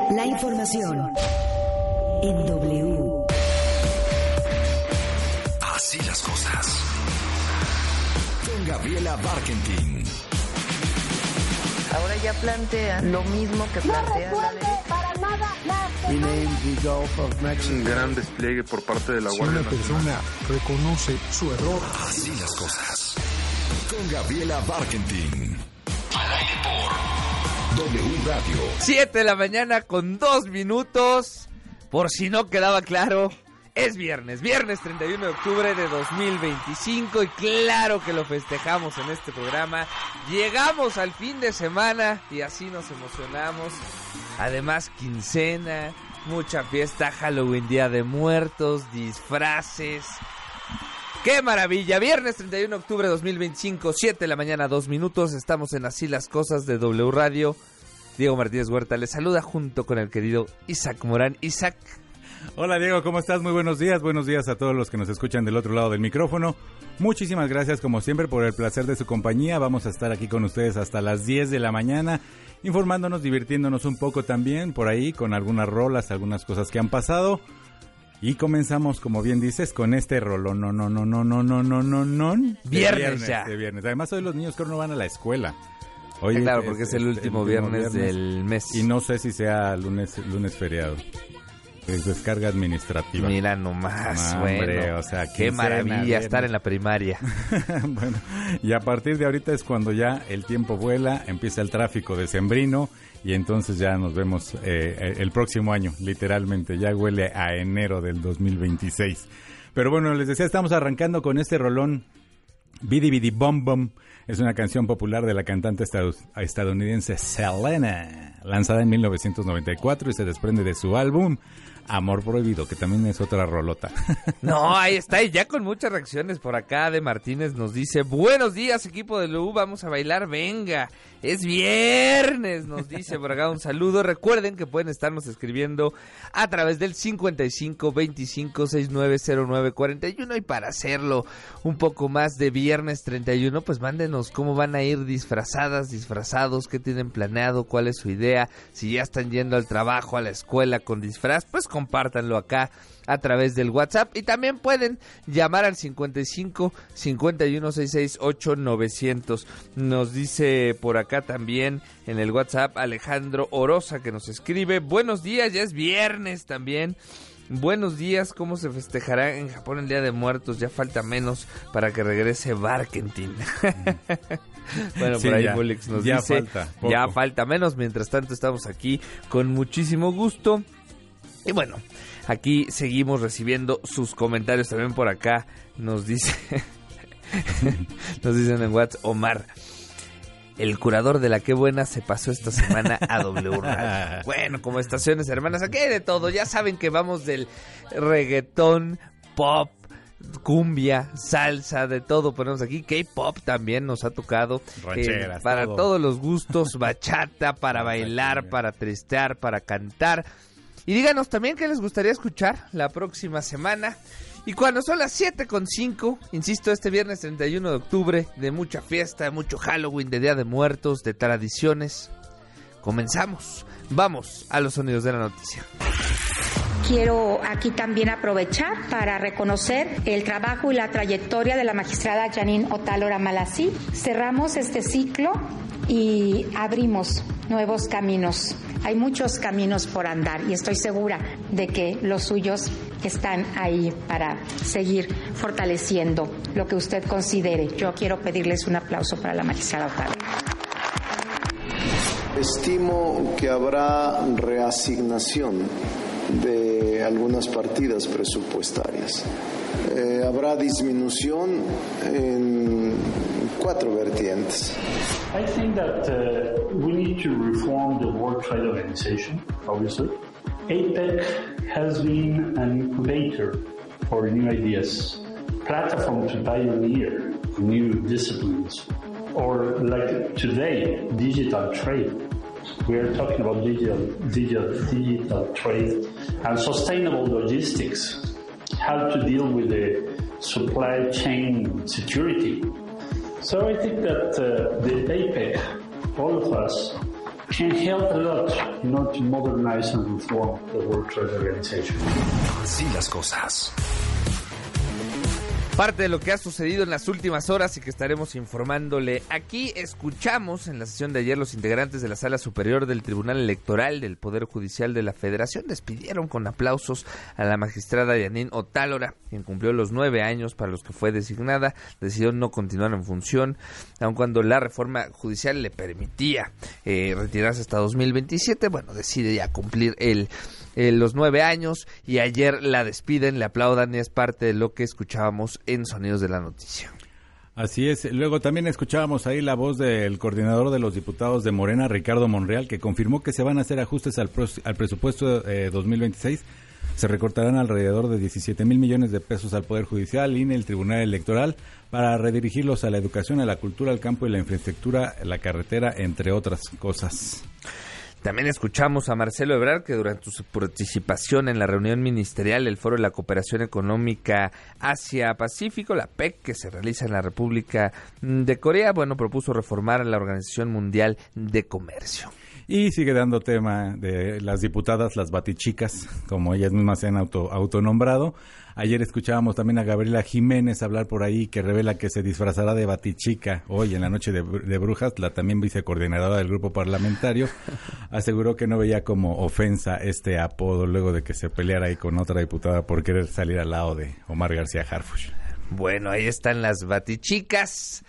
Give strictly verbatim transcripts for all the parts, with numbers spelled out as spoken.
La información en W. Así las cosas. Con Gabriela Barkentin. Ahora ya plantea lo mismo que plantea no la ley. Para nada la Un gran despliegue por parte de la Si Guardia una Nacional. persona reconoce su error. Así las cosas. Con Gabriela Barkentin. Al aire por W Radio. siete de la mañana con dos minutos. Por si no quedaba claro, es viernes, viernes treinta y uno de octubre de dos mil veinticinco y claro que lo festejamos en este programa. Llegamos al fin de semana y así nos emocionamos. Además, quincena, mucha fiesta, Halloween, Día de Muertos, disfraces. ¡Qué maravilla! Viernes treinta y uno de octubre de dos mil veinticinco, siete de la mañana, dos minutos. Estamos en Así las Cosas de W Radio. Diego Martínez Huerta les saluda junto con el querido Isaac Morán. Isaac. Hola Diego, ¿cómo estás? Muy buenos días, buenos días a todos los que nos escuchan del otro lado del micrófono. Muchísimas gracias como siempre por el placer de su compañía. Vamos a estar aquí con ustedes hasta las diez de la mañana, informándonos, divirtiéndonos un poco también por ahí con algunas rolas, algunas cosas que han pasado. Y comenzamos, como bien dices, con este rolón, no, no, no, no, no, no, no, no, no. Viernes, viernes ya. De viernes. Además hoy los niños creo no van a la escuela. Hoy Claro, porque es, es el último, el último viernes, viernes del mes. Y no sé si sea lunes, lunes feriado. Es descarga administrativa. Mira nomás, no, bueno, hombre, o sea, qué maravilla viernes. Estar en la primaria. Bueno, y a partir de ahorita es cuando ya el tiempo vuela, empieza el tráfico decembrino y entonces ya nos vemos eh, el próximo año, literalmente, ya huele a enero del dos mil veintiséis. Pero bueno, les decía, estamos arrancando con este rolón Bidi Bidi Bom Bom. Es una canción popular de la cantante estadounidense Selena, lanzada en mil novecientos noventa y cuatro y se desprende de su álbum Amor Prohibido, que también es otra rolota. No, ahí está, y ya con muchas reacciones por acá. De Martínez nos dice: buenos días, equipo de W, vamos a bailar, venga, es viernes, nos dice por acá. Un saludo, recuerden que pueden estarnos escribiendo a través del cincuenta y cinco veinticinco sesenta y nueve cero nueve cuarenta y uno, y para hacerlo un poco más de viernes treinta y uno, pues mándenos cómo van a ir disfrazadas, disfrazados, qué tienen planeado, cuál es su idea, si ya están yendo al trabajo, a la escuela con disfraz, pues compártanlo acá a través del WhatsApp, y también pueden llamar al cincuenta y cinco cincuenta y uno sesenta y seis ocho novecientos. Nos dice por acá también en el WhatsApp Alejandro Oroza, que nos escribe: buenos días, ya es viernes también. Buenos días, ¿cómo se festejará en Japón el Día de Muertos? Ya falta menos para que regrese Barkentin. Bueno, sí, por ahí ya, Mulix nos ya dice, falta poco. ya falta menos. Mientras tanto estamos aquí con muchísimo gusto. Y bueno, aquí seguimos recibiendo sus comentarios también por acá. Nos dice, nos dicen en WhatsApp, Omar: el curador de la Qué Buena se pasó esta semana a W Radio. Bueno, como estaciones hermanas, aquí hay de todo. Ya saben que vamos del reggaetón, pop, cumbia, salsa, de todo ponemos aquí. K-pop también nos ha tocado. Rancheras, eh, para todo. todos los gustos, bachata, para bailar, para tristear, para cantar. Y díganos también qué les gustaría escuchar la próxima semana. Y cuando son las siete con cinco, insisto, este viernes treinta y uno de octubre, de mucha fiesta, de mucho Halloween, de Día de Muertos, de tradiciones, comenzamos. Vamos a los sonidos de la noticia. Quiero aquí también aprovechar para reconocer el trabajo y la trayectoria de la magistrada Janine Otálora Malasí. Cerramos este ciclo y abrimos nuevos caminos. Hay muchos caminos por andar y estoy segura de que los suyos están ahí para seguir fortaleciendo lo que usted considere. Yo quiero pedirles un aplauso para la magistrada Otálora. Estimo que habrá reasignación de algunas partidas presupuestarias. Eh, habrá disminución en cuatro vertientes. I think that uh, we need to reform the World Trade Organization, obviously. APEC has been an incubator for new ideas, platform to pioneer new disciplines, or like today, digital trade. We are talking about digital, digital, digital trade and sustainable logistics, how to deal with the supply chain security. So I think that uh, the APEC, all of us, can help a lot in order to modernize and reform the World Trade Organization. Así las cosas. Parte de lo que ha sucedido en las últimas horas y que estaremos informándole aquí. Escuchamos en la sesión de ayer los integrantes de la Sala Superior del Tribunal Electoral del Poder Judicial de la Federación despidieron con aplausos a la magistrada Yanín Otálora, quien cumplió los nueve años para los que fue designada. Decidió no continuar en función, aun cuando la reforma judicial le permitía eh, retirarse hasta dos mil veintisiete. Bueno, decide ya cumplir el Eh, los nueve años y ayer la despiden, le aplaudan y es parte de lo que escuchábamos en Sonidos de la Noticia. Así es. Luego también escuchábamos ahí la voz del coordinador de los diputados de Morena, Ricardo Monreal, que confirmó que se van a hacer ajustes al, pros, al presupuesto eh, dos mil veintiséis. Se recortarán alrededor de diecisiete mil millones de pesos al Poder Judicial, I N E, el Tribunal Electoral, para redirigirlos a la educación, a la cultura, al campo y la infraestructura, la carretera, entre otras cosas. También escuchamos a Marcelo Ebrard, que durante su participación en la reunión ministerial del Foro de la Cooperación Económica Asia-Pacífico, la P E C, que se realiza en la República de Corea, bueno, propuso reformar la Organización Mundial de Comercio. Y sigue dando tema de las diputadas, las batichicas, como ellas mismas se han auto, autonombrado. Ayer escuchábamos también a Gabriela Jiménez hablar por ahí, que revela que se disfrazará de batichica hoy en la noche de, de brujas. La también vicecoordinadora del grupo parlamentario aseguró que no veía como ofensa este apodo luego de que se peleara ahí con otra diputada por querer salir al lado de Omar García Harfuch. Bueno, ahí están las batichicas.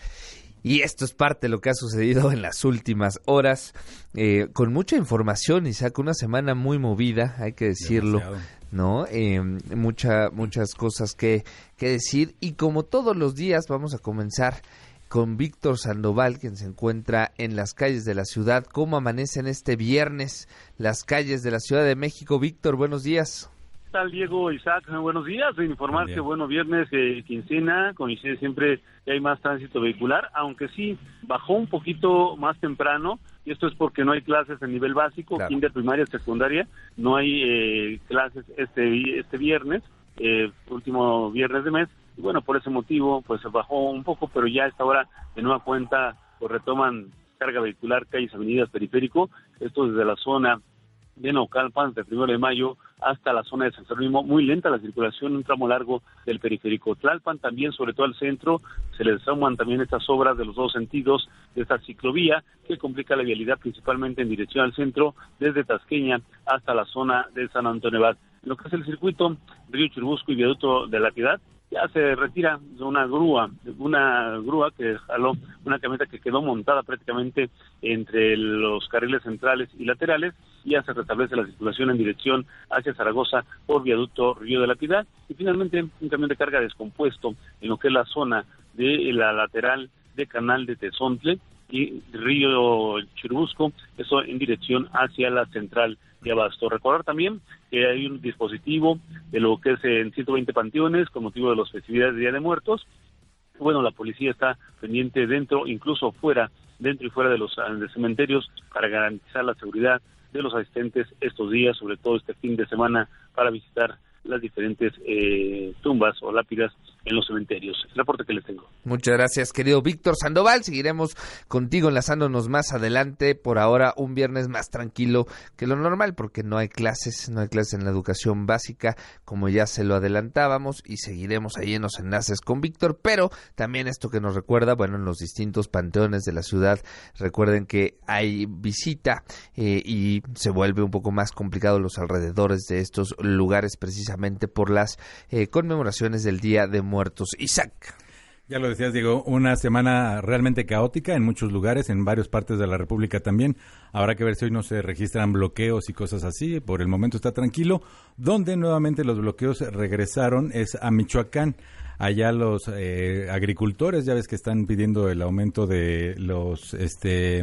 Y esto es parte de lo que ha sucedido en las últimas horas, eh, con mucha información, Isaac, una semana muy movida, hay que decirlo, demasiado. ¿No? Eh, mucha, muchas cosas que, que decir, y como todos los días vamos a comenzar con Víctor Sandoval, quien se encuentra en las calles de la ciudad. ¿Cómo amanecen este viernes las calles de la Ciudad de México? Víctor, buenos días. ¿Qué tal, Diego, Isaac? Buenos días. De informar Buen que, bueno, viernes, eh, quincena, coincide siempre que hay más tránsito vehicular, aunque sí bajó un poquito más temprano, y esto es porque no hay clases a nivel básico, claro. Kinder, primaria, secundaria, no hay eh, clases este este viernes, eh, último viernes de mes, y bueno, por ese motivo, pues bajó un poco, pero ya a esta hora, de nueva cuenta, pues retoman carga vehicular, calles, avenidas, periférico, esto desde la zona de Naucalpan, de primero de mayo hasta la zona de San Jerónimo, muy lenta la circulación, un tramo largo del periférico. Tlalpan también, sobre todo al centro, se les suman también estas obras de los dos sentidos de esta ciclovía que complica la vialidad principalmente en dirección al centro, desde Tasqueña hasta la zona de San Antonio Abad. En lo que es el circuito Río Churubusco y Viaducto de la Piedad, ya se retira de una grúa, una grúa que jaló una camioneta que quedó montada prácticamente entre los carriles centrales y laterales, y ya se restablece la circulación en dirección hacia Zaragoza por Viaducto Río de la Piedad, y finalmente un camión de carga descompuesto en lo que es la zona de la lateral de Canal de Tezontle y Río Churubusco, eso en dirección hacia la central de Abasto. Recordar también que hay un dispositivo de lo que es en ciento veinte panteones con motivo de las festividades de Día de Muertos. Bueno, la policía está pendiente dentro, incluso fuera, dentro y fuera de los de cementerios, para garantizar la seguridad de los asistentes estos días, sobre todo este fin de semana, para visitar las diferentes eh, tumbas o lápidas en los cementerios. El reporte que les tengo. Muchas gracias, querido Víctor Sandoval. Seguiremos contigo enlazándonos más adelante. Por ahora, un viernes más tranquilo que lo normal, porque no hay clases, no hay clases en la educación básica, como ya se lo adelantábamos, y seguiremos ahí en los enlaces con Víctor, pero también esto que nos recuerda, bueno, en los distintos panteones de la ciudad, recuerden que hay visita eh, y se vuelve un poco más complicado los alrededores de estos lugares, precisamente por las eh, conmemoraciones del Día de Muertos. Isaac. Ya lo decías, Diego, una semana realmente caótica en muchos lugares, en varias partes de la República también. Habrá que ver si hoy no se registran bloqueos y cosas así. Por el momento está tranquilo. Donde nuevamente los bloqueos regresaron es a Michoacán. Allá los eh, agricultores, ya ves que están pidiendo el aumento de los... este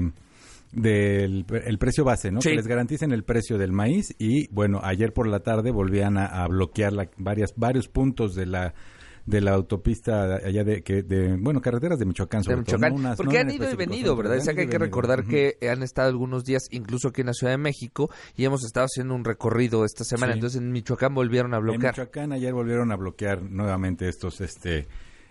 del el precio base, ¿no? Sí. Que les garanticen el precio del maíz, y bueno, ayer por la tarde volvían a, a bloquear la, varias varios puntos de la de la autopista allá de que de bueno, carreteras de Michoacán, sobre de Michoacán. todo, no unas, porque no han ido y venido, ¿verdad? O sea, que hay que recordar uh-huh. que han estado algunos días incluso aquí en la Ciudad de México, y hemos estado haciendo un recorrido esta semana, sí. Entonces en Michoacán volvieron a bloquear. En Michoacán ayer volvieron a bloquear nuevamente estos este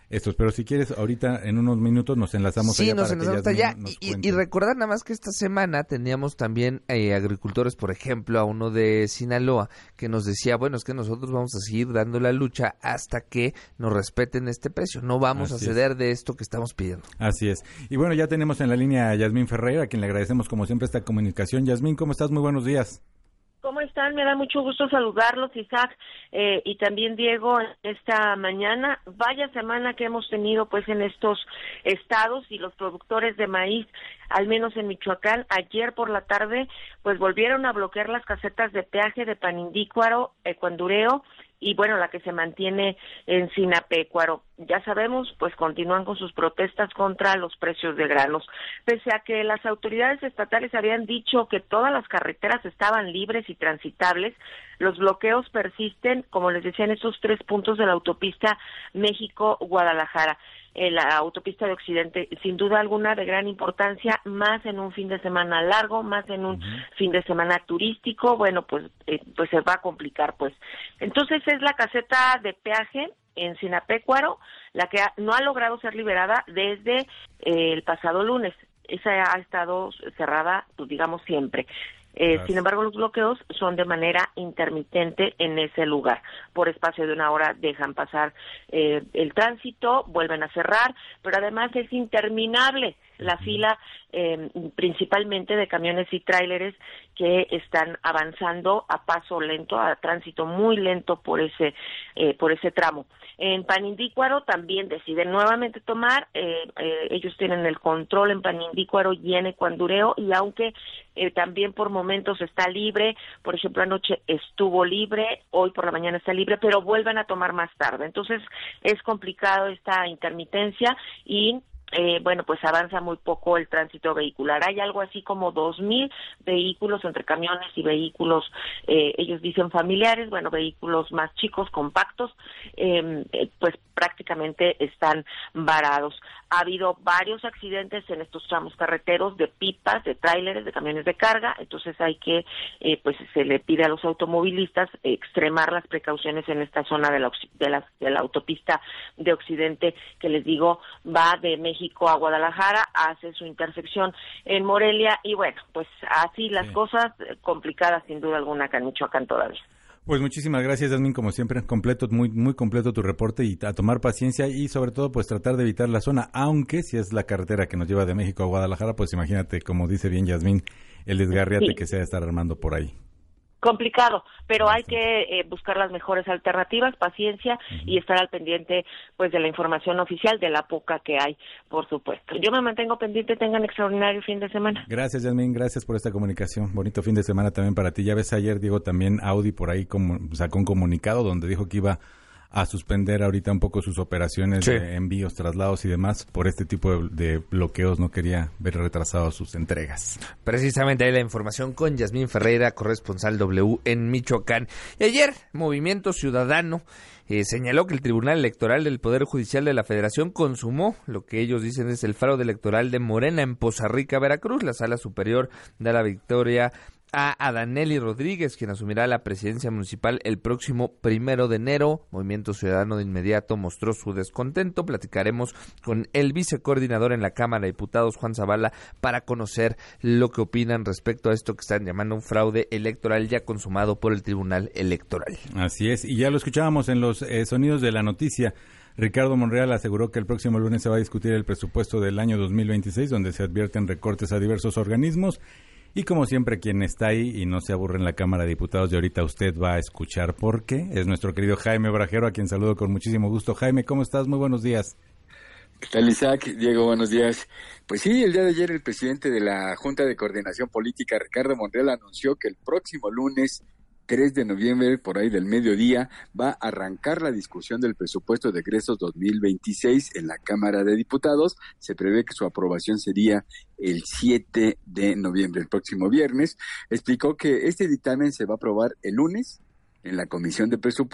estos. Pero si quieres, ahorita en unos minutos nos enlazamos sí, allá nos para enlazamos que allá. nos Y, y recordar nada más que esta semana teníamos también eh, agricultores, por ejemplo, a uno de Sinaloa, que nos decía, bueno, es que nosotros vamos a seguir dando la lucha hasta que nos respeten este precio. No vamos Así a ceder es. de esto que estamos pidiendo. Así es. Y bueno, ya tenemos en la línea a Yasmín Ferreira, a quien le agradecemos como siempre esta comunicación. Yasmín, ¿cómo estás? Muy buenos días. ¿Cómo están? Me da mucho gusto saludarlos, Isaac, eh, y también Diego, esta mañana. Vaya semana que hemos tenido pues en estos estados, y los productores de maíz, al menos en Michoacán, ayer por la tarde, pues volvieron a bloquear las casetas de peaje de Panindícuaro, Ecuandureo, y bueno, la que se mantiene en Sinapecuaro. Ya sabemos, pues continúan con sus protestas contra los precios de granos. Pese a que las autoridades estatales habían dicho que todas las carreteras estaban libres y transitables, los bloqueos persisten, como les decía, en estos tres puntos de la autopista México-Guadalajara. Eh, la autopista de Occidente, sin duda alguna, de gran importancia, más en un fin de semana largo, más en un uh-huh. fin de semana turístico, bueno, pues eh, pues se va a complicar, pues. Entonces es la caseta de peaje en Sinapecuaro la que ha, no ha logrado ser liberada desde eh, el pasado lunes. Esa ha estado cerrada, pues digamos, siempre. Eh, sin embargo, los bloqueos son de manera intermitente en ese lugar. Por espacio de una hora dejan pasar eh, el tránsito, vuelven a cerrar, pero además es interminable la fila, eh, principalmente de camiones y tráileres que están avanzando a paso lento, a tránsito muy lento por ese eh, por ese tramo. En Panindícuaro también deciden nuevamente tomar, eh, eh, ellos tienen el control en Panindícuaro y en Ecuandureo, y aunque eh, también por momentos está libre, por ejemplo anoche estuvo libre, hoy por la mañana está libre, pero vuelven a tomar más tarde. Entonces es complicado esta intermitencia y Eh, bueno, pues avanza muy poco el tránsito vehicular. Hay algo así como dos mil vehículos entre camiones y vehículos, eh, ellos dicen familiares, bueno, vehículos más chicos, compactos, eh, eh, pues prácticamente están varados. Ha habido varios accidentes en estos tramos carreteros de pipas, de tráileres, de camiones de carga, entonces hay que, eh, pues se le pide a los automovilistas extremar las precauciones en esta zona de la, de la, de la autopista de Occidente, que les digo, va de México a Guadalajara, hace su intersección en Morelia, y bueno, pues así las sí. cosas, complicadas sin duda alguna acá en Michoacán todavía. Pues muchísimas gracias, Yasmín, como siempre, completo, muy muy completo tu reporte, y a tomar paciencia y sobre todo pues tratar de evitar la zona, aunque si es la carretera que nos lleva de México a Guadalajara, pues imagínate, como dice bien Yasmín, el desgarriate sí. que se va a estar armando por ahí. Complicado, pero hay que eh, buscar las mejores alternativas, paciencia uh-huh. y estar al pendiente pues de la información oficial, de la poca que hay, por supuesto. Yo me mantengo pendiente, tengan extraordinario fin de semana. Gracias, Yasmín, gracias por esta comunicación. Bonito fin de semana también para ti. Ya ves, ayer Diego también Audi por ahí como, sacó un comunicado donde dijo que iba a suspender ahorita un poco sus operaciones sí. de envíos, traslados y demás por este tipo de, de bloqueos. No quería ver retrasadas sus entregas. Precisamente ahí la información con Yasmín Ferreira, corresponsal W en Michoacán. Y ayer, Movimiento Ciudadano eh, señaló que el Tribunal Electoral del Poder Judicial de la Federación consumó lo que ellos dicen es el fraude electoral de Morena en Poza Rica, Veracruz. La Sala Superior da la victoria a Adanelli Rodríguez, quien asumirá la presidencia municipal el próximo primero de enero. Movimiento Ciudadano de inmediato mostró su descontento. Platicaremos con el vicecoordinador en la Cámara de Diputados, Juan Zavala, para conocer lo que opinan respecto a esto que están llamando un fraude electoral ya consumado por el Tribunal Electoral. Así es, y ya lo escuchábamos en los eh, sonidos de la noticia. Ricardo Monreal aseguró que el próximo lunes se va a discutir el presupuesto del año dos mil veintiséis, donde se advierten recortes a diversos organismos. Y como siempre, quien está ahí y no se aburre en la Cámara de Diputados, de ahorita usted va a escuchar por qué. Es nuestro querido Jaime Brajero, a quien saludo con muchísimo gusto. Jaime, ¿cómo estás? Muy buenos días. ¿Qué tal, Isaac? Diego, buenos días. Pues sí, el día de ayer el presidente de la Junta de Coordinación Política, Ricardo Monreal, anunció que el próximo lunes tres de noviembre, por ahí del mediodía, va a arrancar la discusión del presupuesto de egresos dos mil veintiséis en la Cámara de Diputados. Se prevé que su aprobación sería el siete de noviembre, el próximo viernes. Explicó que este dictamen se va a aprobar el lunes en la Comisión de Presupuesto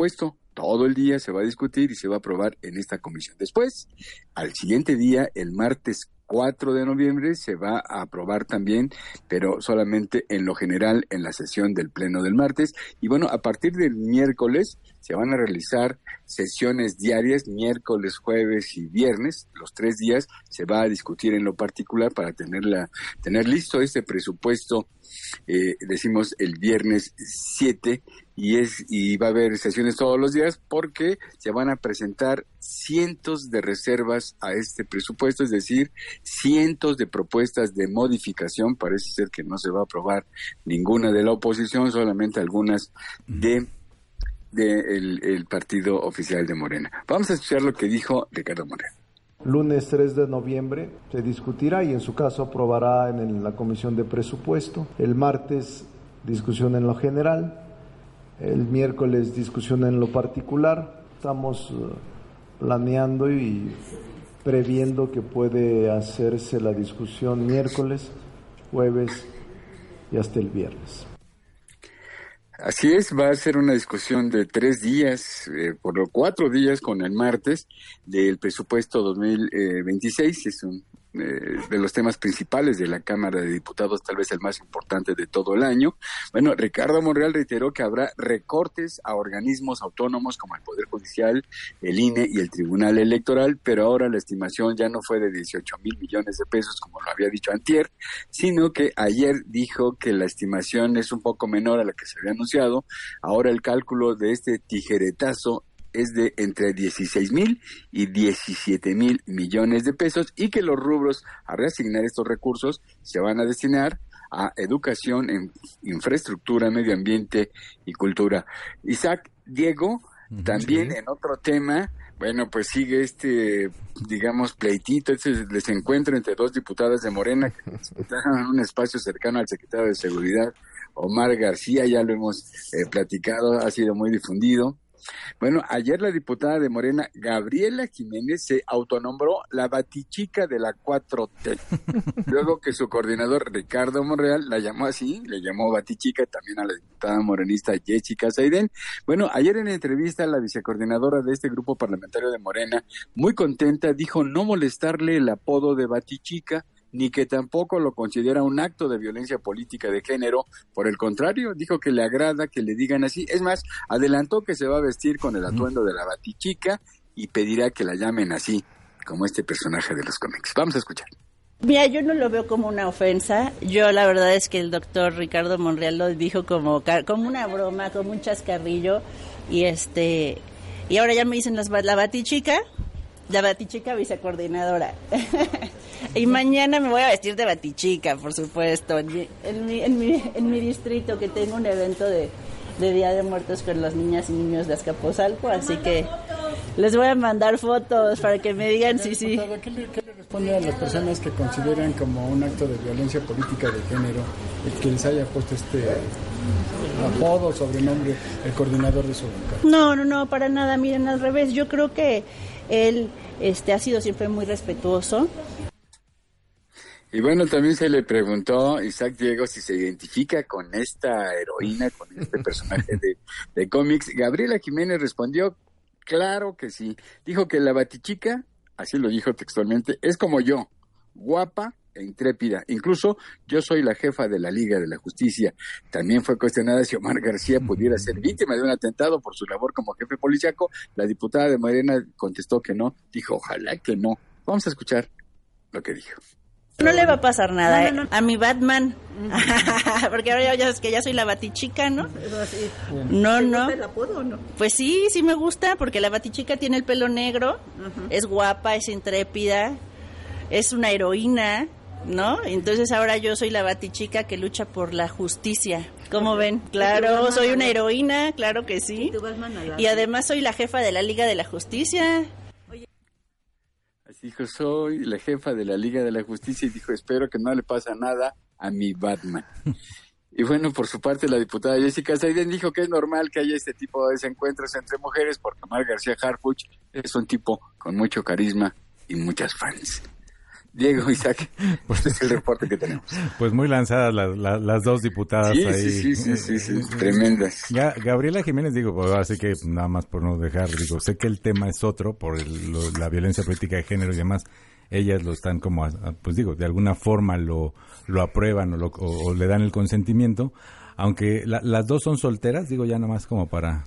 todo el día se va a discutir y se va a aprobar en esta comisión. Después, al siguiente día, el martes cuatro de noviembre, se va a aprobar también, pero solamente en lo general en la sesión del pleno del martes. Y bueno, a partir del miércoles se van a realizar sesiones diarias, miércoles, jueves y viernes. Los tres días se va a discutir en lo particular para tenerla, tener listo este presupuesto, eh, decimos el viernes siete, y es y va a haber sesiones todos los días porque se van a presentar cientos de reservas a este presupuesto, es decir, cientos de propuestas de modificación. Parece ser que no se va a aprobar ninguna de la oposición, solamente algunas de del el partido oficial de Morena. Vamos a escuchar lo que dijo Ricardo Monreal. Lunes tres de noviembre se discutirá y en su caso aprobará en la Comisión de Presupuesto. El martes discusión en lo general. El miércoles discusión en lo particular. Estamos planeando y previendo que puede hacerse la discusión miércoles, jueves y hasta el viernes. Así es, va a ser una discusión de tres días, eh, por los cuatro días con el martes, del presupuesto dos mil veintiséis. Es un eh, de los temas principales de la Cámara de Diputados, tal vez el más importante de todo el año. Bueno, Ricardo Monreal reiteró que habrá recortes a organismos autónomos como el Poder Judicial, el I N E y el Tribunal Electoral, pero ahora la estimación ya no fue de dieciocho mil millones de pesos, como lo había dicho antier, sino que ayer dijo que la estimación es un poco menor a la que se había anunciado. Ahora el cálculo de este tijeretazo es de entre dieciséis mil y diecisiete mil millones de pesos, y que los rubros a reasignar estos recursos se van a destinar a educación, en infraestructura, medio ambiente y cultura. Isaac, Diego, uh-huh, también sí. En otro tema, bueno, pues sigue este, digamos, pleitito, este desencuentro entre dos diputadas de Morena que disputaron en un espacio cercano al secretario de Seguridad, Omar García. Ya lo hemos eh, platicado, ha sido muy difundido. Bueno, ayer la diputada de Morena, Gabriela Jiménez, se autonombró la batichica de la cuatro T. Luego que su coordinador, Ricardo Monreal, la llamó así, le llamó batichica también a la diputada morenista Jessica Saidén. Bueno, ayer en la entrevista, la vicecoordinadora de este grupo parlamentario de Morena, muy contenta, dijo no molestarle el apodo de batichica, ni que tampoco lo considera un acto de violencia política de género. Por el contrario, dijo que le agrada que le digan así. Es más, adelantó que se va a vestir con el atuendo de la batichica y pedirá que la llamen así, como este personaje de los cómics. Vamos a escuchar. Mira, yo no lo veo como una ofensa. Yo la verdad es que el doctor Ricardo Monreal lo dijo como, como una broma, como un chascarrillo. Y este y ahora ya me dicen las, la batichica, la batichica vicecoordinadora. Y mañana me voy a vestir de batichica, por supuesto, en mi, en mi, en mi, en mi distrito, que tengo un evento de, de Día de Muertos con las niñas y niños de Azcapotzalco, así que les voy a mandar fotos para que me digan si sí, sí. ¿Qué le, qué le responde a las personas que consideran como un acto de violencia política de género el que les haya puesto este apodo o sobrenombre el coordinador de su banca? No, no, no, para nada, miren, al revés, yo creo que él este, ha sido siempre muy respetuoso. Y bueno, también se le preguntó a Isaac Diego si se identifica con esta heroína, con este personaje de, de cómics. Gabriela Jiménez respondió, claro que sí. Dijo que la batichica, así lo dijo textualmente, es como yo, guapa e intrépida. Incluso yo soy la jefa de la Liga de la Justicia. También fue cuestionada si Omar García pudiera ser víctima de un atentado por su labor como jefe policíaco. La diputada de Morena contestó que no. Dijo, ojalá que no. Vamos a escuchar lo que dijo. No le va a pasar nada, no, no, no. A mi Batman, porque ahora ya sabes que ya soy la batichica, ¿no? No, no. ¿Te gusta el apodo o no? Pues sí, sí me gusta, porque la batichica tiene el pelo negro, uh-huh. Es guapa, es intrépida, es una heroína, ¿no? Entonces ahora yo soy la batichica que lucha por la justicia. ¿Cómo ven? Claro, soy una heroína, claro que sí. Y además soy la jefa de la Liga de la Justicia. Dijo, soy la jefa de la Liga de la Justicia, y dijo, espero que no le pase nada a mi Batman. Y bueno, por su parte, la diputada Jessica Saidén dijo que es normal que haya este tipo de desencuentros entre mujeres, porque Omar García Harfuch es un tipo con mucho carisma y muchas fans. Diego, Isaac, pues este es el reporte que tenemos. Pues muy lanzadas las, las, las dos diputadas sí, ahí. Sí, sí, sí, sí, sí, tremendas. Ga- Gabriela Jiménez, digo, pues, así que nada más por no dejar, digo, sé que el tema es otro, por el, lo, la violencia política de género y demás, ellas lo están como, pues digo, de alguna forma lo, lo aprueban o, lo, o, o le dan el consentimiento, aunque la, las dos son solteras, digo, ya nada más como para...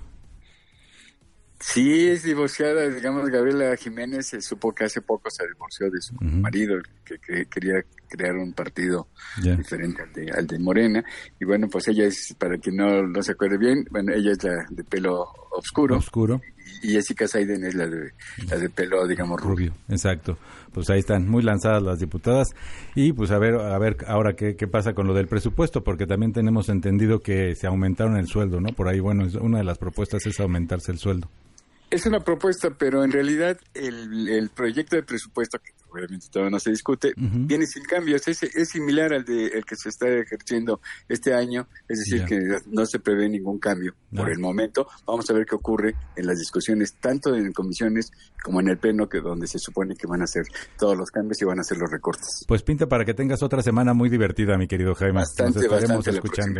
Sí, es divorciada, digamos, Gabriela Jiménez se supo que hace poco se divorció de su uh-huh. marido, que, que quería crear un partido yeah. diferente al de, al de Morena, y bueno, pues ella es, para quien no, no se acuerde bien, bueno, ella es la de pelo oscuro, oscuro. y Jessica Saiden es la de, la de pelo, digamos, rubio. rubio. Exacto, pues ahí están, muy lanzadas las diputadas, y pues a ver, a ver ahora qué, qué pasa con lo del presupuesto, porque también tenemos entendido que se aumentaron el sueldo, ¿no? Por ahí, bueno, una de las propuestas es aumentarse el sueldo. Es una propuesta, pero en realidad el, el proyecto de presupuesto, que obviamente todavía no se discute, uh-huh. viene sin cambios. Es, es similar al de el que se está ejerciendo este año, es decir, yeah. que no se prevé ningún cambio no. por el momento. Vamos a ver qué ocurre en las discusiones, tanto en comisiones como en el pleno, que donde se supone que van a hacer todos los cambios y van a hacer los recortes. Pues pinta para que tengas otra semana muy divertida, mi querido Jaime. Bastante, Nos estaremos bastante escuchando.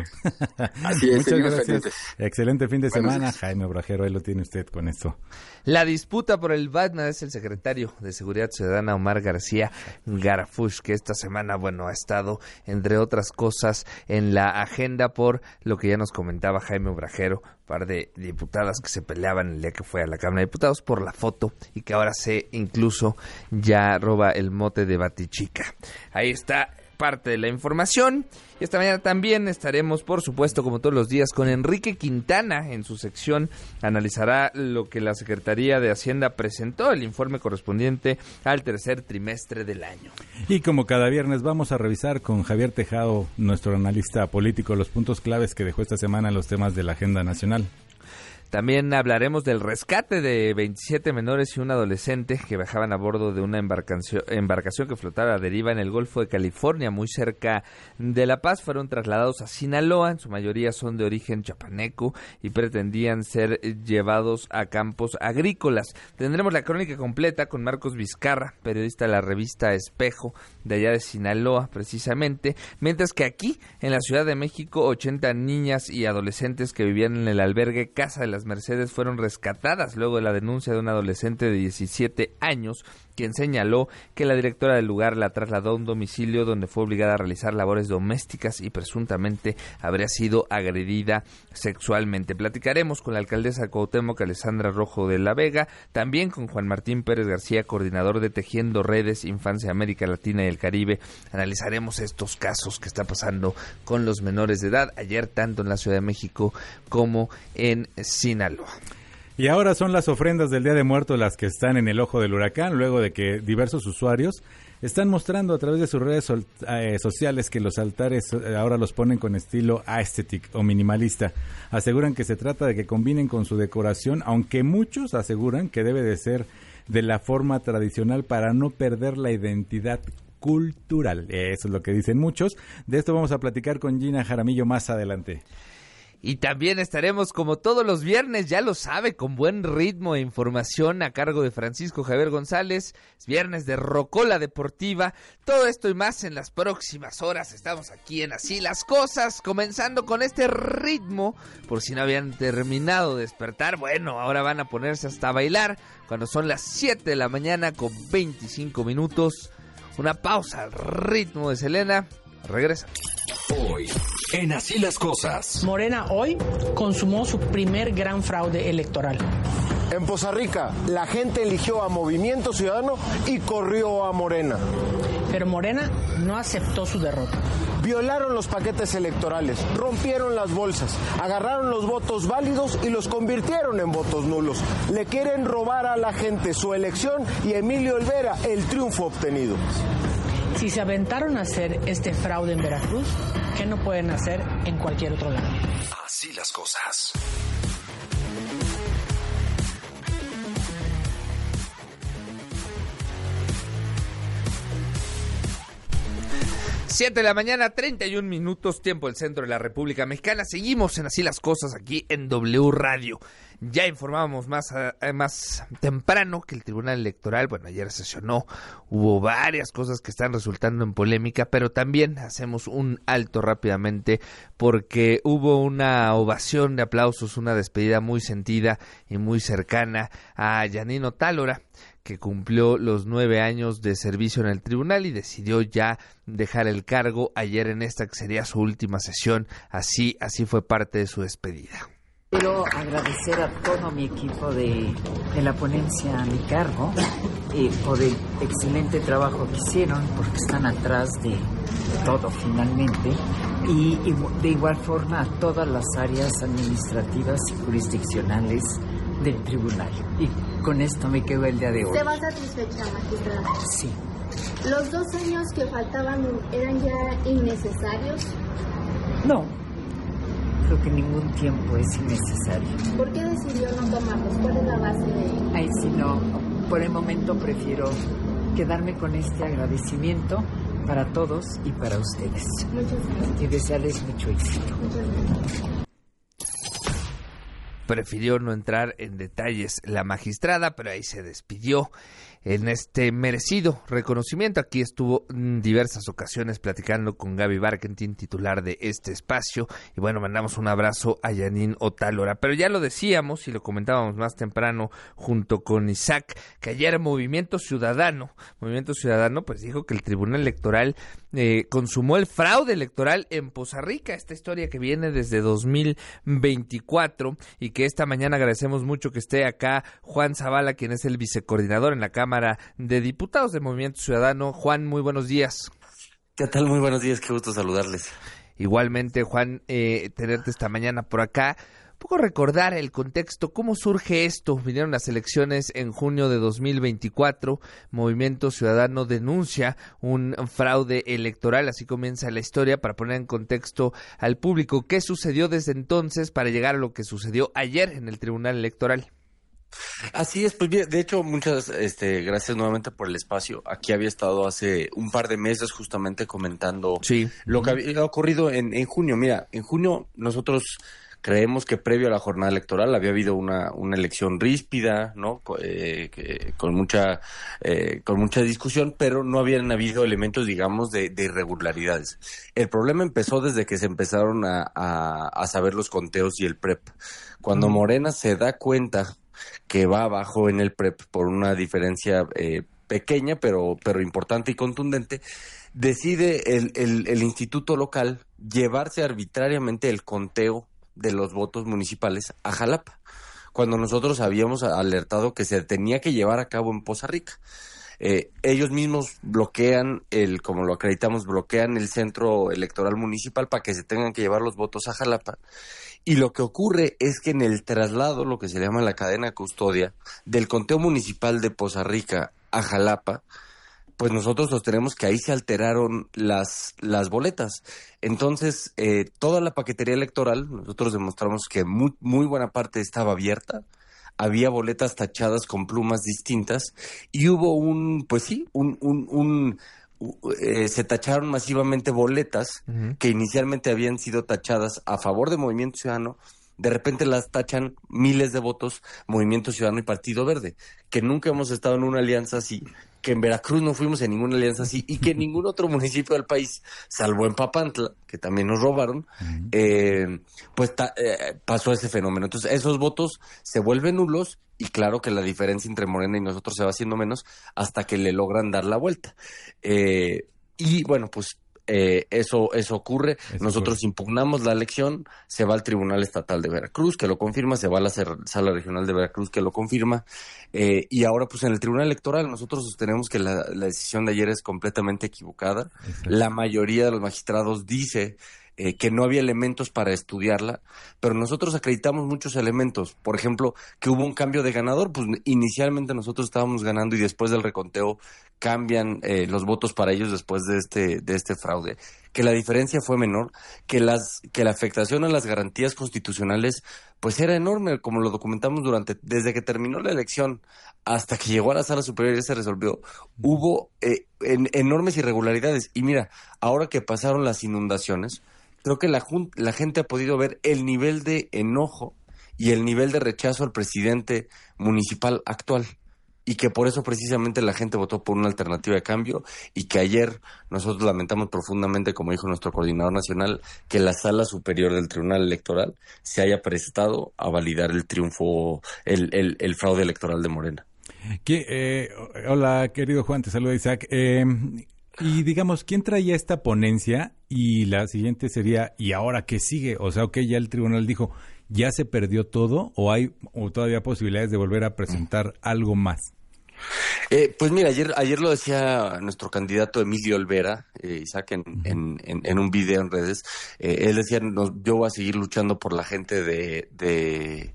Así es, muchas gracias. Pendientes. Excelente fin de Buenos semana, días. Jaime Obrajero, ahí lo tiene usted con esto. La disputa por el Batman es el secretario de Seguridad Ciudadana, Omar García Garfush, que esta semana, bueno, ha estado, entre otras cosas, en la agenda por lo que ya nos comentaba Jaime Obrajero, un par de diputadas que se peleaban el día que fue a la Cámara de Diputados por la foto y que ahora se incluso ya roba el mote de Batichica. Ahí está parte de la información. Y esta mañana también estaremos, por supuesto, como todos los días, con Enrique Quintana. En su sección analizará lo que la Secretaría de Hacienda presentó, el informe correspondiente al tercer trimestre del año. Y como cada viernes vamos a revisar con Javier Tejado, nuestro analista político, los puntos claves que dejó esta semana en los temas de la agenda nacional. También hablaremos del rescate de veintisiete menores y un adolescente que viajaban a bordo de una embarcación, embarcación que flotaba a deriva en el Golfo de California, muy cerca de La Paz. Fueron trasladados a Sinaloa, en su mayoría son de origen chapaneco y pretendían ser llevados a campos agrícolas. Tendremos la crónica completa con Marcos Vizcarra, periodista de la revista Espejo, de allá de Sinaloa precisamente, mientras que aquí, en la Ciudad de México, ochenta niñas y adolescentes que vivían en el albergue Casa de las Mercedes fueron rescatadas luego de la denuncia de un adolescente de diecisiete años, quien señaló que la directora del lugar la trasladó a un domicilio donde fue obligada a realizar labores domésticas y presuntamente habría sido agredida sexualmente. Platicaremos con la alcaldesa de Cuauhtémoc, Alessandra Rojo de la Vega, también con Juan Martín Pérez García, coordinador de Tejiendo Redes, Infancia América Latina y el Caribe. Analizaremos estos casos que está pasando con los menores de edad, ayer tanto en la Ciudad de México como en Sinaloa. Y ahora son las ofrendas del Día de Muertos las que están en el ojo del huracán, luego de que diversos usuarios están mostrando a través de sus redes so- eh, sociales que los altares eh, ahora los ponen con estilo aesthetic o minimalista. Aseguran que se trata de que combinen con su decoración, aunque muchos aseguran que debe de ser de la forma tradicional para no perder la identidad cultural. Eso es lo que dicen muchos. De esto vamos a platicar con Gina Jaramillo más adelante. Y también estaremos, como todos los viernes, ya lo sabe, con buen ritmo e información a cargo de Francisco Javier González. Es viernes de Rocola Deportiva. Todo esto y más en las próximas horas. Estamos aquí en Así las Cosas, comenzando con este ritmo. Por si no habían terminado de despertar, bueno, ahora van a ponerse hasta a bailar cuando son las siete de la mañana con veinticinco minutos. Una pausa al ritmo de Selena. Regresa. Hoy, en Así las Cosas. Morena hoy consumó su primer gran fraude electoral. En Poza Rica, la gente eligió a Movimiento Ciudadano y corrió a Morena. Pero Morena no aceptó su derrota. Violaron los paquetes electorales, rompieron las bolsas, agarraron los votos válidos y los convirtieron en votos nulos. Le quieren robar a la gente su elección y Emilio Olvera el triunfo obtenido. Si se aventaron a hacer este fraude en Veracruz, ¿qué no pueden hacer en cualquier otro lado? Así las cosas. siete de la mañana, treinta y un minutos, tiempo del centro de la República Mexicana. Seguimos en Así las Cosas aquí en W Radio. Ya informábamos más, uh, más temprano que el Tribunal Electoral, bueno, ayer sesionó, hubo varias cosas que están resultando en polémica, pero también hacemos un alto rápidamente porque hubo una ovación de aplausos, una despedida muy sentida y muy cercana a Janine Otálora, que cumplió los nueve años de servicio en el tribunal y decidió ya dejar el cargo ayer en esta que sería su última sesión. Así, así fue parte de su despedida. Quiero agradecer a todo mi equipo de, de la ponencia a mi cargo eh, por el excelente trabajo que hicieron, porque están atrás de, de todo finalmente, y, y de igual forma a todas las áreas administrativas y jurisdiccionales del tribunal. Y con esto me quedo el día de hoy. ¿Se va satisfecha, magistrada? Sí. ¿Los dos años que faltaban eran ya innecesarios? No, creo que ningún tiempo es innecesario. ¿Por qué decidió no tomarlos? ¿Cuál es la base de...? Ay, si no, por el momento prefiero quedarme con este agradecimiento para todos y para ustedes. Muchas gracias. Y desearles mucho éxito. Muchas gracias. Prefirió no entrar en detalles la magistrada, pero ahí se despidió en este merecido reconocimiento. Aquí estuvo en diversas ocasiones platicando con Gaby Barkentin, titular de este espacio, y bueno, mandamos un abrazo a Janine Otálora. Pero ya lo decíamos y lo comentábamos más temprano junto con Isaac, que ayer Movimiento Ciudadano, Movimiento Ciudadano pues dijo que el Tribunal Electoral eh, consumó el fraude electoral en Poza Rica, esta historia que viene desde dos mil veinticuatro, y que esta mañana agradecemos mucho que esté acá Juan Zavala, quien es el vicecoordinador en la Cámara de Diputados del Movimiento Ciudadano. Juan, muy buenos días. ¿Qué tal? Muy buenos días, qué gusto saludarles. Igualmente, Juan, eh, tenerte esta mañana por acá. Un poco recordar el contexto, cómo surge esto. Vinieron las elecciones en junio de dos mil veinticuatro, Movimiento Ciudadano denuncia un fraude electoral, así comienza la historia para poner en contexto al público. ¿Qué sucedió desde entonces para llegar a lo que sucedió ayer en el Tribunal Electoral? Así es, pues bien, de hecho, muchas este, gracias nuevamente por el espacio. Aquí había estado hace un par de meses justamente comentando sí. lo que había ocurrido en, en junio. Mira, en junio nosotros creemos que previo a la jornada electoral había habido una, una elección ríspida, ¿no? Eh, que, con mucha eh, con mucha discusión, pero no habían habido elementos, digamos, de, de irregularidades. El problema empezó desde que se empezaron a, a, a saber los conteos y el P R E P. Cuando Morena se da cuenta que va abajo en el P R E P por una diferencia eh, pequeña, pero, pero importante y contundente, decide el, el, el instituto local llevarse arbitrariamente el conteo de los votos municipales a Jalapa, cuando nosotros habíamos alertado que se tenía que llevar a cabo en Poza Rica. Eh, ellos mismos bloquean, el, como lo acreditamos, bloquean el centro electoral municipal para que se tengan que llevar los votos a Jalapa. Y lo que ocurre es que en el traslado, lo que se llama la cadena custodia, del conteo municipal de Poza Rica a Jalapa, pues nosotros sostenemos que ahí se alteraron las, las boletas. Entonces, eh, toda la paquetería electoral, nosotros demostramos que muy, muy buena parte estaba abierta, había boletas tachadas con plumas distintas, y hubo un, pues sí, un... un, un Eh, se tacharon masivamente boletas uh-huh. que inicialmente habían sido tachadas a favor de Movimiento Ciudadano. De repente las tachan miles de votos Movimiento Ciudadano y Partido Verde, que nunca hemos estado en una alianza así, que en Veracruz no fuimos en ninguna alianza así, y que en ningún otro municipio del país, salvo en Papantla, que también nos robaron, uh-huh. eh, pues ta- eh, pasó ese fenómeno. Entonces esos votos se vuelven nulos, y claro que la diferencia entre Morena y nosotros se va haciendo menos hasta que le logran dar la vuelta. Eh, y bueno, pues eh, eso eso ocurre. Eso nosotros ocurre. Impugnamos la elección, se va al Tribunal Estatal de Veracruz, que lo confirma, se va a la Sala Regional de Veracruz, que lo confirma, eh, y ahora pues en el Tribunal Electoral nosotros sostenemos que la, la decisión de ayer es completamente equivocada. Exacto. La mayoría de los magistrados dice Eh, que no había elementos para estudiarla, pero nosotros acreditamos muchos elementos. Por ejemplo, que hubo un cambio de ganador, pues inicialmente nosotros estábamos ganando y después del reconteo cambian eh, los votos para ellos después de este de este fraude, que la diferencia fue menor, que las que la afectación a las garantías constitucionales pues era enorme, como lo documentamos durante desde que terminó la elección hasta que llegó a la Sala Superior y se resolvió. Hubo eh, en, enormes irregularidades, y mira, ahora que pasaron las inundaciones, creo que la, la gente ha podido ver el nivel de enojo y el nivel de rechazo al presidente municipal actual. Y que por eso precisamente la gente votó por una alternativa de cambio y que ayer nosotros lamentamos profundamente, como dijo nuestro coordinador nacional, que la Sala Superior del Tribunal Electoral se haya prestado a validar el triunfo, el, el, el fraude electoral de Morena. ¿Qué, eh, hola, querido Juan, te saluda Isaac. Eh, y digamos, ¿quién traía esta ponencia? Y la siguiente sería, ¿y ahora qué sigue? O sea, ok, ya el tribunal dijo, ¿ya se perdió todo o hay o todavía posibilidades de volver a presentar algo más? Eh, pues mira, ayer ayer lo decía nuestro candidato Emilio Olvera, eh, Isaac, en, uh-huh. en, en, en un video en redes. Eh, él decía, no, yo voy a seguir luchando por la gente de... de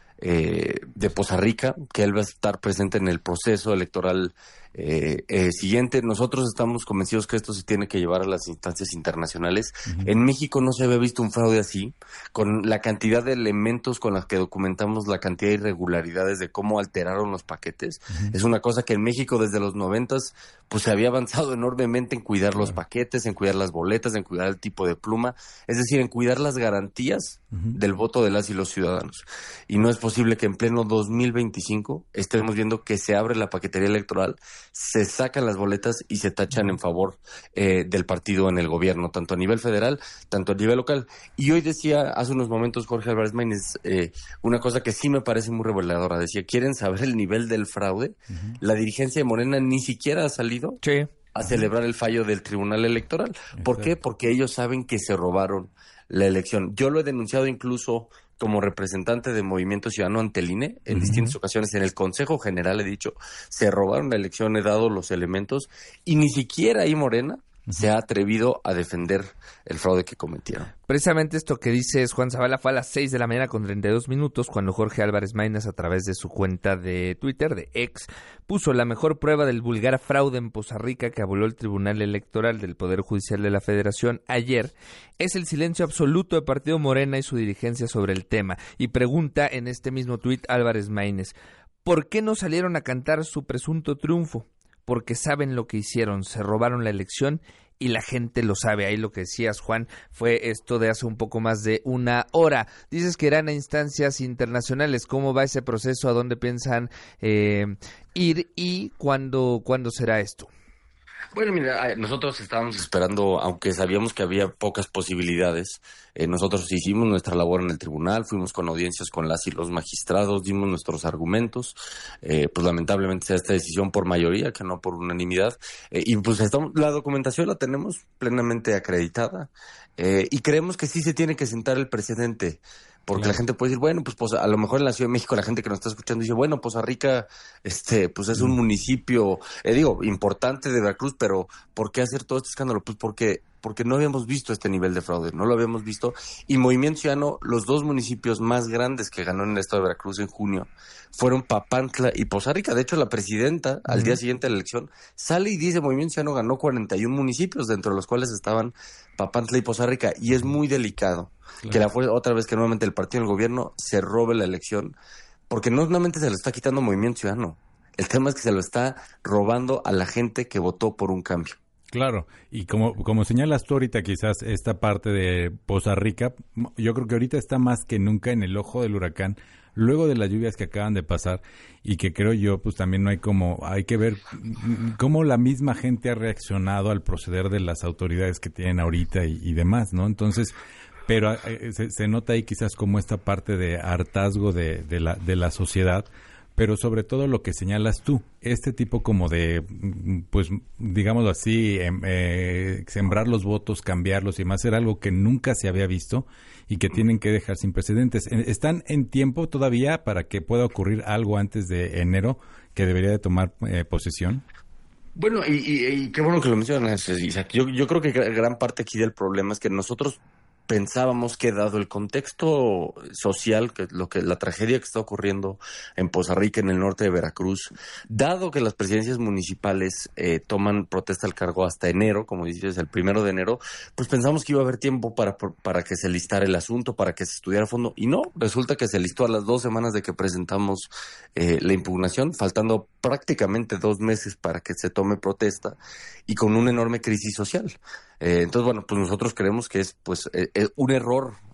Eh, de Poza Rica, que él va a estar presente en el proceso electoral eh, eh, siguiente. Nosotros estamos convencidos que esto se tiene que llevar a las instancias internacionales. Uh-huh. En México no se había visto un fraude así, con la cantidad de elementos con las que documentamos la cantidad de irregularidades de cómo alteraron los paquetes. Uh-huh. Es una cosa que en México desde los noventas pues se había avanzado enormemente en cuidar los paquetes, en cuidar las boletas, en cuidar el tipo de pluma, es decir, en cuidar las garantías uh-huh. del voto de las y los ciudadanos. Y no es posible que en pleno dos mil veinticinco estemos viendo que se abre la paquetería electoral, se sacan las boletas y se tachan en favor eh, del partido en el gobierno, tanto a nivel federal, tanto a nivel local. Y hoy decía, hace unos momentos, Jorge Álvarez Maínez, eh, una cosa que sí me parece muy reveladora. Decía, ¿quieren saber el nivel del fraude? Uh-huh. La dirigencia de Morena ni siquiera ha salido sí. a celebrar el fallo del Tribunal Electoral. ¿Por Exacto. qué? Porque ellos saben que se robaron la elección. Yo lo he denunciado incluso como representante de Movimiento Ciudadano ante el I N E, en uh-huh. distintas ocasiones en el Consejo General he dicho, se robaron la elección, he dado los elementos, y ni siquiera ahí Morena uh-huh. se ha atrevido a defender el fraude que cometieron. Precisamente esto que dices, Juan Zavala, fue a las seis de la mañana con treinta y dos minutos cuando Jorge Álvarez Maínez, a través de su cuenta de Twitter, de X, puso la mejor prueba del vulgar fraude en Poza Rica que avaló el Tribunal Electoral del Poder Judicial de la Federación ayer, es el silencio absoluto de Partido Morena y su dirigencia sobre el tema. Y pregunta en este mismo tuit Álvarez Maínez, ¿por qué no salieron a cantar su presunto triunfo? Porque saben lo que hicieron, se robaron la elección y la gente lo sabe. Ahí lo que decías, Juan, fue esto de hace un poco más de una hora. Dices que irán a instancias internacionales. ¿Cómo va ese proceso? ¿A dónde piensan eh, ir? ¿Y cuándo, cuándo será esto? Bueno, mira, nosotros estábamos esperando, aunque sabíamos que había pocas posibilidades, eh, nosotros hicimos nuestra labor en el tribunal, fuimos con audiencias con las y los magistrados, dimos nuestros argumentos, eh, pues lamentablemente sea esta decisión por mayoría, que no por unanimidad, eh, y pues estamos, la documentación la tenemos plenamente acreditada, eh, y creemos que sí se tiene que sentar el precedente. Porque claro. la gente puede decir, bueno, pues, pues a lo mejor en la Ciudad de México la gente que nos está escuchando dice, bueno, Poza Rica, este, pues es un mm. municipio, eh, digo, importante de Veracruz, pero ¿por qué hacer todo este escándalo? Pues porque, porque no habíamos visto este nivel de fraude, no lo habíamos visto. Y Movimiento Ciudadano, los dos municipios más grandes que ganó en el estado de Veracruz en junio, fueron Papantla y Poza Rica. De hecho, la presidenta, al mm. día siguiente de la elección, sale y dice, Movimiento Ciudadano ganó cuarenta y un municipios, dentro de los cuales estaban Papantla y Poza Rica, y es muy delicado. Claro. Que la fue otra vez que nuevamente el partido del gobierno se robe la elección, porque no solamente se lo está quitando Movimiento Ciudadano, el tema es que se lo está robando a la gente que votó por un cambio. Claro, y como, como señalas tú ahorita, quizás esta parte de Poza Rica, yo creo que ahorita está más que nunca en el ojo del huracán, luego de las lluvias que acaban de pasar, y que creo yo, pues también no hay como, hay que ver cómo la misma gente ha reaccionado al proceder de las autoridades que tienen ahorita y, y demás, ¿no? Entonces, pero eh, se, se nota ahí quizás como esta parte de hartazgo de, de la de la sociedad, pero sobre todo lo que señalas tú, este tipo como de, pues, digámoslo así, eh, eh, sembrar los votos, cambiarlos y más, ser algo que nunca se había visto y que tienen que dejar sin precedentes. ¿Están en tiempo todavía para que pueda ocurrir algo antes de enero que debería de tomar eh, posesión? Bueno, y, y, y qué bueno que lo mencionas, Isaac. Yo, yo creo que gran parte aquí del problema es que nosotros pensábamos que, dado el contexto social, que lo que la tragedia que está ocurriendo en Poza Rica, en el norte de Veracruz, dado que las presidencias municipales eh, toman protesta al cargo hasta enero, como dices, el primero de enero, pues pensamos que iba a haber tiempo para, para que se listara el asunto, para que se estudiara a fondo, y no, resulta que se listó a las dos semanas de que presentamos eh, la impugnación, faltando prácticamente dos meses para que se tome protesta, y con una enorme crisis social. Eh, entonces, bueno, pues nosotros creemos que es pues eh, un error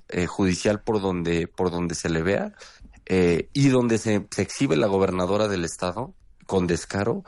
eh, judicial por donde, por donde se le vea, eh, y donde se, se exhibe la gobernadora del estado con descaro,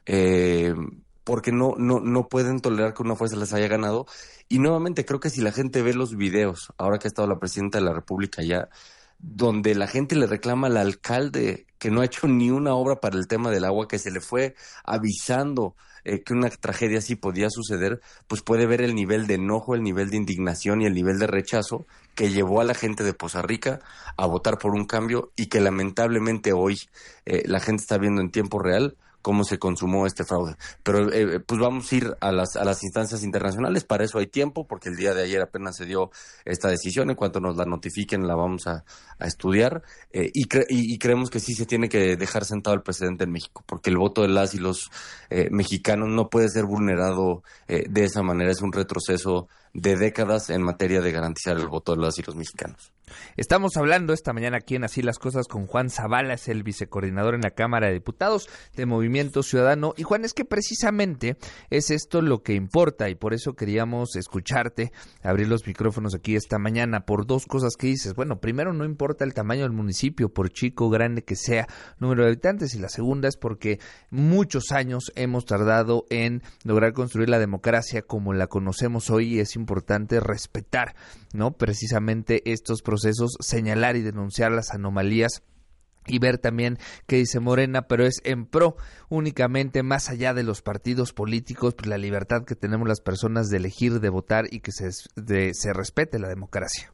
eh, porque no, no, no pueden tolerar que una fuerza les haya ganado. Y nuevamente creo que si la gente ve los videos, ahora que ha estado la presidenta de la República ya, donde la gente le reclama al alcalde que no ha hecho ni una obra para el tema del agua, que se le fue avisando eh, que una tragedia así podía suceder, pues puede ver el nivel de enojo, el nivel de indignación y el nivel de rechazo que llevó a la gente de Poza Rica a votar por un cambio, y que lamentablemente hoy eh, la gente está viendo en tiempo real cómo se consumó este fraude. Pero eh, pues vamos a ir a las a las instancias internacionales, para eso hay tiempo, porque el día de ayer apenas se dio esta decisión. En cuanto nos la notifiquen la vamos a, a estudiar, eh, y, cre y, y creemos que sí se tiene que dejar sentado el presidente en México, porque el voto de las y los eh, mexicanos no puede ser vulnerado eh, de esa manera. Es un retroceso de décadas en materia de garantizar el voto de las y los mexicanos. Estamos hablando esta mañana aquí en Así las Cosas con Juan Zavala, es el vicecoordinador en la Cámara de Diputados de Movimiento Ciudadano. Y Juan, es que precisamente es esto lo que importa, y por eso queríamos escucharte, abrir los micrófonos aquí esta mañana, por dos cosas que dices. Bueno, primero, no importa el tamaño del municipio, por chico o grande que sea, número de habitantes, y la segunda es porque muchos años hemos tardado en lograr construir la democracia como la conocemos hoy, y es importante respetar, ¿no?, precisamente estos procesos, señalar y denunciar las anomalías y ver también qué dice Morena, pero es en pro únicamente, más allá de los partidos políticos, pues la libertad que tenemos las personas de elegir, de votar, y que se, de, se respete la democracia.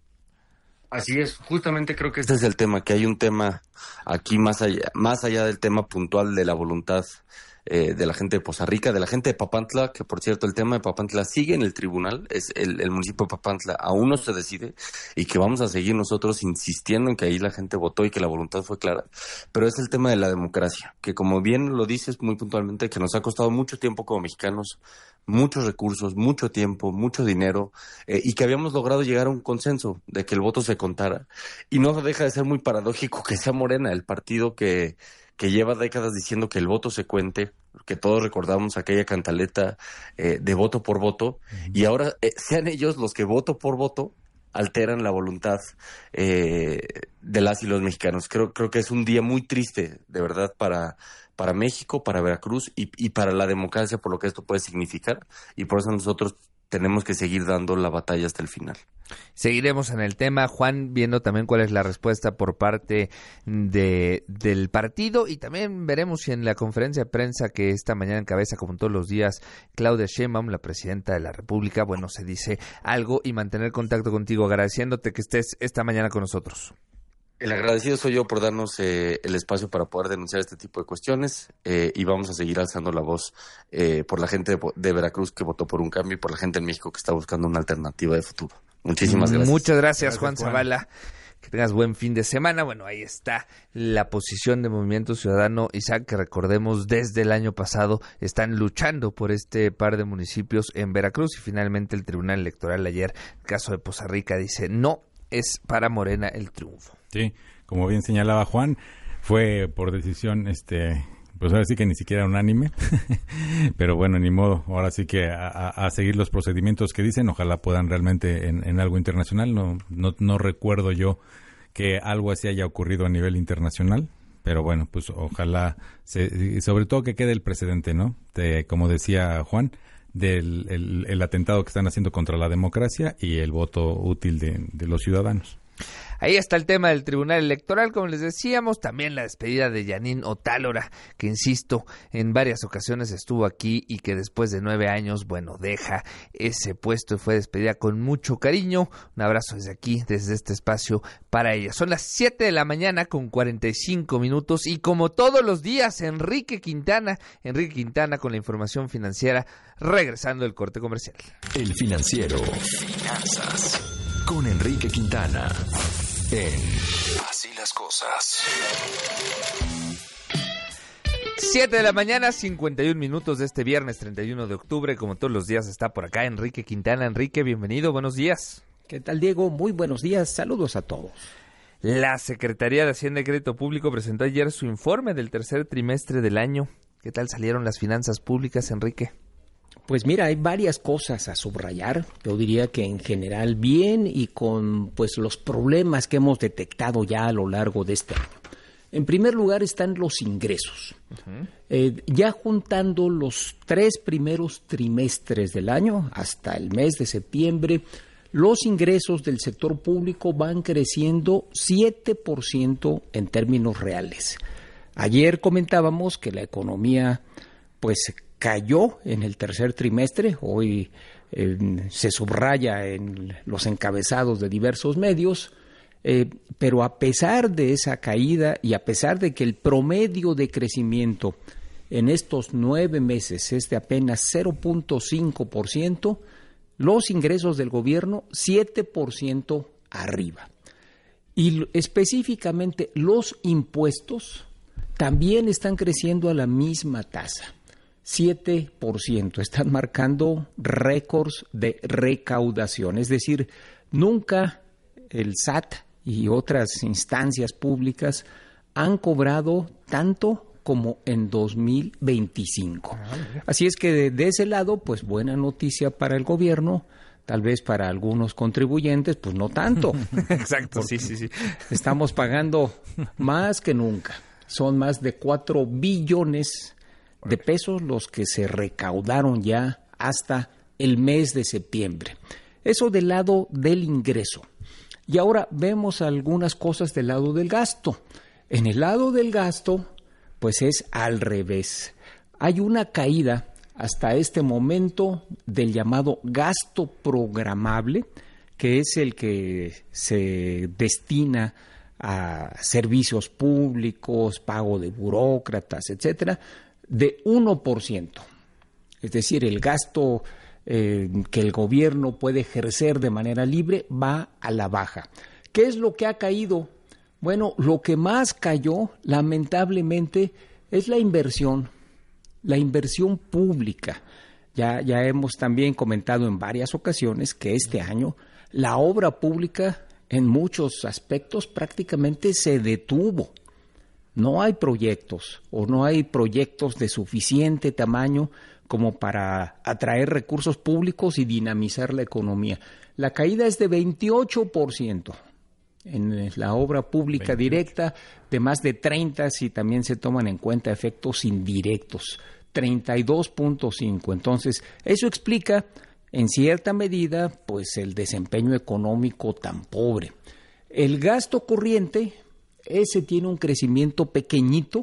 Así es, justamente creo que este es el tema, que hay un tema aquí más allá, más allá del tema puntual de la voluntad eh, de la gente de Poza Rica, de la gente de Papantla, que por cierto el tema de Papantla sigue en el tribunal, es el, el municipio de Papantla aún no se decide, y que vamos a seguir nosotros insistiendo en que ahí la gente votó y que la voluntad fue clara, pero es el tema de la democracia, que como bien lo dices muy puntualmente, que nos ha costado mucho tiempo como mexicanos, muchos recursos, mucho tiempo, mucho dinero, eh, y que habíamos logrado llegar a un consenso de que el voto se contara, y no deja de ser muy paradójico que sea Morena el partido que que lleva décadas diciendo que el voto se cuente, que todos recordamos aquella cantaleta eh, de voto por voto, uh-huh. y ahora eh, sean ellos los que voto por voto alteran la voluntad eh, de las y los mexicanos. Creo, creo que es un día muy triste, de verdad, para, para México, para Veracruz y, y para la democracia, por lo que esto puede significar, y por eso nosotros tenemos que seguir dando la batalla hasta el final. Seguiremos en el tema, Juan, viendo también cuál es la respuesta por parte de del partido, y también veremos si en la conferencia de prensa que esta mañana encabeza, como todos los días, Claudia Sheinbaum, la presidenta de la República, bueno, se dice algo, y mantener contacto contigo, agradeciéndote que estés esta mañana con nosotros. El agradecido soy yo por darnos eh, el espacio para poder denunciar este tipo de cuestiones, eh, y vamos a seguir alzando la voz eh, por la gente de, de Veracruz que votó por un cambio, y por la gente en México que está buscando una alternativa de futuro. Muchísimas gracias. Muchas gracias, gracias Juan, Juan Zavala. Que tengas buen fin de semana. Bueno, ahí está la posición de Movimiento Ciudadano, Isaac, que recordemos desde el año pasado están luchando por este par de municipios en Veracruz, y finalmente el Tribunal Electoral ayer, el caso de Poza Rica, dice no, es para Morena el triunfo. Sí, como bien señalaba Juan, fue por decisión, este, pues ahora sí que ni siquiera unánime, pero bueno, ni modo, ahora sí que a, a, a seguir los procedimientos que dicen, ojalá puedan realmente en, en algo internacional, no, no, no recuerdo yo que algo así haya ocurrido a nivel internacional, pero bueno, pues ojalá, se, sobre todo que quede el precedente, ¿no? De, como decía Juan, del el, el atentado que están haciendo contra la democracia y el voto útil de, de los ciudadanos. Ahí está el tema del Tribunal Electoral, como les decíamos, también la despedida de Jeanine Otálora, que insisto, en varias ocasiones estuvo aquí y que después de nueve años, bueno, deja ese puesto y fue despedida con mucho cariño. Un abrazo desde aquí, desde este espacio para ella. Son las siete de la mañana con cuarenta y cinco minutos, y como todos los días, Enrique Quintana, Enrique Quintana con la información financiera, regresando del corte comercial. El Financiero. Finanzas. Con Enrique Quintana. En Así las Cosas. siete de la mañana, cincuenta y un minutos de este viernes treinta y uno de octubre. Como todos los días está por acá Enrique Quintana. Enrique, bienvenido, buenos días. ¿Qué tal, Diego? Muy buenos días, saludos a todos. La Secretaría de Hacienda y Crédito Público presentó ayer su informe del tercer trimestre del año. ¿Qué tal salieron las finanzas públicas, Enrique? Pues mira, hay varias cosas a subrayar. Yo diría que en general bien y con pues los problemas que hemos detectado ya a lo largo de este año. En primer lugar están los ingresos. Uh-huh. Eh, ya juntando los tres primeros trimestres del año hasta el mes de septiembre, los ingresos del sector público van creciendo siete por ciento en términos reales. Ayer comentábamos que la economía pues cayó en el tercer trimestre, hoy eh, se subraya en los encabezados de diversos medios, eh, pero a pesar de esa caída y a pesar de que el promedio de crecimiento en estos nueve meses es de apenas cero punto cinco por ciento, los ingresos del gobierno siete por ciento arriba. Y específicamente los impuestos también están creciendo a la misma tasa. siete por ciento, están marcando récords de recaudación, es decir, nunca el S A T y otras instancias públicas han cobrado tanto como en dos mil veinticinco. Así es que de, de ese lado, pues buena noticia para el gobierno, tal vez para algunos contribuyentes, pues no tanto. Exacto, sí, sí, sí. Estamos pagando más que nunca, son más de cuatro billones de pesos los que se recaudaron ya hasta el mes de septiembre. Eso del lado del ingreso. Y ahora vemos algunas cosas del lado del gasto. En el lado del gasto, pues es al revés. Hay una caída hasta este momento del llamado gasto programable, que es el que se destina a servicios públicos, pago de burócratas, etcétera, de uno por ciento. Es decir, el gasto eh, que el gobierno puede ejercer de manera libre va a la baja. ¿Qué es lo que ha caído? Bueno, lo que más cayó, lamentablemente, es la inversión, la inversión pública. Ya, ya hemos también comentado en varias ocasiones que este año la obra pública en muchos aspectos prácticamente se detuvo. No hay proyectos o no hay proyectos de suficiente tamaño como para atraer recursos públicos y dinamizar la economía. La caída es de veintiocho por ciento en la obra pública veintiocho directa, de más de treinta si también se toman en cuenta efectos indirectos, treinta y dos punto cinco. Entonces, eso explica en cierta medida pues el desempeño económico tan pobre. El gasto corriente, ese tiene un crecimiento pequeñito,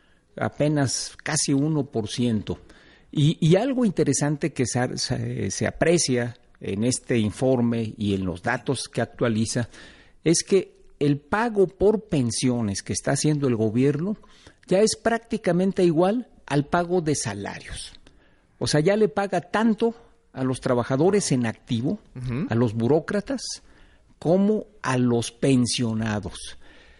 apenas casi uno por ciento. Y, y algo interesante que se, se, se aprecia en este informe y en los datos que actualiza es que el pago por pensiones que está haciendo el gobierno ya es prácticamente igual al pago de salarios. O sea, ya le paga tanto a los trabajadores en activo, uh-huh. a los burócratas, como a los pensionados.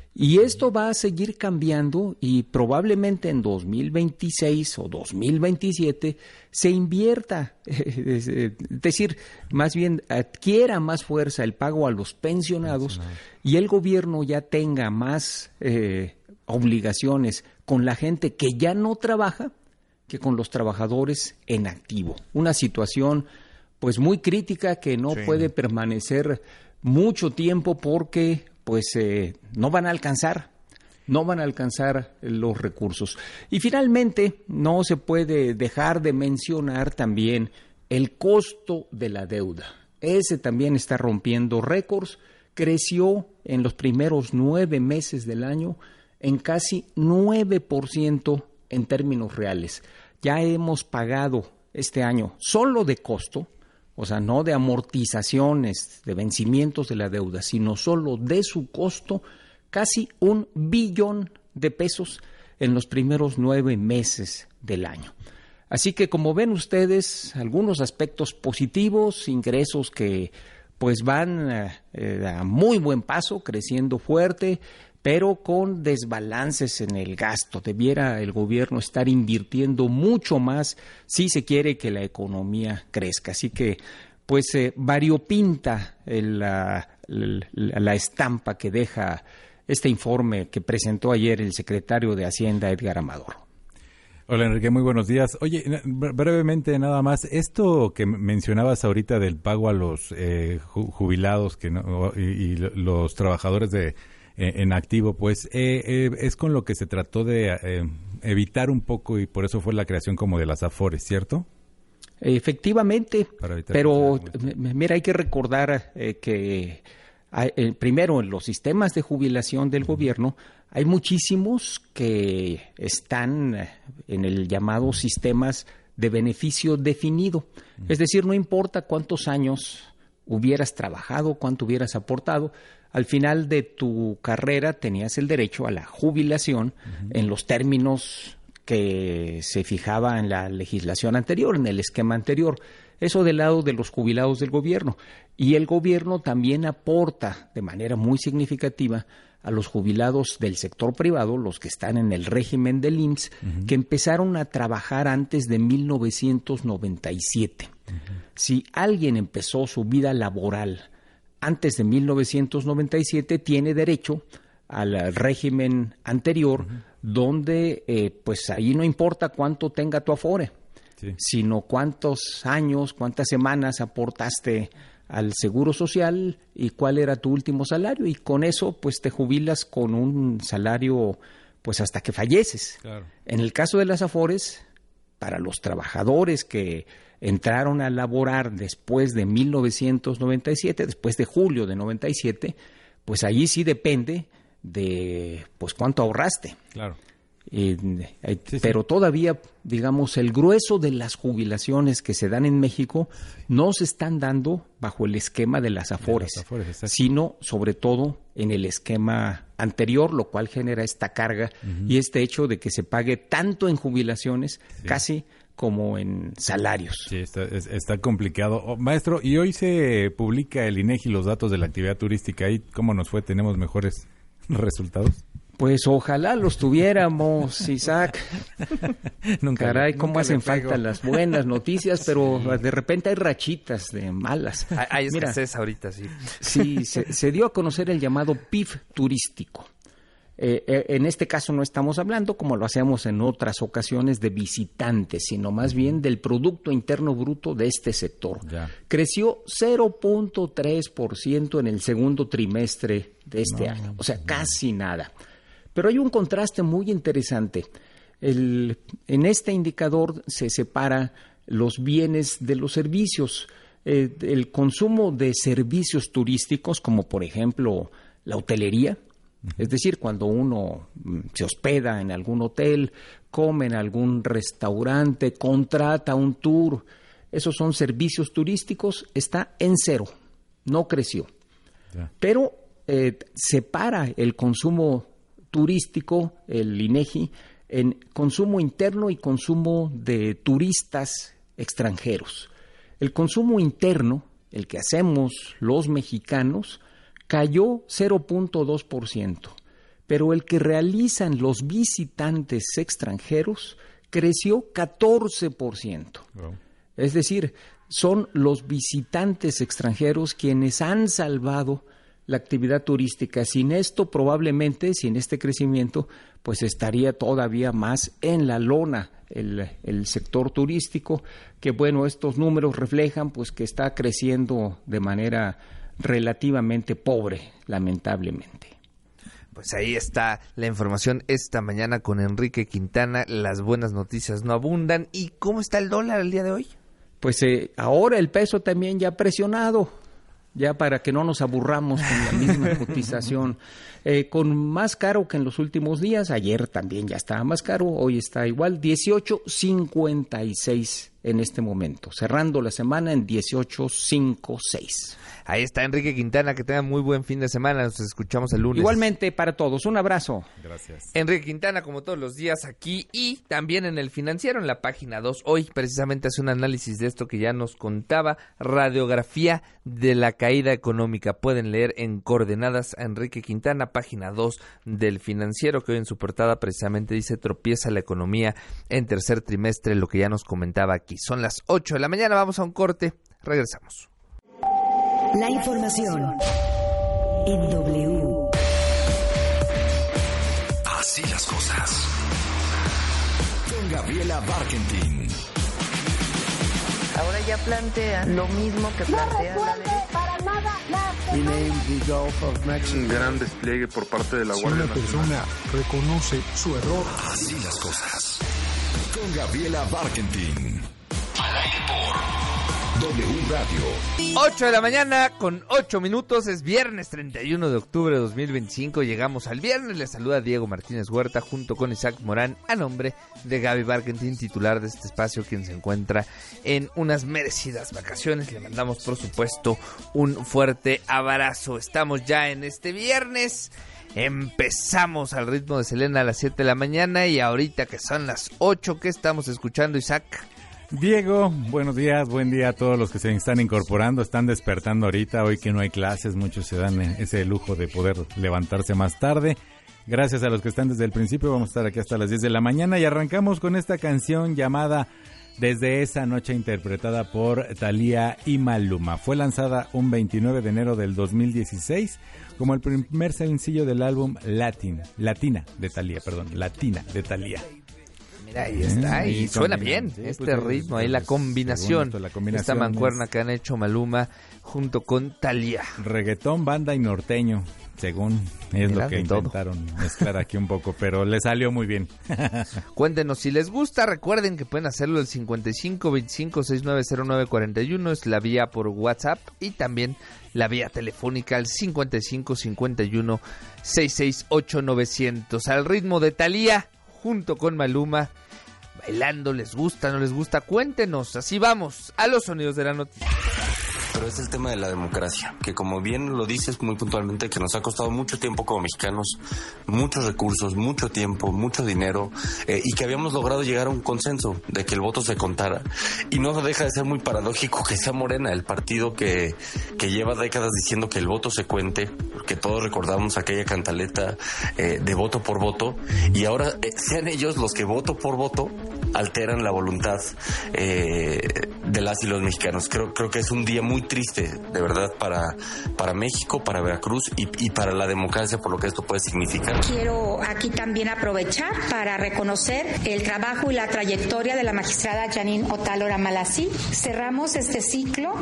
Y esto va a seguir cambiando y probablemente en dos mil veintiséis o dos mil veintisiete se invierta, es decir, más bien adquiera más fuerza el pago a los pensionados Pensionado. Y el gobierno ya tenga más eh, obligaciones con la gente que ya no trabaja que con los trabajadores en activo. Una situación pues muy crítica que no sí. puede permanecer mucho tiempo porque pues eh, no van a alcanzar, no van a alcanzar los recursos. Y finalmente, no se puede dejar de mencionar también el costo de la deuda. Ese también está rompiendo récords, creció en los primeros nueve meses del año en casi nueve por ciento en términos reales. Ya hemos pagado este año solo de costo, o sea, no de amortizaciones, de vencimientos de la deuda, sino solo de su costo, casi un billón de pesos en los primeros nueve meses del año. Así que, como ven ustedes, algunos aspectos positivos, ingresos que pues van eh, a muy buen paso, creciendo fuerte, pero con desbalances en el gasto. Debiera el gobierno estar invirtiendo mucho más si se quiere que la economía crezca. Así que, pues, eh, variopinta el, la, la, la estampa que deja este informe que presentó ayer el secretario de Hacienda, Edgar Amador. Hola Enrique, muy buenos días. Oye, brevemente nada más, esto que mencionabas ahorita del pago a los eh, jubilados que no, y, y los trabajadores de eh, en activo, pues eh, eh, es con lo que se trató de eh, evitar un poco y por eso fue la creación como de las AFORES, ¿cierto? Efectivamente, pero mira, hay que recordar eh, que hay, eh, primero en los sistemas de jubilación del gobierno hay muchísimos que están en el llamado sistemas de beneficio definido. Es decir, no importa cuántos años hubieras trabajado, cuánto hubieras aportado, al final de tu carrera tenías el derecho a la jubilación uh-huh. en los términos que se fijaba en la legislación anterior, en el esquema anterior. Eso del lado de los jubilados del gobierno. Y el gobierno también aporta de manera muy significativa a los jubilados del sector privado, los que están en el régimen del I M S S, uh-huh. que empezaron a trabajar antes de mil novecientos noventa y siete. Uh-huh. Si alguien empezó su vida laboral antes de mil novecientos noventa y siete, tiene derecho al régimen anterior, uh-huh. donde eh, pues ahí no importa cuánto tenga tu Afore, sí. sino cuántos años, cuántas semanas aportaste al Seguro Social y cuál era tu último salario, y con eso pues te jubilas con un salario pues hasta que falleces. Claro. En el caso de las Afores, para los trabajadores que entraron a laborar después de mil novecientos noventa y siete, después de julio de noventa y siete, pues allí sí depende de pues cuánto ahorraste. Claro. Eh, eh, sí, pero sí. todavía, digamos, el grueso de las jubilaciones que se dan en México no se están dando bajo el esquema de las Afores, de las Afores sino sobre todo en el esquema anterior, lo cual genera esta carga uh-huh. y este hecho de que se pague tanto en jubilaciones, sí. casi como en salarios. Sí, está, está complicado. Oh, maestro, y hoy se publica el INEGI los datos de la actividad turística. ¿Ahí cómo nos fue? ¿Tenemos mejores resultados? Pues ojalá los tuviéramos, Isaac. nunca, Caray, cómo nunca hacen falta las buenas noticias, pero sí. de repente hay rachitas de malas. Hay, hay escasez ahorita, sí. Sí, se, se dio a conocer el llamado P I B turístico. Eh, eh, en este caso no estamos hablando, como lo hacemos en otras ocasiones, de visitantes, sino más bien del Producto Interno Bruto de este sector. Ya. Creció cero punto tres por ciento en el segundo trimestre de este no, año, o sea, no. casi nada. Pero hay un contraste muy interesante. El, en este indicador se separa los bienes de los servicios. Eh, el consumo de servicios turísticos, como por ejemplo la hotelería, uh-huh. es decir, cuando uno se hospeda en algún hotel, come en algún restaurante, contrata un tour, esos son servicios turísticos, está en cero, no creció. Yeah. Pero eh, separa el consumo turístico, el INEGI, en consumo interno y consumo de turistas extranjeros. El consumo interno, el que hacemos los mexicanos, cayó cero punto dos por ciento, pero el que realizan los visitantes extranjeros creció catorce por ciento. Wow. Es decir, son los visitantes extranjeros quienes han salvado la actividad turística. Sin esto, probablemente, sin este crecimiento, pues estaría todavía más en la lona el, el sector turístico, que bueno, estos números reflejan pues que está creciendo de manera relativamente pobre, lamentablemente. Pues ahí está la información esta mañana con Enrique Quintana. Las buenas noticias no abundan. ¿Y cómo está el dólar el día de hoy? Pues eh, ahora el peso también ya presionado, ya para que no nos aburramos con la misma cotización, eh, con más caro que en los últimos días. Ayer también ya estaba más caro, hoy está igual, dieciocho cincuenta y seis en este momento, cerrando la semana en dieciocho cincuenta y seis. Ahí está Enrique Quintana, que tenga muy buen fin de semana, nos escuchamos el lunes. Igualmente para todos, un abrazo. Gracias. Enrique Quintana, como todos los días aquí y también en El Financiero, en la página dos. Hoy precisamente hace un análisis de esto que ya nos contaba, radiografía de la caída económica. Pueden leer en Coordenadas a Enrique Quintana, página dos del Financiero, que hoy en su portada precisamente dice: tropieza la economía en tercer trimestre, lo que ya nos comentaba aquí. Son las ocho de la mañana, vamos a un corte, regresamos. La información en W. Así las cosas. Con Gabriela Barkentin. Ahora ya plantea lo mismo que plantea no la ley. para nada la Un gran despliegue por parte de la Si Guardia una Nacional. persona reconoce su error, Así las cosas. Con Gabriela Barkentin. Al aire por W Radio. ocho de la mañana con ocho minutos, es viernes treinta y uno de octubre de dos mil veinticinco, llegamos al viernes, les saluda Diego Martínez Huerta junto con Isaac Morán a nombre de Gaby Barkentin, titular de este espacio, quien se encuentra en unas merecidas vacaciones. Le mandamos por supuesto un fuerte abrazo, estamos ya en este viernes, empezamos al ritmo de Selena a las siete de la mañana y ahorita que son las ocho, ¿qué estamos escuchando, Isaac? Diego, buenos días, buen día a todos los que se están incorporando, están despertando ahorita, hoy que no hay clases, muchos se dan ese lujo de poder levantarse más tarde. Gracias a los que están desde el principio, vamos a estar aquí hasta las diez de la mañana y arrancamos con esta canción llamada Desde esa noche, interpretada por Thalía y Maluma. Fue lanzada un veintinueve de enero del dos mil dieciséis como el primer sencillo del álbum Latin, Latina de Thalía, perdón, Latina de Thalía. Mira, ahí está, y suena bien sí, este pues, ritmo, ahí la combinación, esto, la combinación esta mancuerna es... que han hecho Maluma junto con Thalía. Reggaetón, banda y norteño, según es Mira, lo que intentaron todo. mezclar aquí un poco, pero le salió muy bien. Cuéntenos si les gusta, recuerden que pueden hacerlo el cincuenta y cinco veinticinco sesenta y nueve cero nueve cuarenta y uno, es la vía por WhatsApp y también la vía telefónica al cincuenta y cinco cincuenta y uno sesenta y seis ocho novecientos. Al ritmo de Thalía junto con Maluma, bailando, ¿les gusta, no les gusta? Cuéntenos, así vamos a los sonidos de la noticia. Pero es el tema de la democracia, que como bien lo dices muy puntualmente, que nos ha costado mucho tiempo como mexicanos, muchos recursos, mucho tiempo, mucho dinero, eh, y que habíamos logrado llegar a un consenso de que el voto se contara. Y no deja de ser muy paradójico que sea Morena, el partido que, que lleva décadas diciendo que el voto se cuente, porque todos recordamos aquella cantaleta eh, de voto por voto, y ahora eh, sean ellos los que voto por voto alteran la voluntad eh, de las y los mexicanos. Creo, creo que es un día muy triste, de verdad, para, para México, para Veracruz y, y para la democracia, por lo que esto puede significar. Quiero aquí también aprovechar para reconocer el trabajo y la trayectoria de la magistrada Janine Otálora Malací. Cerramos este ciclo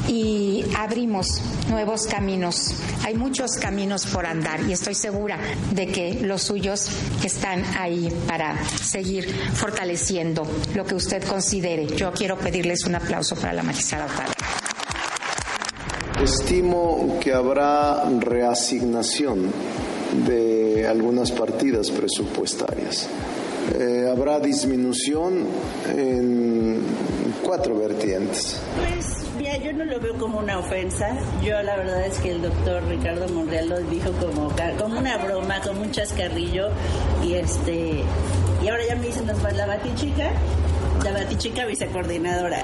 y abrimos nuevos caminos. Hay muchos caminos por andar y estoy segura de que los suyos están ahí para seguir fortaleciendo lo que usted considere. Yo quiero pedirles un aplauso para la magistrada Otálora. Estimo que habrá reasignación de algunas partidas presupuestarias. Eh, habrá disminución en cuatro vertientes. Pues mira, yo no lo veo como una ofensa. Yo la verdad es que el doctor Ricardo Monreal lo dijo como, como una broma, como un chascarrillo. Y este y ahora ya me dicen la batichica. La batichica vicecoordinadora.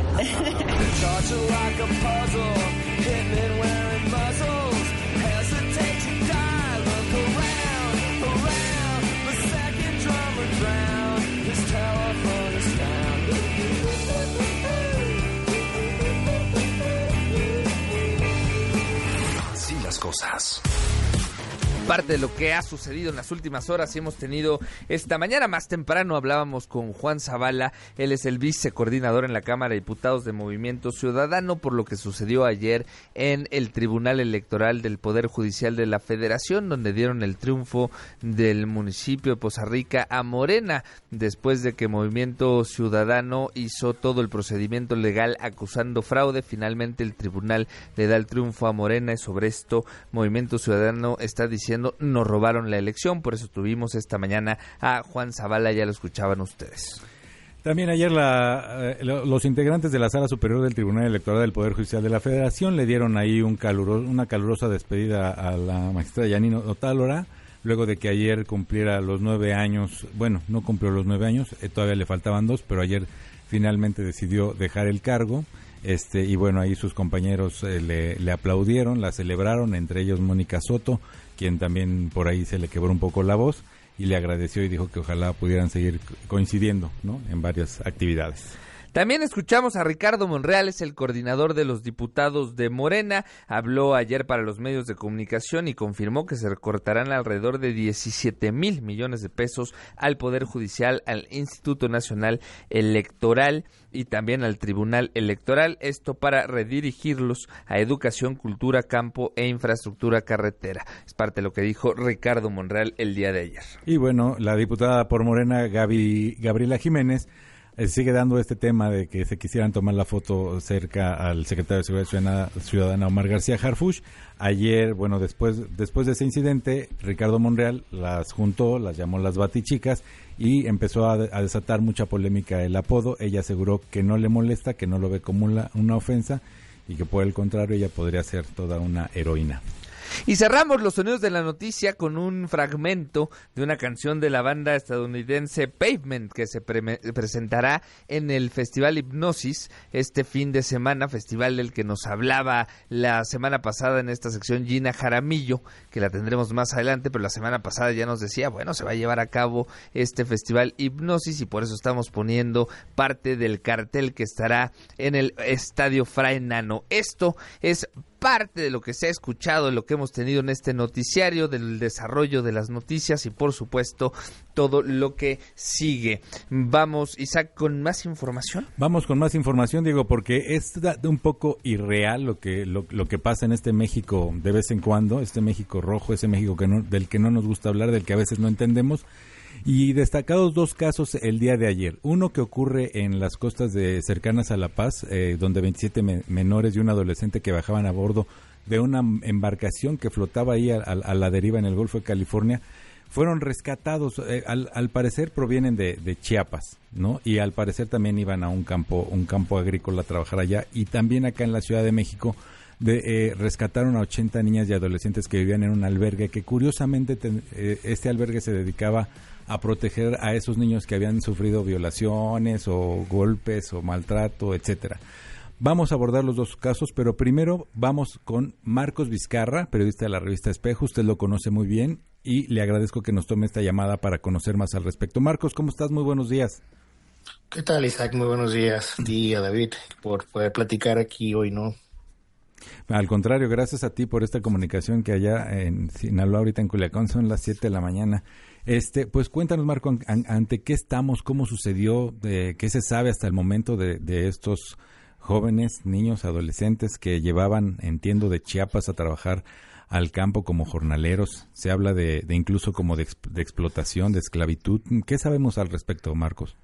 Así las cosas. Parte de lo que ha sucedido en las últimas horas y hemos tenido esta mañana. Más temprano hablábamos con Juan Zavala, él es el vicecoordinador en la Cámara de Diputados de Movimiento Ciudadano, por lo que sucedió ayer en el Tribunal Electoral del Poder Judicial de la Federación, donde dieron el triunfo del municipio de Poza Rica a Morena, después de que Movimiento Ciudadano hizo todo el procedimiento legal acusando fraude. Finalmente el tribunal le da el triunfo a Morena y sobre esto Movimiento Ciudadano está diciendo nos robaron la elección. Por eso tuvimos esta mañana a Juan Zavala, ya lo escuchaban ustedes. También ayer la, eh, los integrantes de la Sala Superior del Tribunal Electoral del Poder Judicial de la Federación le dieron ahí un caluro, una calurosa despedida a la magistrada Janine Otálora, luego de que ayer cumpliera los nueve años, bueno, no cumplió los nueve años, eh, todavía le faltaban dos, pero ayer finalmente decidió dejar el cargo. Este, y bueno, ahí sus compañeros eh, le, le aplaudieron, la celebraron, entre ellos Mónica Soto, quien también por ahí se le quebró un poco la voz y le agradeció y dijo que ojalá pudieran seguir coincidiendo, ¿no?, en varias actividades. También escuchamos a Ricardo Monreal, es el coordinador de los diputados de Morena. Habló ayer para los medios de comunicación y confirmó que se recortarán alrededor de diecisiete mil millones de pesos al Poder Judicial, al Instituto Nacional Electoral y también al Tribunal Electoral. Esto para redirigirlos a educación, cultura, campo e infraestructura carretera. Es parte de lo que dijo Ricardo Monreal el día de ayer. Y bueno, la diputada por Morena, Gaby, Gabriela Jiménez, eh, sigue dando este tema de que se quisieran tomar la foto cerca al secretario de Seguridad Ciudadana, Ciudadana Omar García Harfuch. Ayer, bueno, después, después de ese incidente, Ricardo Monreal las juntó, las llamó las batichicas y empezó a, a desatar mucha polémica el apodo. Ella aseguró que no le molesta, que no lo ve como una, una ofensa y que por el contrario ella podría ser toda una heroína. Y cerramos los sonidos de la noticia con un fragmento de una canción de la banda estadounidense Pavement que se pre- presentará en el Festival Hipnosis este fin de semana, festival del que nos hablaba la semana pasada en esta sección Gina Jaramillo, que la tendremos más adelante, pero la semana pasada ya nos decía, bueno, se va a llevar a cabo este Festival Hipnosis y por eso estamos poniendo parte del cartel que estará en el Estadio Fray Nano. Esto es parte de lo que se ha escuchado, de lo que hemos tenido en este noticiario, del desarrollo de las noticias y por supuesto todo lo que sigue. Vamos, Isaac, con más información. Vamos con más información, Diego, porque es un poco irreal lo que lo, lo que pasa en este México de vez en cuando, este México rojo, ese México que no, del que no nos gusta hablar, del que a veces no entendemos. Y destacados dos casos el día de ayer. Uno que ocurre en las costas de cercanas a La Paz, eh, donde veintisiete me- menores y un adolescente que bajaban a bordo de una embarcación que flotaba ahí a, a, a la deriva en el Golfo de California, fueron rescatados. Eh, al, al parecer provienen de, de Chiapas, ¿no? Y al parecer también iban a un campo, un campo agrícola a trabajar allá. Y también acá en la Ciudad de México de, eh, rescataron a ochenta niñas y adolescentes que vivían en un albergue que curiosamente ten, eh, este albergue se dedicaba a proteger a esos niños que habían sufrido violaciones o golpes o maltrato, etcétera. Vamos a abordar los dos casos, pero primero vamos con Marcos Vizcarra, periodista de la revista Espejo. Usted lo conoce muy bien y le agradezco que nos tome esta llamada para conocer más al respecto. Marcos, ¿cómo estás? Muy buenos días. ¿Qué tal, Isaac? Muy buenos días. Y a David por poder platicar aquí hoy, ¿no? Al contrario, gracias a ti por esta comunicación que allá en Sinaloa, ahorita en Culiacán, son las siete de la mañana. Este, pues cuéntanos, Marco, an, ante qué estamos, cómo sucedió, de, qué se sabe hasta el momento de, de estos jóvenes, niños, adolescentes que llevaban, entiendo, de Chiapas a trabajar al campo como jornaleros. Se habla de, de incluso como de, de explotación, de esclavitud. ¿Qué sabemos al respecto, Marcos?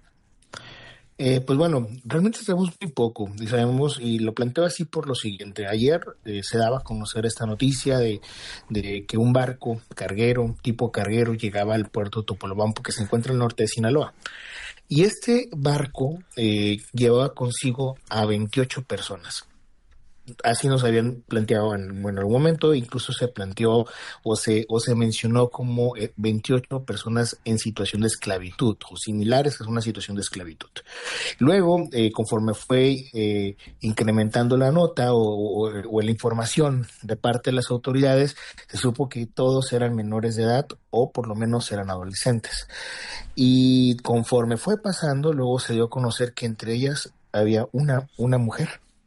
Eh, pues bueno, realmente sabemos muy poco y sabemos, y lo planteo así por lo siguiente. Ayer eh, se daba a conocer esta noticia de, de que un barco carguero, tipo carguero, llegaba al puerto de Topolobampo, que se encuentra al norte de Sinaloa. Y este barco eh, llevaba consigo a veintiocho personas. Así nos habían planteado en, bueno, en algún momento, incluso se planteó o se o se mencionó como eh, veintiocho personas en situación de esclavitud o similares a una situación de esclavitud. Luego, eh, conforme fue eh, incrementando la nota o, o, o la información de parte de las autoridades, se supo que todos eran menores de edad o por lo menos eran adolescentes. Y conforme fue pasando, luego se dio a conocer que entre ellas había una, una mujer.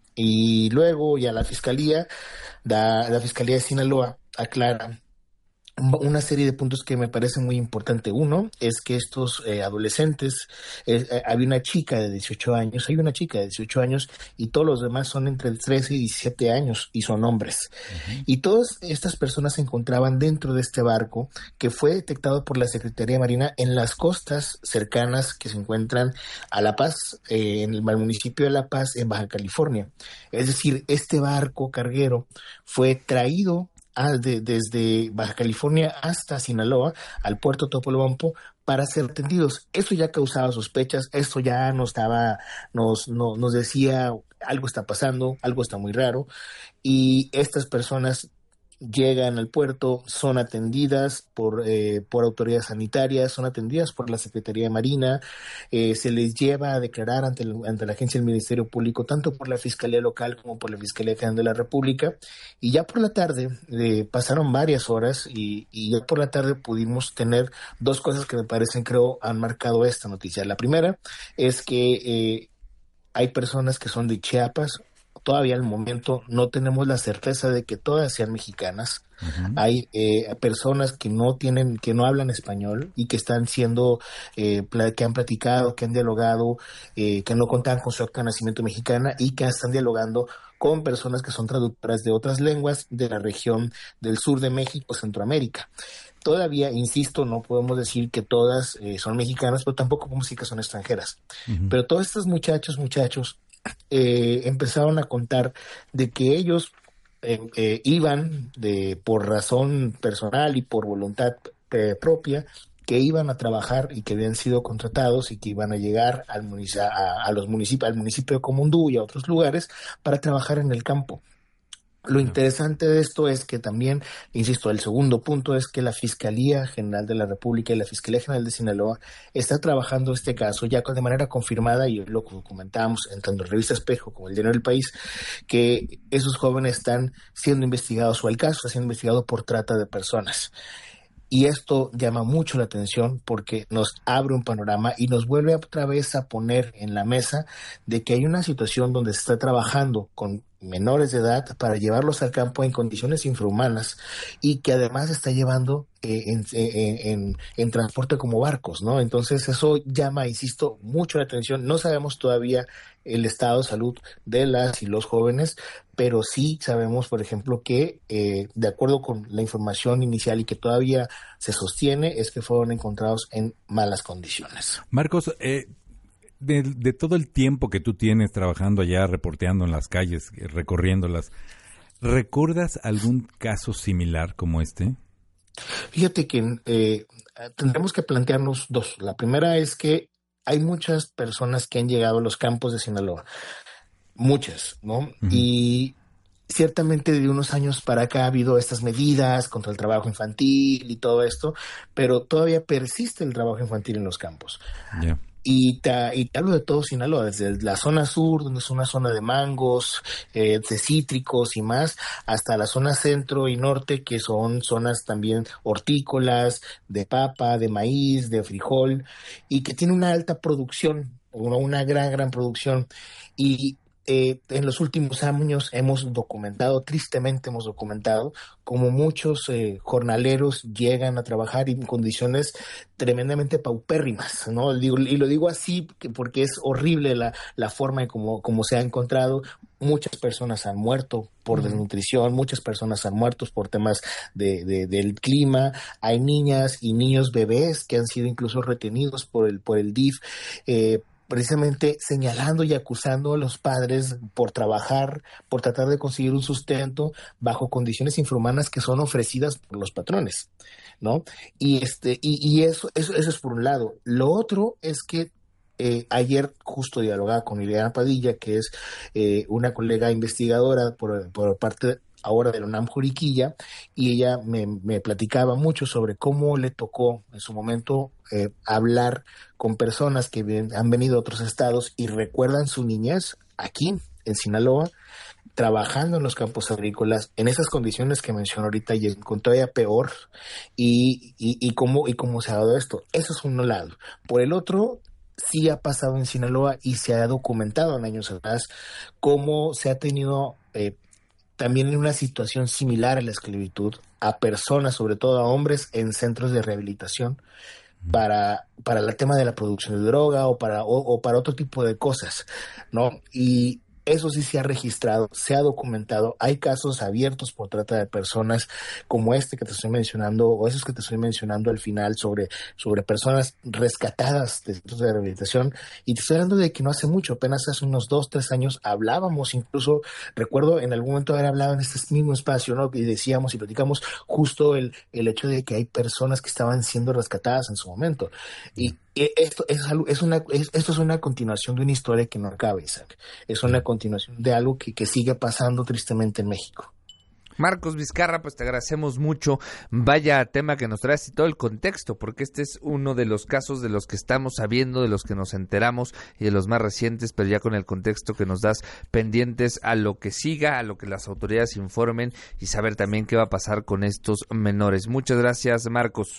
Y luego ya la fiscalía, da, la fiscalía de Sinaloa aclara una serie de puntos que me parecen muy importantes. Uno es que estos eh, adolescentes, eh, eh, había una chica de dieciocho años, hay una chica de dieciocho años y todos los demás son entre trece y diecisiete años y son hombres. Uh-huh. Y todas estas personas se encontraban dentro de este barco que fue detectado por la Secretaría de Marina en las costas cercanas que se encuentran a La Paz, eh, en el municipio de La Paz, en Baja California. Es decir, este barco carguero fue traído Ah, de, desde Baja California hasta Sinaloa, al puerto Topolobampo, para ser atendidos. Esto ya causaba sospechas, esto ya nos daba, nos, no, nos decía algo está pasando, algo está muy raro, y estas personas llegan al puerto, son atendidas por, eh, por autoridades sanitarias, son atendidas por la Secretaría de Marina, eh, se les lleva a declarar ante, el, ante la agencia del Ministerio Público, tanto por la Fiscalía Local como por la Fiscalía General de la República, y ya por la tarde, eh, pasaron varias horas, y, y ya por la tarde pudimos tener dos cosas que me parecen, creo, han marcado esta noticia. La primera es que eh, hay personas que son de Chiapas. Todavía al momento no tenemos la certeza de que todas sean mexicanas. Uh-huh. Hay eh, personas que no tienen, que no hablan español y que están siendo, eh, pla- que han platicado, que han dialogado, eh, que no contan con su acta de nacimiento mexicana y que están dialogando con personas que son traductoras de otras lenguas de la región del sur de México, Centroamérica. Todavía, insisto, no podemos decir que todas eh, son mexicanas, pero tampoco podemos decir que son extranjeras. Uh-huh. Pero todos estos muchachos, muchachos, eh, empezaron a contar de que ellos eh, eh, iban de por razón personal y por voluntad eh, propia, que iban a trabajar y que habían sido contratados y que iban a llegar al munici- a, a los municipios, al municipio de Comundú y a otros lugares para trabajar en el campo. Lo interesante de esto es que también, insisto, el segundo punto es que la Fiscalía General de la República y la Fiscalía General de Sinaloa está trabajando este caso ya de manera confirmada, y lo comentábamos en tanto en Revista Espejo como el Diario del País, que esos jóvenes están siendo investigados, o el caso está siendo investigado por trata de personas. Y esto llama mucho la atención porque nos abre un panorama y nos vuelve otra vez a poner en la mesa de que hay una situación donde se está trabajando con menores de edad para llevarlos al campo en condiciones infrahumanas y que además está llevando eh, en, en, en, en transporte como barcos, ¿no? Entonces eso llama, insisto, mucho la atención. No sabemos todavía el estado de salud de las y los jóvenes, pero sí sabemos, por ejemplo, que eh, de acuerdo con la información inicial y que todavía se sostiene, es que fueron encontrados en malas condiciones. Marcos, eh, de, de todo el tiempo que tú tienes trabajando allá, reporteando en las calles, recorriéndolas, ¿recuerdas algún caso similar como este? Fíjate que eh, tendremos que plantearnos dos. La primera es que hay muchas personas que han llegado a los campos de Sinaloa, muchas, ¿no? Uh-huh. Y ciertamente de unos años para acá ha habido estas medidas contra el trabajo infantil y todo esto, pero todavía persiste el trabajo infantil en los campos. Yeah. Y te, y te hablo de todo Sinaloa, desde la zona sur, donde es una zona de mangos, eh, de cítricos y más, hasta la zona centro y norte, que son zonas también hortícolas, de papa, de maíz, de frijol, y que tiene una alta producción, una, una gran, gran producción. Y Eh, en los últimos años hemos documentado, tristemente hemos documentado, como muchos eh, jornaleros llegan a trabajar en condiciones tremendamente paupérrimas, ¿no? Digo, y lo digo así porque es horrible la, la forma en cómo, cómo se ha encontrado. Muchas personas han muerto por desnutrición, muchas personas han muerto por temas de, de, del clima. Hay niñas y niños bebés que han sido incluso retenidos por el, por el D I F, eh, precisamente señalando y acusando a los padres por trabajar, por tratar de conseguir un sustento bajo condiciones infrahumanas que son ofrecidas por los patrones, ¿no? Y este y, y eso, eso eso es por un lado. Lo otro es que eh, ayer justo dialogaba con Ileana Padilla, que es eh, una colega investigadora por, por parte de ahora de la UNAM Juriquilla, y ella me, me platicaba mucho sobre cómo le tocó en su momento eh, hablar con personas que ven, han venido a otros estados y recuerdan su niñez aquí en Sinaloa, trabajando en los campos agrícolas, en esas condiciones que menciono ahorita y con todavía peor, y, y, y, cómo, y cómo se ha dado esto. Eso es un lado. Por el otro, sí ha pasado en Sinaloa y se ha documentado en años atrás cómo se ha tenido eh, también en una situación similar a la esclavitud, a personas, sobre todo a hombres, en centros de rehabilitación para, para el tema de la producción de droga o para, o, o para otro tipo de cosas, ¿no? Y eso sí se ha registrado, se ha documentado. Hay casos abiertos por trata de personas como este que te estoy mencionando, o esos que te estoy mencionando al final, sobre, sobre personas rescatadas de centros de rehabilitación. Y te estoy hablando de que no hace mucho, apenas hace unos dos, tres años hablábamos, incluso recuerdo en algún momento haber hablado en este mismo espacio, ¿no? Y decíamos y platicamos justo el, el hecho de que hay personas que estaban siendo rescatadas en su momento. Y esto es, es una, es, esto es una continuación de una historia que no acaba, Isaac. Es una continuación de algo que, que sigue pasando tristemente en México. Marcos Vizcarra, pues te agradecemos mucho. Vaya tema que nos traes y todo el contexto, porque este es uno de los casos de los que estamos sabiendo, de los que nos enteramos y de los más recientes, pero ya con el contexto que nos das, pendientes a lo que siga, a lo que las autoridades informen y saber también qué va a pasar con estos menores. Muchas gracias, Marcos.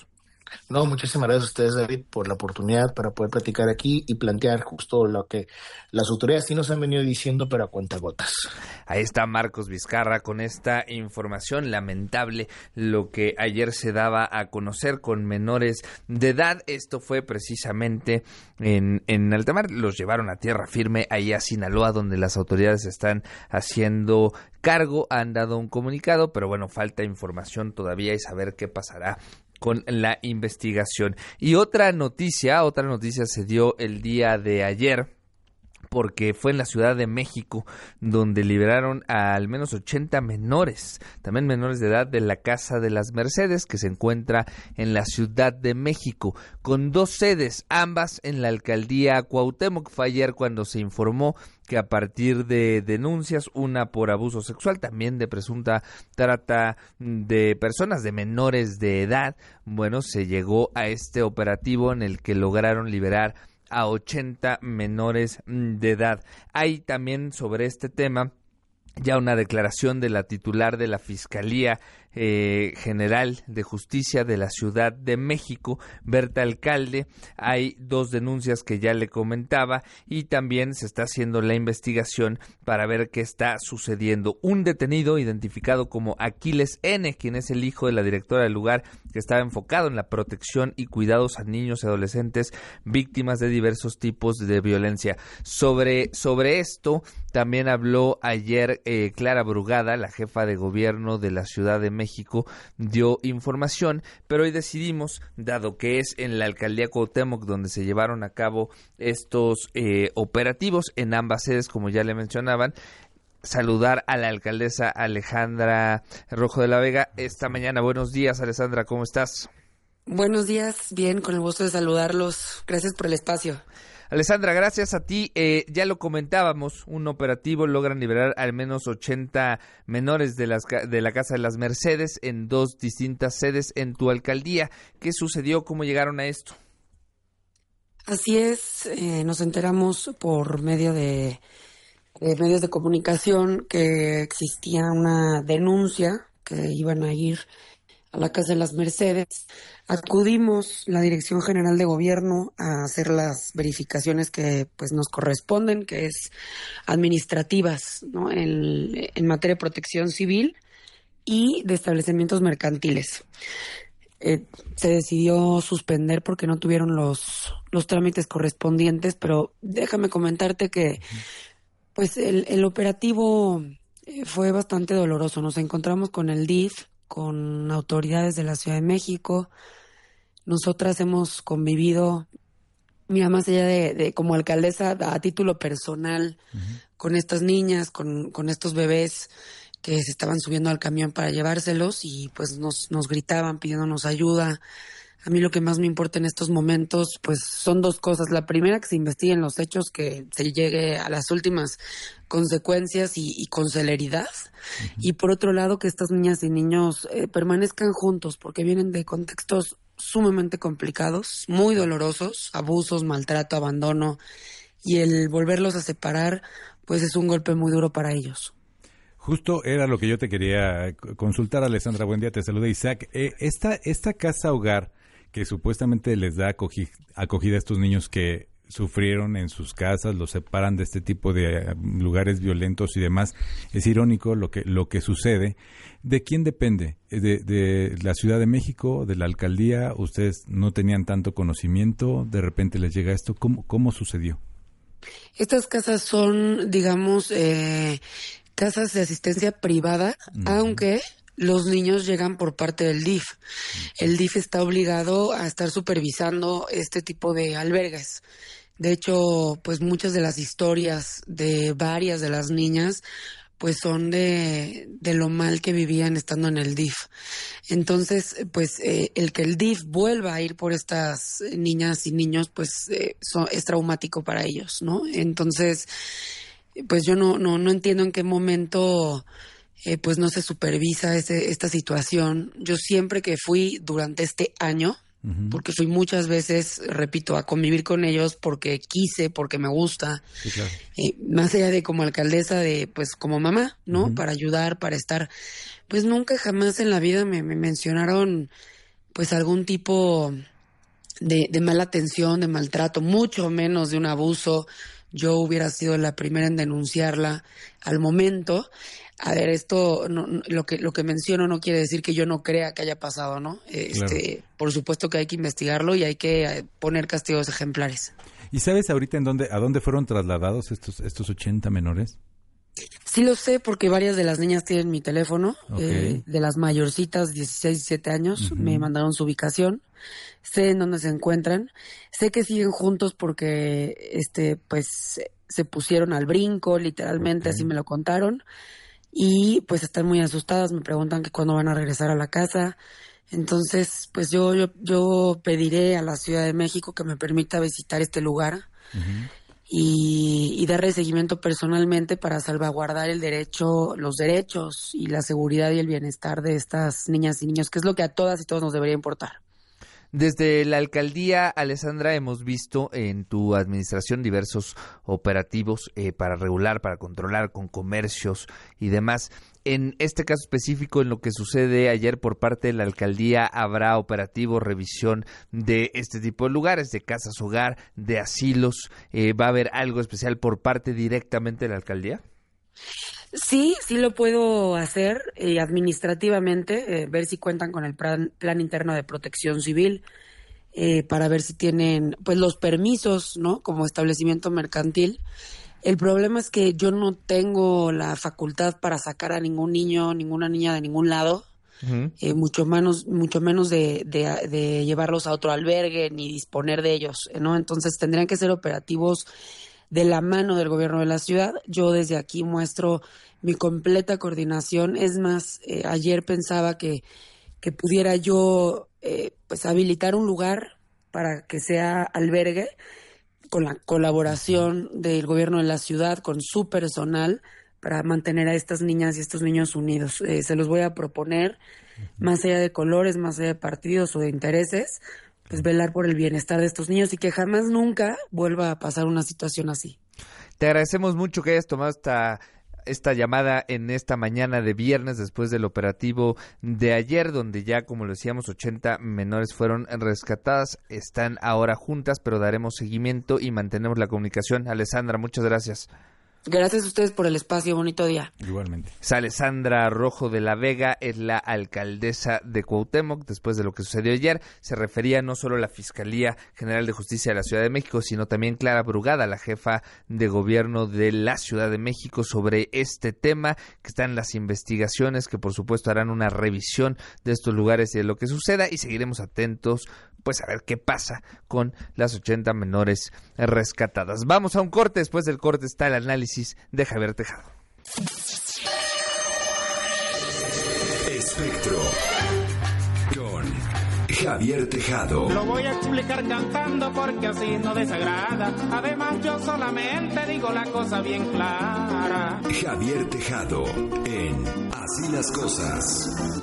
No, muchísimas gracias a ustedes, David, por la oportunidad para poder platicar aquí y plantear justo lo que las autoridades sí nos han venido diciendo, pero a cuentagotas. Ahí está Marcos Vizcarra con esta información lamentable, lo que ayer se daba a conocer con menores de edad. Esto fue precisamente en, en Altamar, los llevaron a tierra firme, ahí a Sinaloa, donde las autoridades están haciendo cargo, han dado un comunicado, pero bueno, falta información todavía y saber qué pasará con la investigación. Y otra noticia, otra noticia se dio el día de ayer, porque fue en la Ciudad de México, donde liberaron a al menos ochenta menores, también menores de edad, de la Casa de las Mercedes, que se encuentra en la Ciudad de México, con dos sedes, ambas en la alcaldía Cuauhtémoc. Fue ayer cuando se informó que a partir de denuncias, una por abuso sexual, también de presunta trata de personas, de menores de edad, bueno, se llegó a este operativo en el que lograron liberar a ochenta menores de edad. Hay también sobre este tema ya una declaración de la titular de la Fiscalía eh, General de Justicia de la Ciudad de México, Berta Alcalde. Hay dos denuncias que ya le comentaba y también se está haciendo la investigación para ver qué está sucediendo. Un detenido identificado como Aquiles N., quien es el hijo de la directora del lugar, que estaba enfocado en la protección y cuidados a niños y adolescentes víctimas de diversos tipos de violencia. Sobre, sobre esto también habló ayer eh, Clara Brugada, la jefa de gobierno de la Ciudad de México, dio información, pero hoy decidimos, dado que es en la alcaldía Cuauhtémoc donde se llevaron a cabo estos eh, operativos en ambas sedes, como ya le mencionaban, saludar a la alcaldesa Alejandra Rojo de la Vega esta mañana. Buenos días, Alessandra, ¿cómo estás? Buenos días, bien, con el gusto de saludarlos. Gracias por el espacio. Alessandra, gracias a ti. Eh, ya lo comentábamos, un operativo logran liberar al menos ochenta menores de, las, de la Casa de las Mercedes en dos distintas sedes en tu alcaldía. ¿Qué sucedió? ¿Cómo llegaron a esto? Así es, eh, nos enteramos por medio de, de medios de comunicación que existía una denuncia que iban a ir a la Casa de las Mercedes. Acudimos la Dirección General de Gobierno a hacer las verificaciones que pues nos corresponden, que es administrativas, ¿no? en, en materia de protección civil y de establecimientos mercantiles. Eh, se decidió suspender porque no tuvieron los, los trámites correspondientes, pero déjame comentarte que pues el, el operativo fue bastante doloroso. Nos encontramos con el D I F, con autoridades de la Ciudad de México. Nosotras hemos convivido, mira, más allá de, de como alcaldesa, a título personal, uh-huh, con estas niñas, con, con estos bebés que se estaban subiendo al camión para llevárselos y pues nos, nos gritaban pidiéndonos ayuda. A mí lo que más me importa en estos momentos pues son dos cosas. La primera, que se investiguen los hechos, que se llegue a las últimas consecuencias y, y con celeridad. Uh-huh. Y por otro lado, que estas niñas y niños eh, permanezcan juntos, porque vienen de contextos sumamente complicados, muy dolorosos, abusos, maltrato, abandono, y el volverlos a separar pues es un golpe muy duro para ellos. Justo era lo que yo te quería consultar, Alessandra. Buen día, te saluda Isaac. Eh, esta, esta casa hogar que supuestamente les da acogi- acogida a estos niños que sufrieron en sus casas, los separan de este tipo de lugares violentos y demás. Es irónico lo que lo que sucede. ¿De quién depende? ¿De, de la Ciudad de México, de la alcaldía? ¿Ustedes no tenían tanto conocimiento? ¿De repente les llega esto? ¿Cómo, cómo sucedió? Estas casas son, digamos, eh, casas de asistencia privada, uh-huh, aunque los niños llegan por parte del D I F. El D I F está obligado a estar supervisando este tipo de albergues. De hecho, pues muchas de las historias de varias de las niñas pues son de, de lo mal que vivían estando en el D I F. Entonces, pues eh, el que el D I F vuelva a ir por estas niñas y niños, pues eh, so, es traumático para ellos, ¿no? Entonces, pues yo no, no, no entiendo en qué momento eh, pues no se supervisa ese, esta situación. Yo siempre que fui durante este año, uh-huh, porque fui muchas veces, repito, a convivir con ellos porque quise, porque me gusta, sí, claro, eh, más allá de como alcaldesa, de pues como mamá, ¿no? Uh-huh. Para ayudar, para estar, pues nunca jamás en la vida me, me mencionaron pues algún tipo de, de mala atención, de maltrato, mucho menos de un abuso. Yo hubiera sido la primera en denunciarla al momento. A ver, esto, no, lo que lo que menciono no quiere decir que yo no crea que haya pasado, ¿no? Este, claro. Por supuesto que hay que investigarlo y hay que poner castigos ejemplares. ¿Y sabes ahorita en dónde, a dónde fueron trasladados estos estos ochenta menores? Sí lo sé porque varias de las niñas tienen mi teléfono, okay. eh, de las mayorcitas, dieciséis, diecisiete años, uh-huh. me mandaron su ubicación, sé en dónde se encuentran, sé que siguen juntos porque este pues se pusieron al brinco, literalmente, okay. así me lo contaron, y pues están muy asustadas, me preguntan que cuándo van a regresar a la casa. Entonces, pues yo yo, yo pediré a la Ciudad de México que me permita visitar este lugar. Uh-huh. Y, y darle seguimiento personalmente para salvaguardar el derecho, los derechos y la seguridad y el bienestar de estas niñas y niños, que es lo que a todas y todos nos debería importar. Desde la alcaldía, Alessandra, hemos visto en tu administración diversos operativos eh, para regular, para controlar con comercios y demás. En este caso específico, en lo que sucede ayer por parte de la alcaldía, ¿habrá operativo, revisión de este tipo de lugares, de casas hogar, de asilos? Eh, ¿Va a haber algo especial por parte directamente de la alcaldía? Sí, sí lo puedo hacer eh, administrativamente, eh, ver si cuentan con el plan, plan interno de protección civil, eh, para ver si tienen pues los permisos, ¿no? Como establecimiento mercantil. El problema es que yo no tengo la facultad para sacar a ningún niño, ninguna niña de ningún lado, uh-huh. eh, mucho menos, mucho menos de, de, de llevarlos a otro albergue ni disponer de ellos, ¿no? Entonces tendrían que ser operativos de la mano del gobierno de la ciudad. Yo desde aquí muestro mi completa coordinación. Es más, eh, ayer pensaba que, que pudiera yo eh, pues habilitar un lugar para que sea albergue, con la colaboración del gobierno de la ciudad, con su personal, para mantener a estas niñas y estos niños unidos. Eh, se los voy a proponer, más allá de colores, más allá de partidos o de intereses, pues velar por el bienestar de estos niños y que jamás nunca vuelva a pasar una situación así. Te agradecemos mucho que hayas tomado esta... esta llamada en esta mañana de viernes después del operativo de ayer, donde ya, como lo decíamos, ochenta menores fueron rescatadas, están ahora juntas, pero daremos seguimiento y mantenemos la comunicación. Alessandra, muchas gracias. Gracias a ustedes por el espacio, bonito día. Igualmente. Es Alessandra Rojo de la Vega, es la alcaldesa de Cuauhtémoc. Después de lo que sucedió ayer, se refería no solo a la Fiscalía General de Justicia de la Ciudad de México, sino también Clara Brugada, la jefa de gobierno de la Ciudad de México, sobre este tema, que están las investigaciones, que por supuesto harán una revisión de estos lugares y de lo que suceda, y seguiremos atentos pues a ver qué pasa con las ochenta menores rescatadas. Vamos a un corte, después del corte está el análisis de Javier Tejado. Espectro con Javier Tejado. Lo voy a explicar cantando porque así no desagrada. Además yo solamente digo la cosa bien clara. Javier Tejado en Así las Cosas.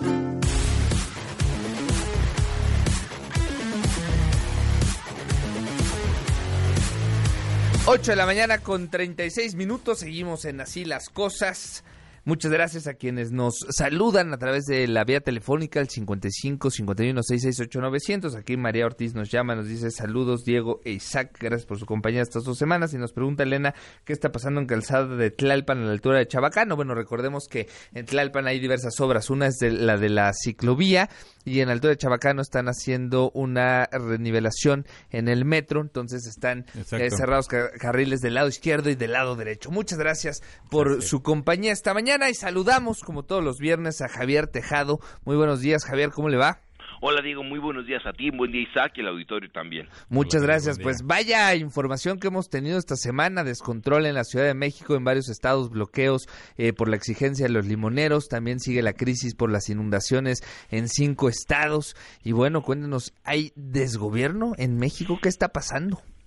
ocho de la mañana con treinta y seis minutos, seguimos en Así las Cosas. Muchas gracias a quienes nos saludan a través de la vía telefónica, el cincuenta y cinco, cincuenta y uno, sesenta y seis, ocho, novecientos. Aquí María Ortiz nos llama, nos dice saludos Diego e Isaac, gracias por su compañía estas dos semanas. Y nos pregunta Elena, ¿qué está pasando en Calzada de Tlalpan a la altura de Chabacano? Bueno, recordemos que en Tlalpan hay diversas obras, una es de la de la ciclovía, y en la altura de Chabacano están haciendo una renivelación en el metro, entonces están eh, cerrados car- carriles del lado izquierdo y del lado derecho. Muchas gracias por gracias. su compañía esta mañana. Y saludamos, como todos los viernes, a Javier Tejado. Muy buenos días, Javier, ¿cómo le va? Hola, Diego, muy buenos días a ti, buen día, Isaac, y el auditorio también. Muchas gracias, pues vaya información que hemos tenido esta semana, descontrol en la Ciudad de México, en varios estados, bloqueos eh, por la exigencia de los limoneros, también sigue la crisis por las inundaciones en cinco estados, y bueno, cuéntenos, ¿hay desgobierno en México? ¿Qué está pasando?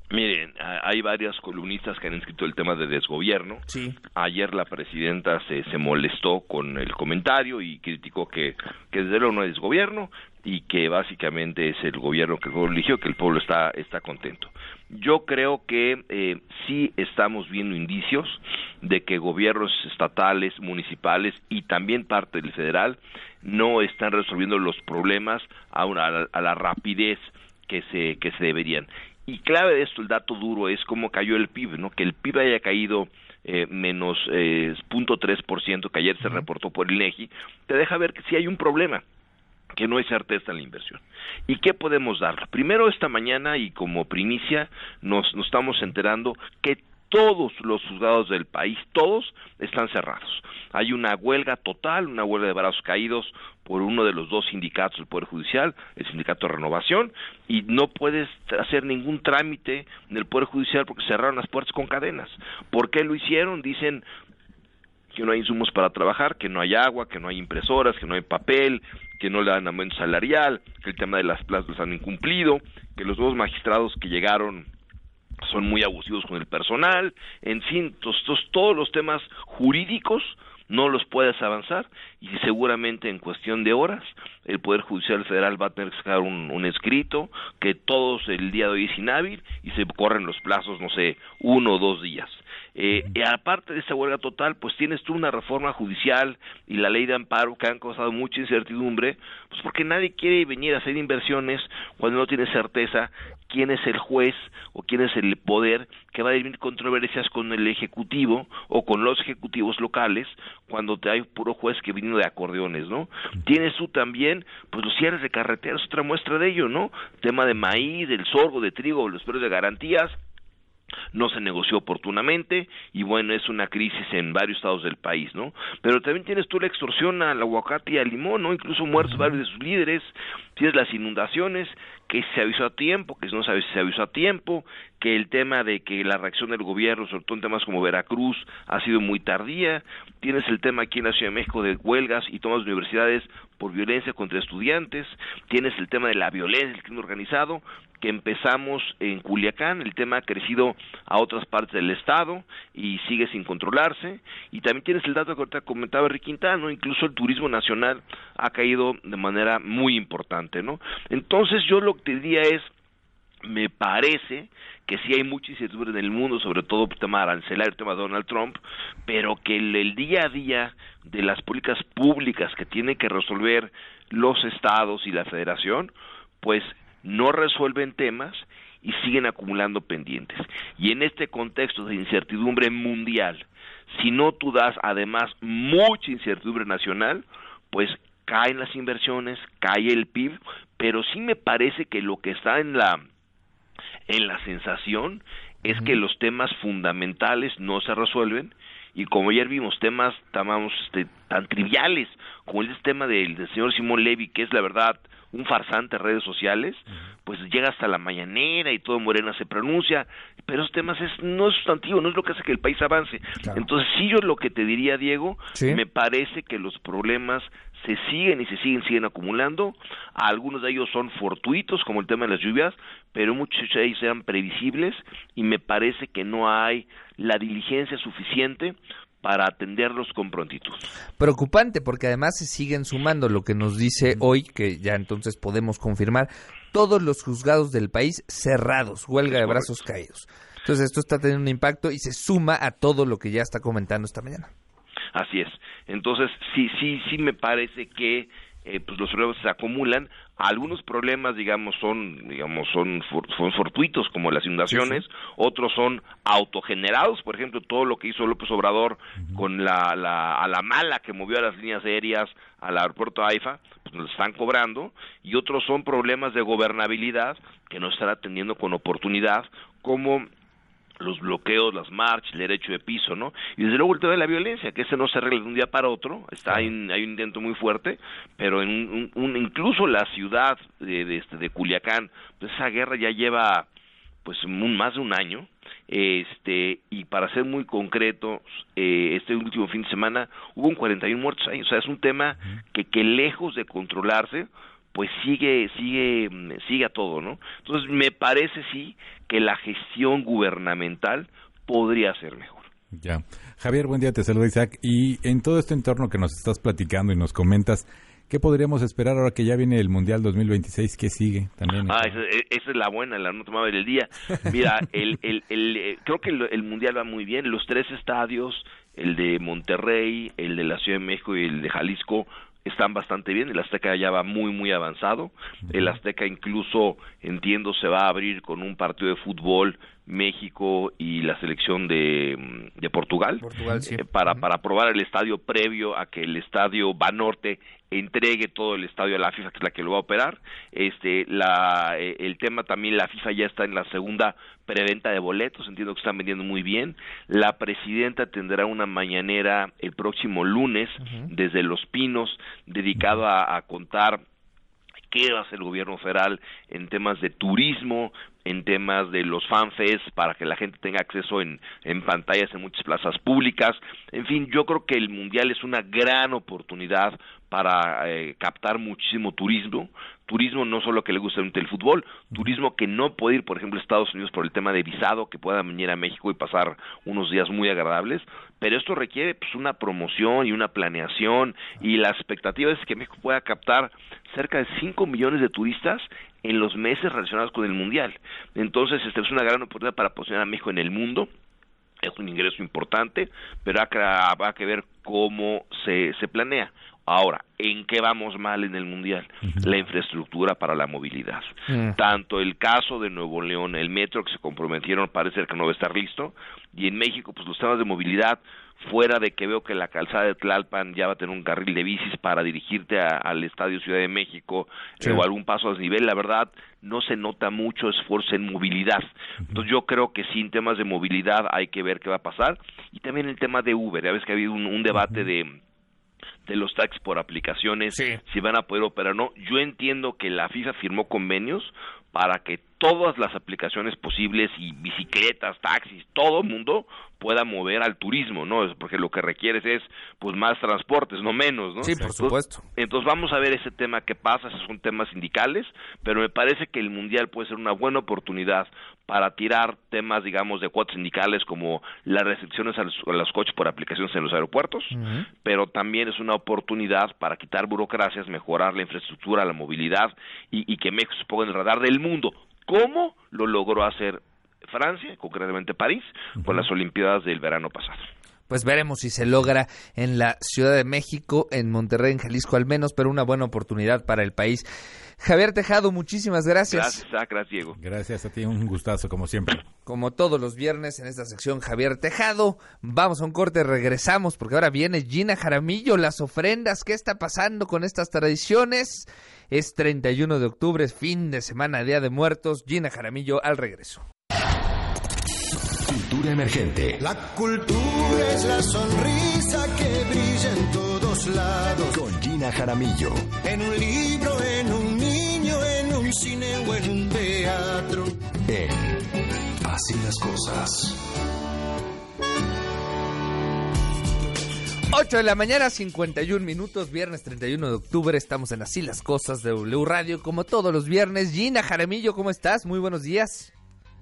Miren, hay varias columnistas que han escrito el tema de desgobierno. Sí. Ayer la presidenta se, se molestó con el comentario y criticó que, que desde luego no es desgobierno y que básicamente es el gobierno que el pueblo eligió, que el pueblo está, está contento. Yo creo que eh, sí estamos viendo indicios de que gobiernos estatales, municipales y también parte del federal no están resolviendo los problemas a, una, a, la, a la rapidez que se, que se deberían. Y clave de esto, el dato duro, es cómo cayó el P I B, ¿no? Que el P I B haya caído eh, menos eh, cero punto tres por ciento, que ayer se reportó por el INEGI, te deja ver que sí hay un problema, que no hay certeza en la inversión. ¿Y qué podemos dar? Primero, esta mañana, y como primicia, nos, nos estamos enterando que todos los juzgados del país, todos, están cerrados. Hay una huelga total, una huelga de brazos caídos por uno de los dos sindicatos del Poder Judicial, el Sindicato de Renovación, y no puedes hacer ningún trámite en el Poder Judicial porque cerraron las puertas con cadenas. ¿Por qué lo hicieron? Dicen que no hay insumos para trabajar, que no hay agua, que no hay impresoras, que no hay papel, que no le dan aumento salarial, que el tema de las plazas los han incumplido, que los nuevos magistrados que llegaron son muy abusivos con el personal, en fin, todos, todos los temas jurídicos no los puedes avanzar y seguramente en cuestión de horas el Poder Judicial Federal va a tener que sacar un, un escrito que todos el día de hoy es inhábil y se corren los plazos, no sé, uno o dos días. Eh, y aparte de esta huelga total, pues tienes tú una reforma judicial y la ley de amparo que han causado mucha incertidumbre, pues porque nadie quiere venir a hacer inversiones cuando no tiene certeza quién es el juez o quién es el poder que va a dirimir controversias con el ejecutivo o con los ejecutivos locales cuando te hay puro juez que vino de acordeones, ¿no? Tienes tú también, pues los cierres de carreteras, otra muestra de ello, ¿no? Tema de maíz, del sorgo, de trigo, los precios de garantías, no se negoció oportunamente y bueno, es una crisis en varios estados del país, ¿no? Pero también tienes tú la extorsión al aguacate y al limón, ¿no? Incluso muertos varios de sus líderes, tienes las inundaciones, que se avisó a tiempo, que no sabe si se avisó a tiempo, que el tema de que la reacción del gobierno, sobre todo en temas como Veracruz, ha sido muy tardía, tienes el tema aquí en la Ciudad de México de huelgas y tomas de universidades por violencia contra estudiantes, tienes el tema de la violencia, el crimen organizado, que empezamos en Culiacán, el tema ha crecido a otras partes del estado y sigue sin controlarse, y también tienes el dato que ahorita comentaba Enrique Quintana, incluso el turismo nacional ha caído de manera muy importante, ¿no? Entonces yo lo que te diría es, me parece que sí hay mucha incertidumbre en el mundo, sobre todo el tema arancelario, el tema de Donald Trump, pero que el, el día a día de las políticas públicas que tienen que resolver los estados y la federación, pues no resuelven temas y siguen acumulando pendientes. Y en este contexto de incertidumbre mundial, si no tú das además mucha incertidumbre nacional, pues caen las inversiones, cae el P I B, pero sí me parece que lo que está en la en la sensación es uh-huh. que los temas fundamentales no se resuelven y como ayer vimos temas tamamos, este, tan triviales como el tema del, del señor Simón Levy, que es la verdad un farsante en redes sociales, uh-huh. pues llega hasta la mañanera y todo Morena se pronuncia, pero esos temas es, no es sustantivo, no es lo que hace que el país avance. Claro. Entonces sí, yo lo que te diría, Diego, ¿sí? Me parece que los problemas se siguen y se siguen, siguen acumulando, algunos de ellos son fortuitos, como el tema de las lluvias, pero muchos de ellos eran previsibles y me parece que no hay la diligencia suficiente para atenderlos con prontitud. Preocupante, porque además se siguen sumando lo que nos dice hoy, que ya entonces podemos confirmar, todos los juzgados del país cerrados, huelga de brazos caídos. Entonces esto está teniendo un impacto y se suma a todo lo que ya está comentando esta mañana. Así es. Entonces sí, sí, sí me parece que eh, pues los problemas se acumulan. Algunos problemas, digamos, son, digamos, son, for, son fortuitos, como las inundaciones, sí, sí. Otros son autogenerados, por ejemplo, todo lo que hizo López Obrador uh-huh. con la, la, a la mala que movió a las líneas aéreas al aeropuerto AIFA, pues nos están cobrando, y otros son problemas de gobernabilidad que no están atendiendo con oportunidad, como los bloqueos, las marchas, el derecho de piso, ¿no? Y desde luego el tema de la violencia, que ese no se arregla de un día para otro, está hay un, hay un intento muy fuerte, pero en un, un, incluso la ciudad de, de, este, de Culiacán, pues esa guerra ya lleva pues un, más de un año, este y para ser muy concreto, eh, este último fin de semana hubo un cuarenta y uno muertos ahí, o sea, es un tema que, que lejos de controlarse, pues sigue, sigue, sigue a todo, ¿no? Entonces me parece sí que la gestión gubernamental podría ser mejor. Ya. Javier, buen día, te saluda Isaac. Y en todo este entorno que nos estás platicando y nos comentas, ¿qué podríamos esperar ahora que ya viene el Mundial dos mil veintiséis? ¿Qué sigue? También. Ah, esa, esa es la buena, la nota más del día. Mira, el, el, el, el, creo que el, el Mundial va muy bien. Los tres estadios, el de Monterrey, el de la Ciudad de México y el de Jalisco, están bastante bien. El Azteca ya va muy, muy avanzado. El Azteca incluso, entiendo, se va a abrir con un partido de fútbol México y la selección de, de Portugal, Portugal sí. eh, para, para probar el estadio previo a que el estadio Banorte entregue todo el estadio a la FIFA, que es la que lo va a operar. Este, la, eh, el tema también, la FIFA ya está en la segunda preventa de boletos, entiendo que están vendiendo muy bien. La presidenta tendrá una mañanera el próximo lunes uh-huh. desde Los Pinos, dedicado a, a contar qué va a hacer el gobierno federal en temas de turismo, en temas de los fanfests, para que la gente tenga acceso en, en pantallas en muchas plazas públicas. En fin, yo creo que el Mundial es una gran oportunidad para eh, captar muchísimo turismo, turismo no solo que le guste el fútbol, turismo que no puede ir, por ejemplo, a Estados Unidos por el tema de visado, que puedan venir a México y pasar unos días muy agradables, pero esto requiere pues una promoción y una planeación, y la expectativa es que México pueda captar cerca de cinco millones de turistas en los meses relacionados con el Mundial. Entonces, esta es una gran oportunidad para posicionar a México en el mundo. Es un ingreso importante, pero habrá que ver cómo se, se planea. Ahora, ¿en qué vamos mal en el Mundial? Uh-huh. La infraestructura para la movilidad. Uh-huh. Tanto el caso de Nuevo León, el metro que se comprometieron, parece que no va a estar listo, y en México, pues los temas de movilidad, fuera de que veo que la calzada de Tlalpan ya va a tener un carril de bicis para dirigirte a, al Estadio Ciudad de México, sí. eh, o algún paso a desnivel, la verdad, no se nota mucho esfuerzo en movilidad. Uh-huh. Entonces yo creo que sí, en temas de movilidad hay que ver qué va a pasar, y también el tema de Uber, ya ves que ha habido un, un debate uh-huh. de... de los taxis por aplicaciones, sí. si van a poder operar o no. Yo entiendo que la FIFA firmó convenios para que todas las aplicaciones posibles y bicicletas, taxis, todo el mundo pueda mover al turismo, ¿no? Porque lo que requieres es, pues, más transportes, no menos, ¿no? Sí, por supuesto. Entonces, entonces vamos a ver ese tema que pasa, esos son temas sindicales, pero me parece que el Mundial puede ser una buena oportunidad para tirar temas, digamos, de cuotas sindicales como las restricciones a los, a los coches por aplicaciones en los aeropuertos, uh-huh. pero también es una oportunidad para quitar burocracias, mejorar la infraestructura, la movilidad y, y que México se ponga en el radar del mundo. ¿Cómo lo logró hacer Francia, concretamente París, uh-huh. con las Olimpiadas del verano pasado? Pues veremos si se logra en la Ciudad de México, en Monterrey, en Jalisco al menos, pero una buena oportunidad para el país. Javier Tejado, muchísimas gracias. Gracias, gracias Diego. Gracias a ti, un gustazo como siempre. Como todos los viernes en esta sección, Javier Tejado. Vamos a un corte, regresamos, porque ahora viene Gina Jaramillo, las ofrendas. ¿Qué está pasando con estas tradiciones? Es treinta y uno de octubre, es fin de semana, Día de Muertos. Gina Jaramillo al regreso. Cultura emergente. La cultura es la sonrisa que brilla en todos lados. Con Gina Jaramillo. En un libro, en un niño, en un cine o en un teatro. En Así las Cosas. ocho de la mañana, cincuenta y un minutos, viernes treinta y uno de octubre, estamos en Así las Cosas de W Radio, como todos los viernes. Gina Jaramillo, ¿cómo estás? Muy buenos días.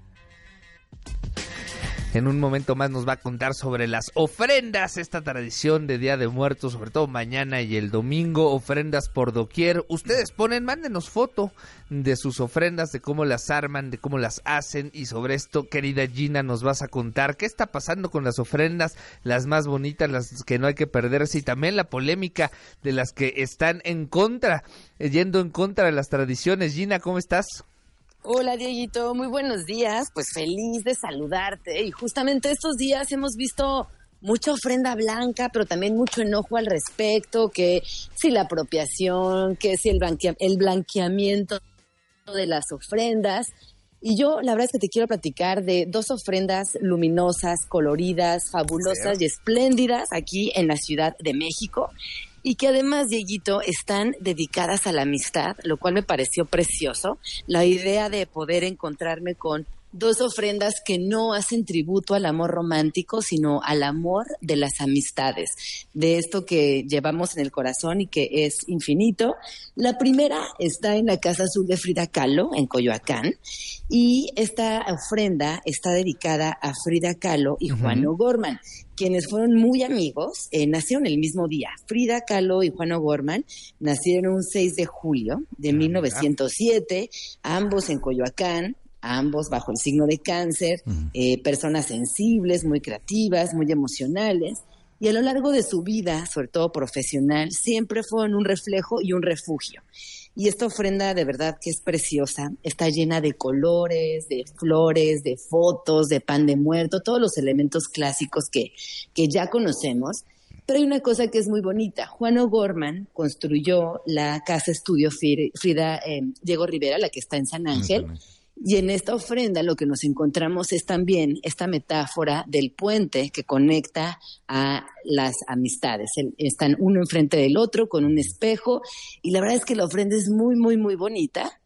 En un momento más nos va a contar sobre las ofrendas, esta tradición de Día de Muertos, sobre todo mañana y el domingo, ofrendas por doquier. Ustedes ponen, mándenos foto de sus ofrendas, de cómo las arman, de cómo las hacen, y sobre esto, querida Gina, nos vas a contar qué está pasando con las ofrendas, las más bonitas, las que no hay que perderse, y también la polémica de las que están en contra, yendo en contra de las tradiciones. Gina, ¿cómo estás? Hola Dieguito, muy buenos días, pues feliz de saludarte, y justamente estos días hemos visto mucha ofrenda blanca, pero también mucho enojo al respecto, que si la apropiación, que si el, blanquea- el blanqueamiento de las ofrendas, y yo la verdad es que te quiero platicar de dos ofrendas luminosas, coloridas, fabulosas y espléndidas aquí en la Ciudad de México, y que además, Dieguito, están dedicadas a la amistad, lo cual me pareció precioso. La idea de poder encontrarme con Dos ofrendas que no hacen tributo al amor romántico, sino al amor de las amistades, de esto que llevamos en el corazón y que es infinito. La primera está en la Casa Azul de Frida Kahlo, en Coyoacán, y esta ofrenda está dedicada a Frida Kahlo y Juan uh-huh. O'Gorman, quienes fueron muy amigos, eh, nacieron el mismo día. Frida Kahlo y Juan O'Gorman nacieron un seis de julio de mil novecientos siete, ambos en Coyoacán, ambos bajo el signo de cáncer, uh-huh. eh, personas sensibles, muy creativas, muy emocionales, y a lo largo de su vida, sobre todo profesional, siempre fueron un reflejo y un refugio. Y esta ofrenda de verdad que es preciosa, está llena de colores, de flores, de fotos, de pan de muerto, todos los elementos clásicos que, que ya conocemos. Pero hay una cosa que es muy bonita. Juan O'Gorman construyó la Casa Estudio Frida eh, Diego Rivera, la que está en San Ángel. Y en esta ofrenda lo que nos encontramos es también esta metáfora del puente que conecta a las amistades. Están uno enfrente del otro con un espejo y la verdad es que la ofrenda es muy, muy, muy bonita.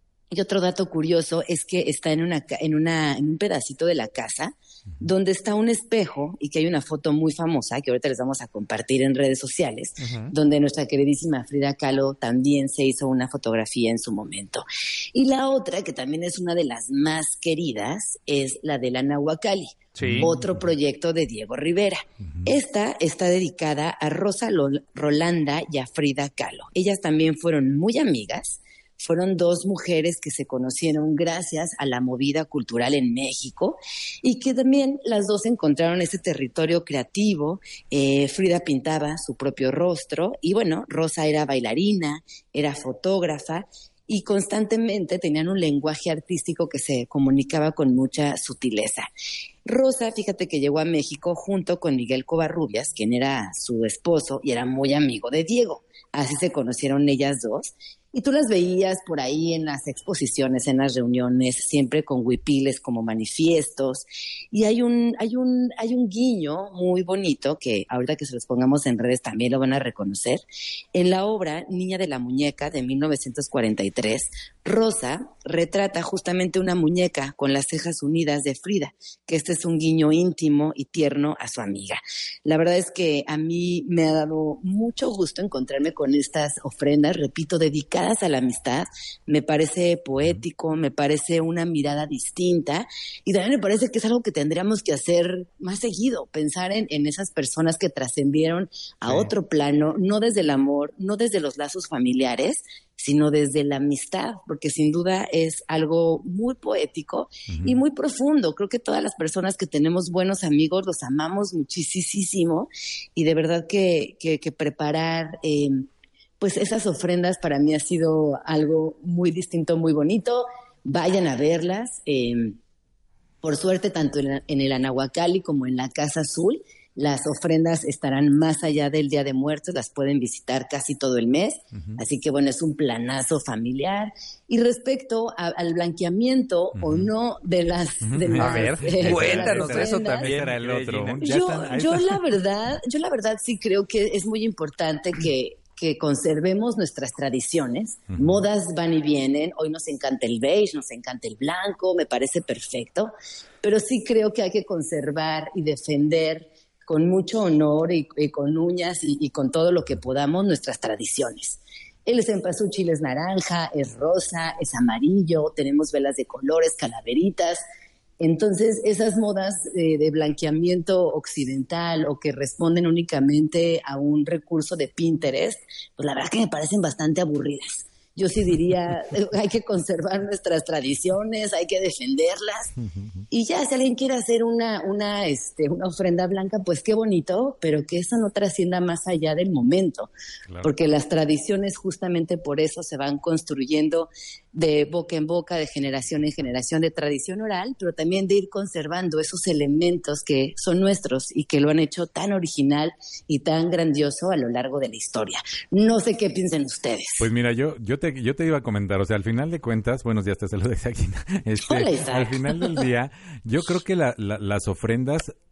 Y otro dato curioso es que está en, una, en, una, en un pedacito de la casa donde está un espejo y que hay una foto muy famosa que ahorita les vamos a compartir en redes sociales, uh-huh. donde nuestra queridísima Frida Kahlo también se hizo una fotografía en su momento. Y la otra, que también es una de las más queridas, es la de la Nahuacali, sí. otro proyecto de Diego Rivera. Uh-huh. Esta está dedicada a Rosa Lol- Rolanda y a Frida Kahlo. Ellas también fueron muy amigas. Fueron dos mujeres que se conocieron gracias a la movida cultural en México y que también las dos encontraron ese territorio creativo. Eh, Frida pintaba su propio rostro y bueno, Rosa era bailarina, era fotógrafa y constantemente tenían un lenguaje artístico que se comunicaba con mucha sutileza. Rosa, fíjate que llegó a México junto con Miguel Covarrubias, quien era su esposo y era muy amigo de Diego. Así se conocieron ellas dos. Y tú las veías por ahí en las exposiciones, en las reuniones, siempre con huipiles como manifiestos. Y hay un, hay un, hay un guiño muy bonito que ahorita que se los pongamos en redes también lo van a reconocer. En la obra Niña de la Muñeca de mil novecientos cuarenta y tres, Rosa retrata justamente una muñeca con las cejas unidas de Frida, que este es un guiño íntimo y tierno a su amiga. La verdad es que a mí me ha dado mucho gusto encontrarme con estas ofrendas, repito, dedicadas a la amistad. Me parece poético, me parece una mirada distinta y también me parece que es algo que tendríamos que hacer más seguido, pensar en, en esas personas que trascendieron a sí. otro plano, no desde el amor, no desde los lazos familiares, sino desde la amistad, porque sin duda es algo muy poético uh-huh. y muy profundo. Creo que todas las personas que tenemos buenos amigos los amamos muchísimo y de verdad que, que, que preparar eh, pues esas ofrendas para mí ha sido algo muy distinto, muy bonito. Vayan a verlas. Eh, por suerte, tanto en, la, en el Anahuacalli como en la Casa Azul, las ofrendas estarán más allá del Día de Muertos, las pueden visitar casi todo el mes, uh-huh. así que bueno, es un planazo familiar. Y respecto a, al blanqueamiento uh-huh. o no de las... De uh-huh. las a ver, eh, cuéntanos de eso también. Era el otro. Yo, yo la verdad, yo la verdad sí creo que es muy importante que que conservemos nuestras tradiciones. Uh-huh. Modas van y vienen. Hoy nos encanta el beige, nos encanta el blanco, me parece perfecto. Pero sí creo que hay que conservar y defender con mucho honor y, y con uñas y, y con todo lo que podamos nuestras tradiciones. El cempasúchil es naranja, es rosa, es amarillo, tenemos velas de colores, calaveritas. Entonces, esas modas eh, de blanqueamiento occidental o que responden únicamente a un recurso de Pinterest, pues la verdad que me parecen bastante aburridas. Yo sí diría, hay que conservar nuestras tradiciones, hay que defenderlas. Y ya, si alguien quiere hacer una, una, este, una ofrenda blanca, pues qué bonito, pero que eso no trascienda más allá del momento. Claro. Porque las tradiciones justamente por eso se van construyendo de boca en boca, de generación en generación, de tradición oral, pero también de ir conservando esos elementos que son nuestros y que lo han hecho tan original y tan grandioso a lo largo de la historia. No sé qué piensan ustedes. Pues mira, yo, yo te yo te iba a comentar, o sea, al final de cuentas, buenos días, te saludo, Isaac. Este, al final del día, yo creo que la, la, las ofrendas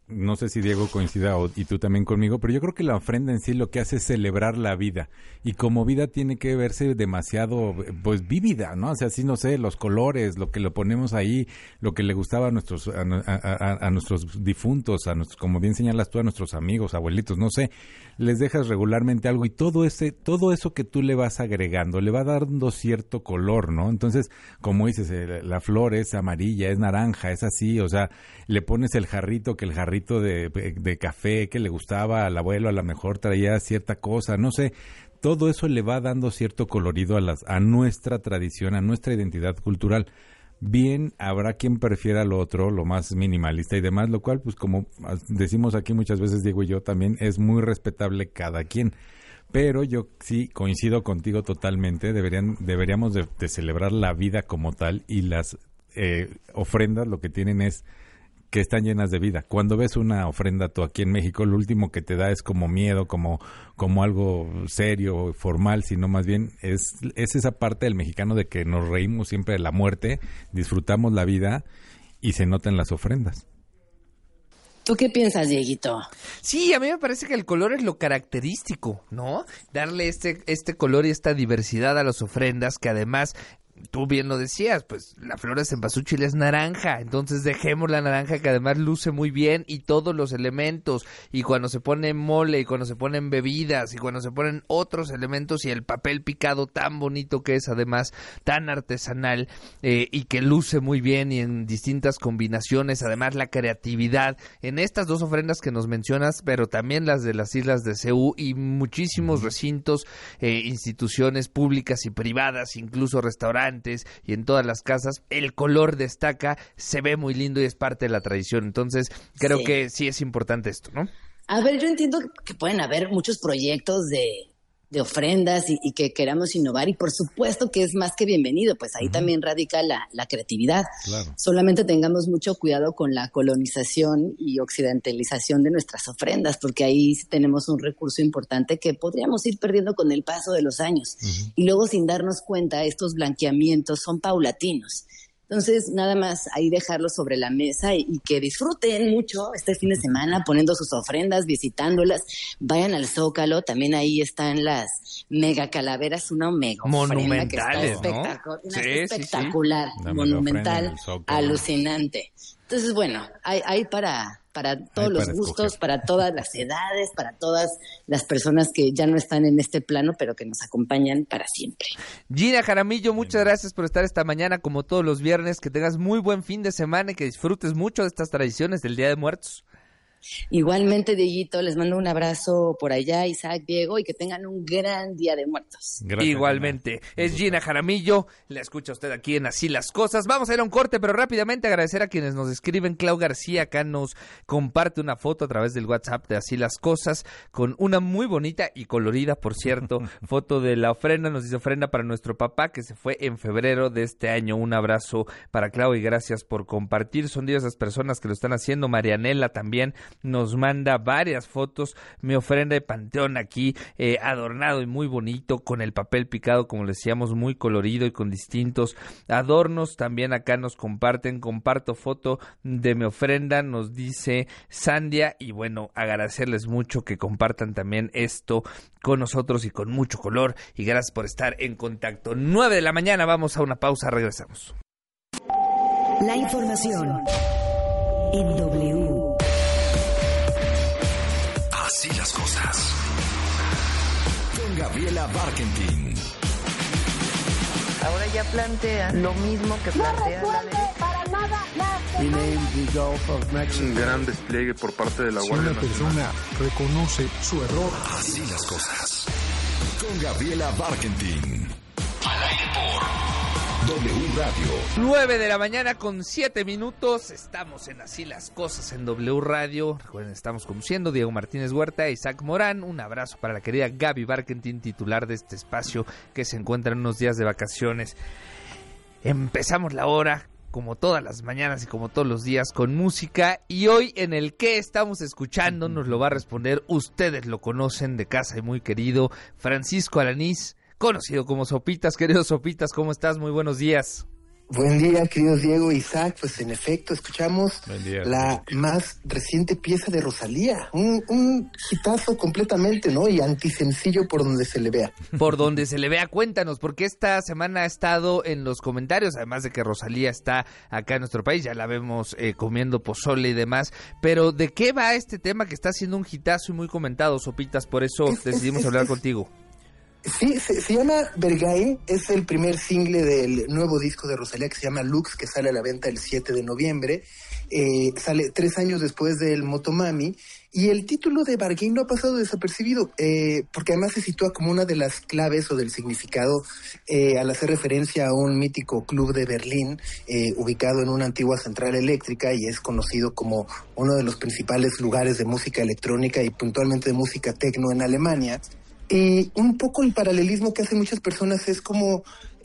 no sé si Diego coincida o, y tú también conmigo, pero yo creo que la ofrenda en sí lo que hace es celebrar la vida, y como vida tiene que verse demasiado, pues, vívida, ¿no? O sea, así, no sé, los colores, lo que lo ponemos ahí, lo que le gustaba a nuestros a, a, a, a nuestros difuntos, a nuestros, como bien señalas tú, a nuestros amigos, abuelitos, no sé, les dejas regularmente algo, y todo ese todo eso que tú le vas agregando le va dando cierto color, ¿no? Entonces, como dices, la flor es amarilla, es naranja, es así, o sea, le pones el jarrito, que el jarrito De, de café que le gustaba al abuelo, a lo mejor traía cierta cosa, no sé, todo eso le va dando cierto colorido a las a nuestra tradición, a nuestra identidad cultural. Bien, habrá quien prefiera lo otro, lo más minimalista y demás, lo cual, pues, como decimos aquí muchas veces, Diego y yo, también es muy respetable cada quien. Pero yo sí coincido contigo totalmente, deberían deberíamos de, de celebrar la vida como tal, y las eh, ofrendas lo que tienen es que están llenas de vida. Cuando ves una ofrenda tú aquí en México, lo último que te da es como miedo, como como algo serio, formal, sino más bien es, es esa parte del mexicano de que nos reímos siempre de la muerte, disfrutamos la vida, y se notan las ofrendas. ¿Tú qué piensas, Dieguito? Sí, a mí me parece que el color es lo característico, ¿no? Darle este, este color y esta diversidad a las ofrendas, que además, tú bien lo decías, pues la flor de cempasúchil es naranja, entonces dejemos la naranja, que además luce muy bien, y todos los elementos, y cuando se pone mole, y cuando se ponen bebidas, y cuando se ponen otros elementos, y el papel picado tan bonito que es, además tan artesanal, eh, y que luce muy bien, y en distintas combinaciones, además la creatividad en estas dos ofrendas que nos mencionas, pero también las de las islas de C U y muchísimos recintos, eh, instituciones públicas y privadas, incluso restaurantes, y en todas las casas, el color destaca, se ve muy lindo y es parte de la tradición. Entonces, creo sí. que sí es importante esto, ¿no? A ver, yo entiendo que pueden haber muchos proyectos de, de ofrendas y, y que queramos innovar, y por supuesto que es más que bienvenido, pues ahí uh-huh. también radica la, la creatividad. Claro. Solamente tengamos mucho cuidado con la colonización y occidentalización de nuestras ofrendas, porque ahí tenemos un recurso importante que podríamos ir perdiendo con el paso de los años. Uh-huh. Y luego, sin darnos cuenta, estos blanqueamientos son paulatinos. Entonces, nada más ahí dejarlo sobre la mesa y, y que disfruten mucho este fin de semana poniendo sus ofrendas, visitándolas. Vayan al Zócalo, también ahí están las mega calaveras, una mega monumentales, ofrenda que está ¿no? Una sí, espectacular, sí, sí. monumental, alucinante. Entonces, bueno, hay, hay para... para todos hay los para gustos, escoger. Para todas las edades, para todas las personas que ya no están en este plano, pero que nos acompañan para siempre. Gina Jaramillo, muchas gracias por estar esta mañana, como todos los viernes. Que tengas muy buen fin de semana y que disfrutes mucho de estas tradiciones del Día de Muertos. Igualmente, Dieguito, les mando un abrazo por allá, Isaac, Diego, y que tengan un gran Día de Muertos. Gracias, igualmente. Gina. Es Gina Jaramillo, la escucha usted aquí en Así las Cosas. Vamos a ir a un corte, pero rápidamente agradecer a quienes nos escriben. Clau García acá nos comparte una foto a través del WhatsApp de Así las Cosas, con una muy bonita y colorida, por cierto, foto de la ofrenda. Nos dice: ofrenda para nuestro papá que se fue en febrero de este año. Un abrazo para Clau y gracias por compartir. Son de esas personas que lo están haciendo. Marianela también nos manda varias fotos. Mi ofrenda de panteón aquí, eh, adornado y muy bonito, con el papel picado, como le decíamos, muy colorido y con distintos adornos. También acá nos comparten, comparto foto de mi ofrenda, nos dice Sandia, y bueno, agradecerles mucho que compartan también esto con nosotros y con mucho color, y gracias por estar en contacto. nueve de la mañana, vamos a una pausa, regresamos. La información en W. Así las cosas. Con Gabriela Barkentin. Ahora ya plantea lo mismo que plantea no la ley. Para nada la Un gran despliegue por parte de la si Guardia una Nacional. persona reconoce su error. Así las cosas. Con Gabriela Barkentin. Al aire por W Radio. nueve de la mañana con siete minutos. Estamos en Así las Cosas en W Radio. Recuerden, estamos conduciendo Diego Martínez Huerta, Isaac Morán. Un abrazo para la querida Gaby Barkentin, titular de este espacio, que se encuentra en unos días de vacaciones. Empezamos la hora, como todas las mañanas y como todos los días, con música. Y hoy, en el que estamos escuchando, nos lo va a responder, ustedes lo conocen de casa y muy querido, Francisco Alanís, conocido como Sopitas. Querido Sopitas, ¿cómo estás? Muy buenos días. Buen día, queridos Diego e Isaac. Pues en efecto, escuchamos día, la más reciente pieza de Rosalía. Un, un hitazo completamente, ¿no? Y antisencillo por donde se le vea. Por donde se le vea, cuéntanos, porque esta semana ha estado en los comentarios, además de que Rosalía está acá en nuestro país, ya la vemos eh, comiendo pozole y demás, pero ¿de qué va este tema que está siendo un hitazo y muy comentado, Sopitas? Por eso es, decidimos es, hablar es, contigo. Sí, se, se llama Vergae, es el primer single del nuevo disco de Rosalía que se llama Lux, que sale a la venta el siete de noviembre, eh, sale tres años después del Motomami, y el título de Bargain no ha pasado desapercibido, eh, porque además se sitúa como una de las claves o del significado eh, al hacer referencia a un mítico club de Berlín, eh, ubicado en una antigua central eléctrica, y es conocido como uno de los principales lugares de música electrónica y puntualmente de música techno en Alemania. Y un poco el paralelismo que hacen muchas personas es como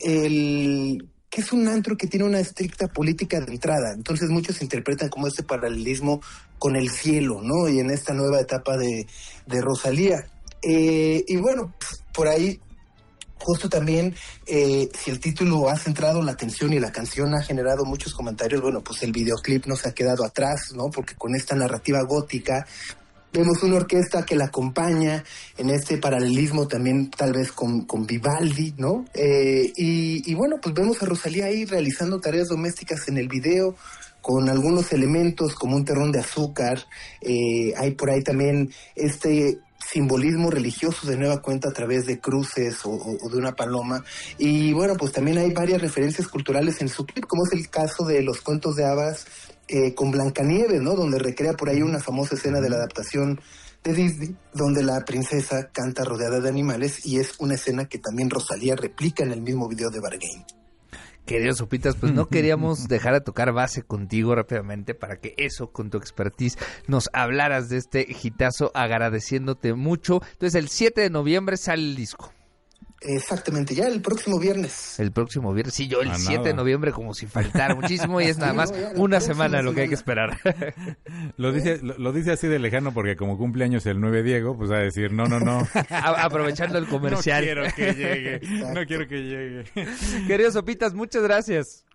el que es un antro que tiene una estricta política de entrada. Entonces muchos interpretan como este paralelismo con el cielo, ¿no? Y en esta nueva etapa de, de Rosalía. Eh, y bueno, por ahí, justo también, eh, si el título ha centrado la atención y la canción ha generado muchos comentarios, bueno, pues el videoclip no se ha quedado atrás, ¿no? Porque con esta narrativa gótica vemos una orquesta que la acompaña en este paralelismo también tal vez con, con Vivaldi, ¿no? Eh, y, y bueno, pues vemos a Rosalía ahí realizando tareas domésticas en el video con algunos elementos como un terrón de azúcar. Eh, hay por ahí también este simbolismo religioso de nueva cuenta a través de cruces o, o, o de una paloma. Y bueno, pues también hay varias referencias culturales en su clip, como es el caso de los cuentos de hadas Eh, con Blancanieves, ¿no? Donde recrea por ahí una famosa escena de la adaptación de Disney, donde la princesa canta rodeada de animales, y es una escena que también Rosalía replica en el mismo video de Bargain. Queridos Sopitas, pues no queríamos dejar de tocar base contigo rápidamente para que eso, con tu expertise, nos hablaras de este hitazo, agradeciéndote mucho. Entonces, el siete de noviembre sale el disco. Exactamente, ya el próximo viernes. El próximo viernes, sí, yo el Ah, siete nada. de noviembre como si faltara muchísimo y es nada Sí, más no, ya, la una próxima semana lo que hay que semana. esperar. Lo dice, lo, lo dice así de lejano porque como cumpleaños el nueve Diego, pues va a decir, no, no, no. A- aprovechando el comercial. No quiero que llegue, no quiero que llegue. Queridos Sopitas, muchas gracias.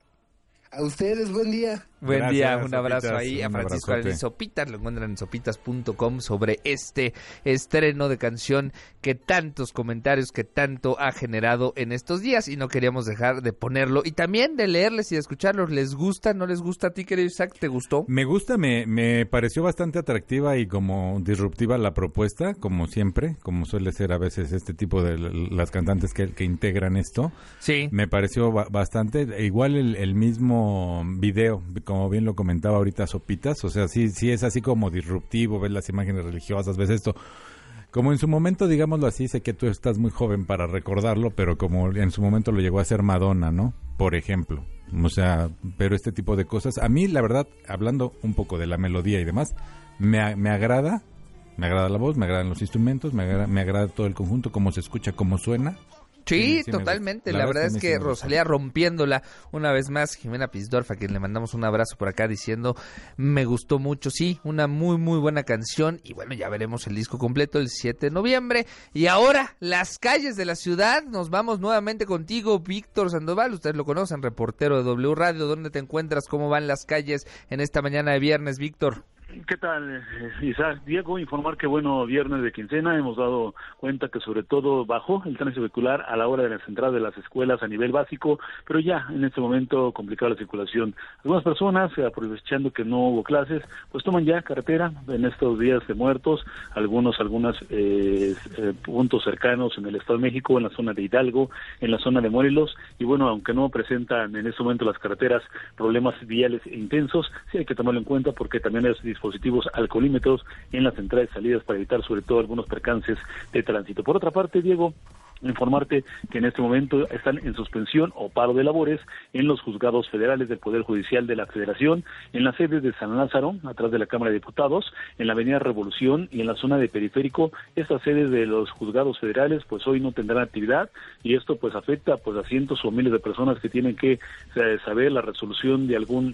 A ustedes, buen día. Buen Gracias, día, un abrazo Sopitas, ahí a un Francisco abrazote. Arelis Sopitas, lo encuentran en sopitas punto com sobre este estreno de canción que tantos comentarios, que tanto ha generado en estos días y no queríamos dejar de ponerlo y también de leerles y de escucharlos. ¿Les gusta, no les gusta? ¿A ti, querido Isaac, te gustó? Me gusta, me, me pareció bastante atractiva y como disruptiva la propuesta, como siempre, como suele ser a veces este tipo de l- las cantantes que, que integran esto. Sí. Me pareció ba- bastante, e igual el, el mismo video, como bien lo comentaba ahorita Sopitas, o sea, sí, sí es así como disruptivo, ves las imágenes religiosas, ves esto. Como en su momento, digámoslo así, sé que tú estás muy joven para recordarlo, pero como en su momento lo llegó a hacer Madonna, ¿no? Por ejemplo. O sea, pero este tipo de cosas, a mí la verdad, hablando un poco de la melodía y demás, me, a- me agrada, me agrada la voz, me agradan los instrumentos, me agrada, me agrada todo el conjunto, cómo se escucha, cómo suena. Sí, sí me totalmente. gusta. La, La verdad verdad es que que a mí sí me gusta. Rosalía rompiéndola una vez más. Jimena Pisdorf, a quien le mandamos un abrazo por acá diciendo me gustó mucho. Sí, una muy muy buena canción y bueno, ya veremos el disco completo el siete de noviembre. Y ahora, las calles de la ciudad. Nos vamos nuevamente contigo, Víctor Sandoval. Ustedes lo conocen, reportero de W Radio. ¿Dónde te encuentras? ¿Cómo van las calles en esta mañana de viernes, Víctor? ¿Qué tal, eh, Isaac? Diego, informar que, bueno, viernes de quincena hemos dado cuenta que sobre todo bajó el tránsito vehicular a la hora de las entradas de las escuelas a nivel básico, pero ya en este momento complicada la circulación. Algunas personas, eh, aprovechando que no hubo clases, pues toman ya carretera en estos días de muertos, algunos, algunos eh, eh, puntos cercanos en el Estado de México, en la zona de Hidalgo, en la zona de Morelos, y bueno, aunque no presentan en este momento las carreteras problemas viales e intensos, sí hay que tomarlo en cuenta porque también hay dispositivos alcoholímetros en las entradas y salidas para evitar sobre todo algunos percances de tránsito. Por otra parte, Diego, informarte que en este momento están en suspensión o paro de labores en los juzgados federales del Poder Judicial de la Federación, en las sedes de San Lázaro, atrás de la Cámara de Diputados, en la Avenida Revolución y en la zona de Periférico. Estas sedes de los juzgados federales pues hoy no tendrán actividad y esto pues afecta pues a cientos o miles de personas que tienen que eh, saber la resolución de algún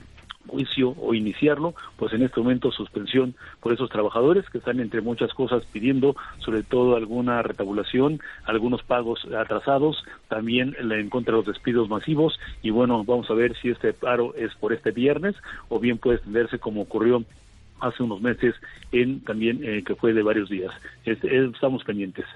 juicio o iniciarlo, pues en este momento suspensión por esos trabajadores que están entre muchas cosas pidiendo sobre todo alguna retabulación, algunos pagos atrasados, también en contra de los despidos masivos y bueno, vamos a ver si este paro es por este viernes o bien puede extenderse como ocurrió hace unos meses en también eh, que fue de varios días. Este, estamos pendientes.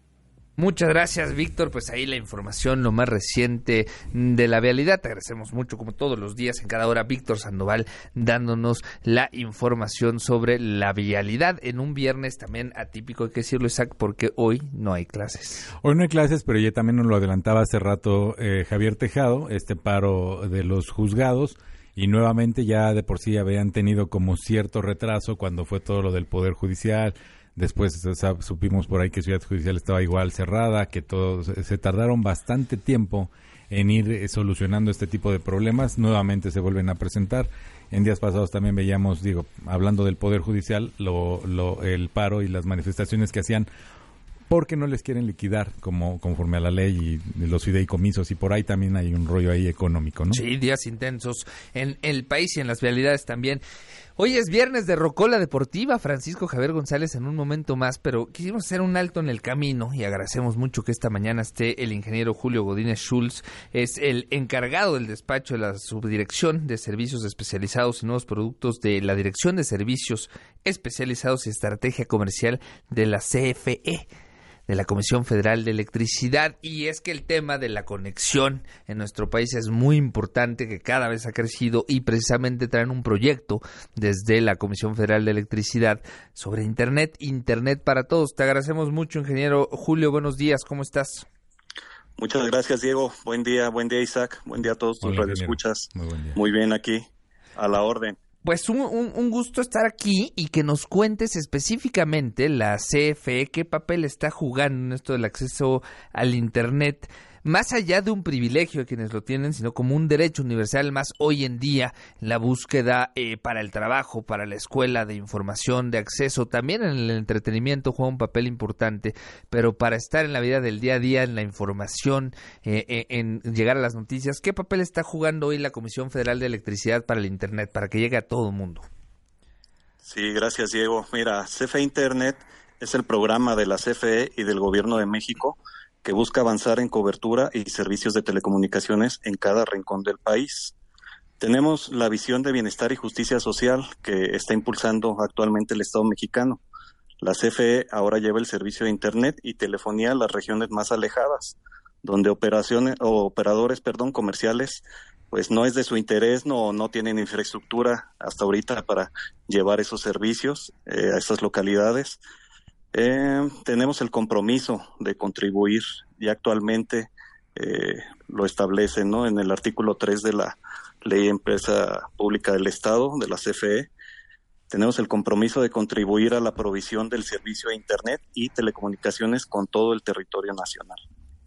Muchas gracias, Víctor. Pues ahí la información, lo más reciente de la vialidad. Te agradecemos mucho, como todos los días, en cada hora, Víctor Sandoval, dándonos la información sobre la vialidad en un viernes también atípico, hay que decirlo, Isaac, porque hoy no hay clases. Hoy no hay clases, pero ya también nos lo adelantaba hace rato eh, Javier Tejado, este paro de los juzgados, y nuevamente ya de por sí habían tenido como cierto retraso cuando fue todo lo del Poder Judicial. Después o sea, supimos por ahí que Ciudad Judicial estaba igual cerrada, que todos se tardaron bastante tiempo en ir eh, solucionando este tipo de problemas. Nuevamente se vuelven a presentar. En días pasados también veíamos, digo, hablando del Poder Judicial, lo, lo, el paro y las manifestaciones que hacían porque no les quieren liquidar como conforme a la ley y los fideicomisos, y por ahí también hay un rollo ahí económico, ¿no? Sí, días intensos en el país y en las vialidades también. Hoy es viernes de Rocola Deportiva, Francisco Javier González en un momento más, pero quisimos hacer un alto en el camino y agradecemos mucho que esta mañana esté el ingeniero Julio Godínez Schulz, es el encargado del despacho de la Subdirección de Servicios Especializados y Nuevos Productos de la Dirección de Servicios Especializados y Estrategia Comercial de la C F E, de la Comisión Federal de Electricidad, y es que el tema de la conexión en nuestro país es muy importante, que cada vez ha crecido, y precisamente traen un proyecto desde la Comisión Federal de Electricidad sobre Internet, Internet para todos. Te agradecemos mucho, ingeniero Julio, buenos días, ¿cómo estás? Muchas gracias, Diego, buen día, buen día, Isaac, buen día a todos tus radioescuchas. Muy buen día. Muy bien aquí, a la orden. Pues un, un, un gusto estar aquí y que nos cuentes específicamente la C F E, qué papel está jugando en esto del acceso al Internet, más allá de un privilegio de quienes lo tienen, sino como un derecho universal más hoy en día, la búsqueda eh, para el trabajo, para la escuela, de información, de acceso, también en el entretenimiento juega un papel importante, pero para estar en la vida del día a día, en la información, eh, eh, en llegar a las noticias, ¿qué papel está jugando hoy la Comisión Federal de Electricidad para el Internet, para que llegue a todo el mundo? Sí, gracias, Diego. Mira, C F E Internet es el programa de la C F E y del Gobierno de México que busca avanzar en cobertura y servicios de telecomunicaciones en cada rincón del país. Tenemos la visión de bienestar y justicia social que está impulsando actualmente el Estado mexicano. La C F E ahora lleva el servicio de Internet y telefonía a las regiones más alejadas, donde operaciones o operadores, perdón, comerciales, pues no es de su interés, no no tienen infraestructura hasta ahorita para llevar esos servicios eh, a esas localidades. Eh, tenemos el compromiso de contribuir, y actualmente eh, lo establece, ¿no?, en el artículo tres de la Ley Empresa Pública del Estado, de la C F E. Tenemos el compromiso de contribuir a la provisión del servicio de Internet y telecomunicaciones con todo el territorio nacional.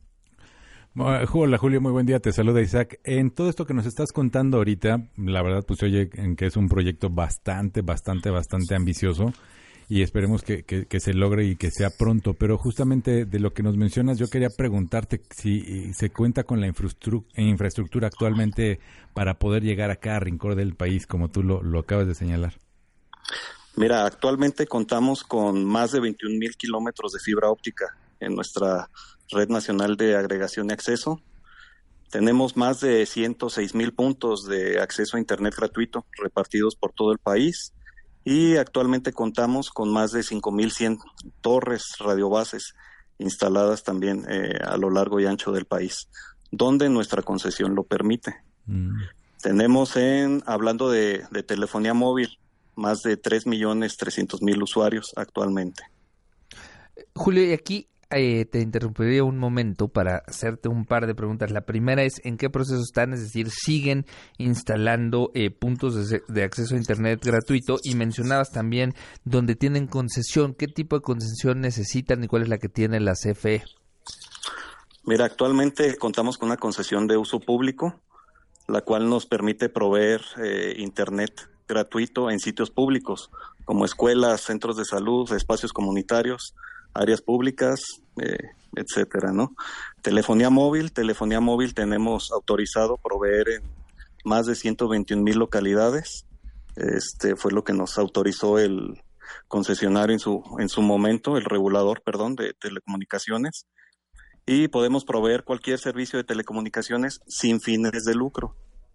Hola, Julio, muy buen día, te saluda Isaac. En todo esto que nos estás contando ahorita, la verdad pues oye en que es un proyecto bastante, bastante, bastante ambicioso, y esperemos que, que, que se logre y que sea pronto, pero justamente de lo que nos mencionas, yo quería preguntarte si se cuenta con la infraestructura, infraestructura actualmente para poder llegar a cada rincón del país, como tú lo, lo acabas de señalar. Mira, actualmente contamos con más de veintiún mil kilómetros de fibra óptica en nuestra red nacional de agregación y acceso. Tenemos más de ciento seis mil puntos de acceso a Internet gratuito repartidos por todo el país. Y actualmente contamos con más de cinco mil cien torres radiobases instaladas también eh, a lo largo y ancho del país, donde nuestra concesión lo permite. Mm. Tenemos, en hablando de, de telefonía móvil, más de tres millones trescientos mil usuarios actualmente. Julio, y aquí eh, te interrumpiría un momento para hacerte un par de preguntas. La primera es, ¿en qué proceso están? Es decir, ¿siguen instalando eh, puntos de, de acceso a Internet gratuito? Y mencionabas también donde tienen concesión. ¿Qué tipo de concesión necesitan y cuál es la que tiene la C F E? Mira, actualmente contamos con una concesión de uso público, la cual nos permite proveer eh, Internet gratuito en sitios públicos, como escuelas, centros de salud, espacios comunitarios, áreas públicas, eh, etcétera, ¿no? Telefonía móvil, telefonía móvil tenemos autorizado proveer en más de ciento veintiún mil localidades. Este fue lo que nos autorizó el concesionario en su en su momento, el regulador, perdón, de telecomunicaciones, y podemos proveer cualquier servicio de telecomunicaciones sin fines de lucro.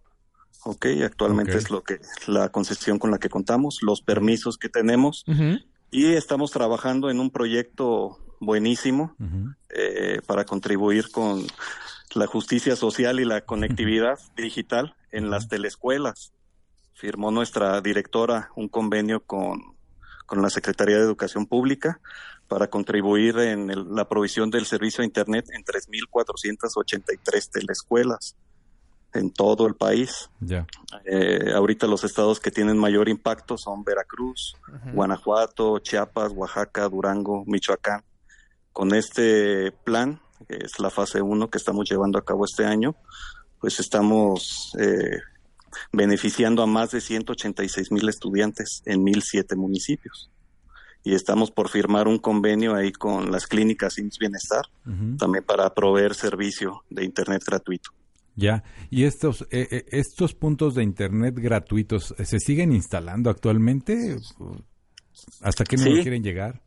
Ok, actualmente okay. es lo que la concesión con la que contamos, los permisos que tenemos, uh-huh. y estamos trabajando en un proyecto buenísimo uh-huh. eh, para contribuir con la justicia social y la conectividad uh-huh. digital en uh-huh. las teleescuelas. Firmó nuestra directora un convenio con, con la Secretaría de Educación Pública para contribuir en el, la provisión del servicio a Internet en tres mil cuatrocientas ochenta y tres teleescuelas en todo el país. Yeah. Eh, ahorita los estados que tienen mayor impacto son Veracruz, uh-huh. Guanajuato, Chiapas, Oaxaca, Durango, Michoacán. Con este plan, que es la fase uno que estamos llevando a cabo este año, pues estamos eh, beneficiando a más de ciento ochenta y seis mil estudiantes en mil siete municipios. Y estamos por firmar un convenio ahí con las clínicas I M S S Bienestar, uh-huh. también para proveer servicio de Internet gratuito. Ya, y estos eh, estos puntos de Internet gratuitos, ¿se siguen instalando actualmente? ¿Hasta qué número sí. quieren llegar?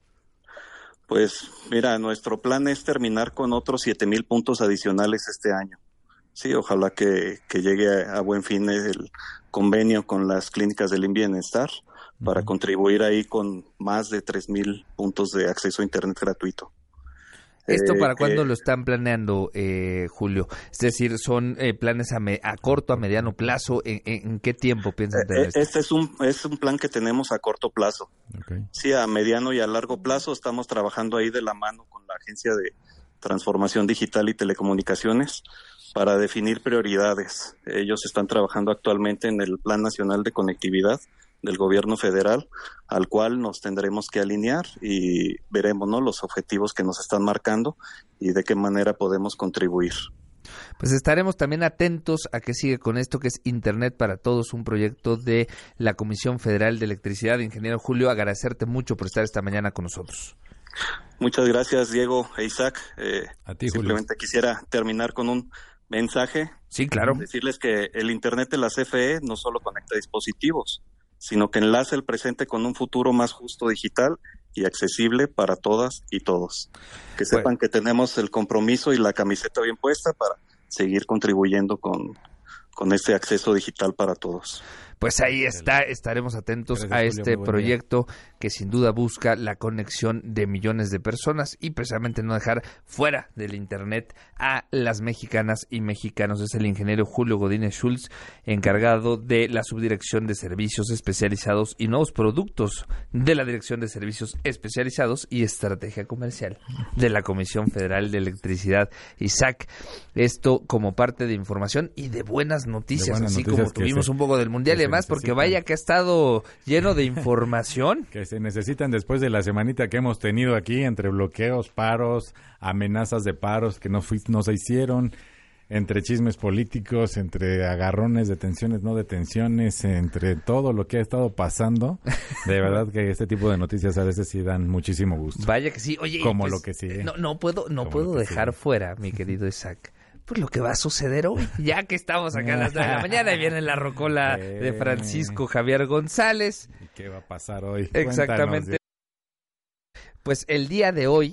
Pues mira, nuestro plan es terminar con otros siete mil puntos adicionales este año. Sí, ojalá que, que llegue a, a buen fin el convenio con las clínicas del I M S S Bienestar para uh-huh. contribuir ahí con más de tres mil puntos de acceso a Internet gratuito. ¿Esto para eh, cuándo eh, lo están planeando, eh, Julio? Es decir, ¿son eh, planes a, me, a corto, a mediano plazo? ¿En, en qué tiempo piensan tener eh, esto? Este es un, es un plan que tenemos a corto plazo. Okay. Sí, a mediano y a largo plazo estamos trabajando ahí de la mano con la Agencia de Transformación Digital y Telecomunicaciones para definir prioridades. Ellos están trabajando actualmente en el Plan Nacional de Conectividad del gobierno federal, al cual nos tendremos que alinear y veremos, ¿no?, los objetivos que nos están marcando y de qué manera podemos contribuir. Pues estaremos también atentos a qué sigue con esto, que es Internet para Todos, un proyecto de la Comisión Federal de Electricidad. Ingeniero Julio, agradecerte mucho por estar esta mañana con nosotros. Muchas gracias, Diego e Isaac. Eh, a ti, simplemente Julio. Quisiera terminar con un mensaje. Sí, claro. Decirles que el Internet de la C F E no solo conecta dispositivos, sino que enlaza el presente con un futuro más justo, digital y accesible para todas y todos. Que sepan bueno. que tenemos el compromiso y la camiseta bien puesta para seguir contribuyendo con, con este acceso digital para todos. Pues ahí está, estaremos atentos Gracias, a este Julio, proyecto que sin duda busca la conexión de millones de personas y precisamente no dejar fuera del Internet a las mexicanas y mexicanos. Es el ingeniero Julio Godínez Schultz, encargado de la Subdirección de Servicios Especializados y Nuevos Productos de la Dirección de Servicios Especializados y Estrategia Comercial de la Comisión Federal de Electricidad, Isaac. Esto como parte de información y de buenas noticias, de buenas así noticias como tuvimos se, un poco del Mundial y demás, porque vaya que ha estado lleno de información. Que se necesitan después de la semanita que hemos tenido aquí, entre bloqueos, paros, amenazas de paros que no, fui, no se hicieron, entre chismes políticos, entre agarrones, detenciones, no detenciones, entre todo lo que ha estado pasando. De verdad que este tipo de noticias a veces sí dan muchísimo gusto. Vaya que sí. Oye, como pues, lo que sigue. No, no puedo, no puedo dejar sigue. fuera, mi querido Isaac, pues lo que va a suceder hoy, ya que estamos acá a las nueve de la mañana y viene la rocola eh, de Francisco Javier González. ¿Y qué va a pasar hoy? Exactamente. Cuéntanos. Pues el día de hoy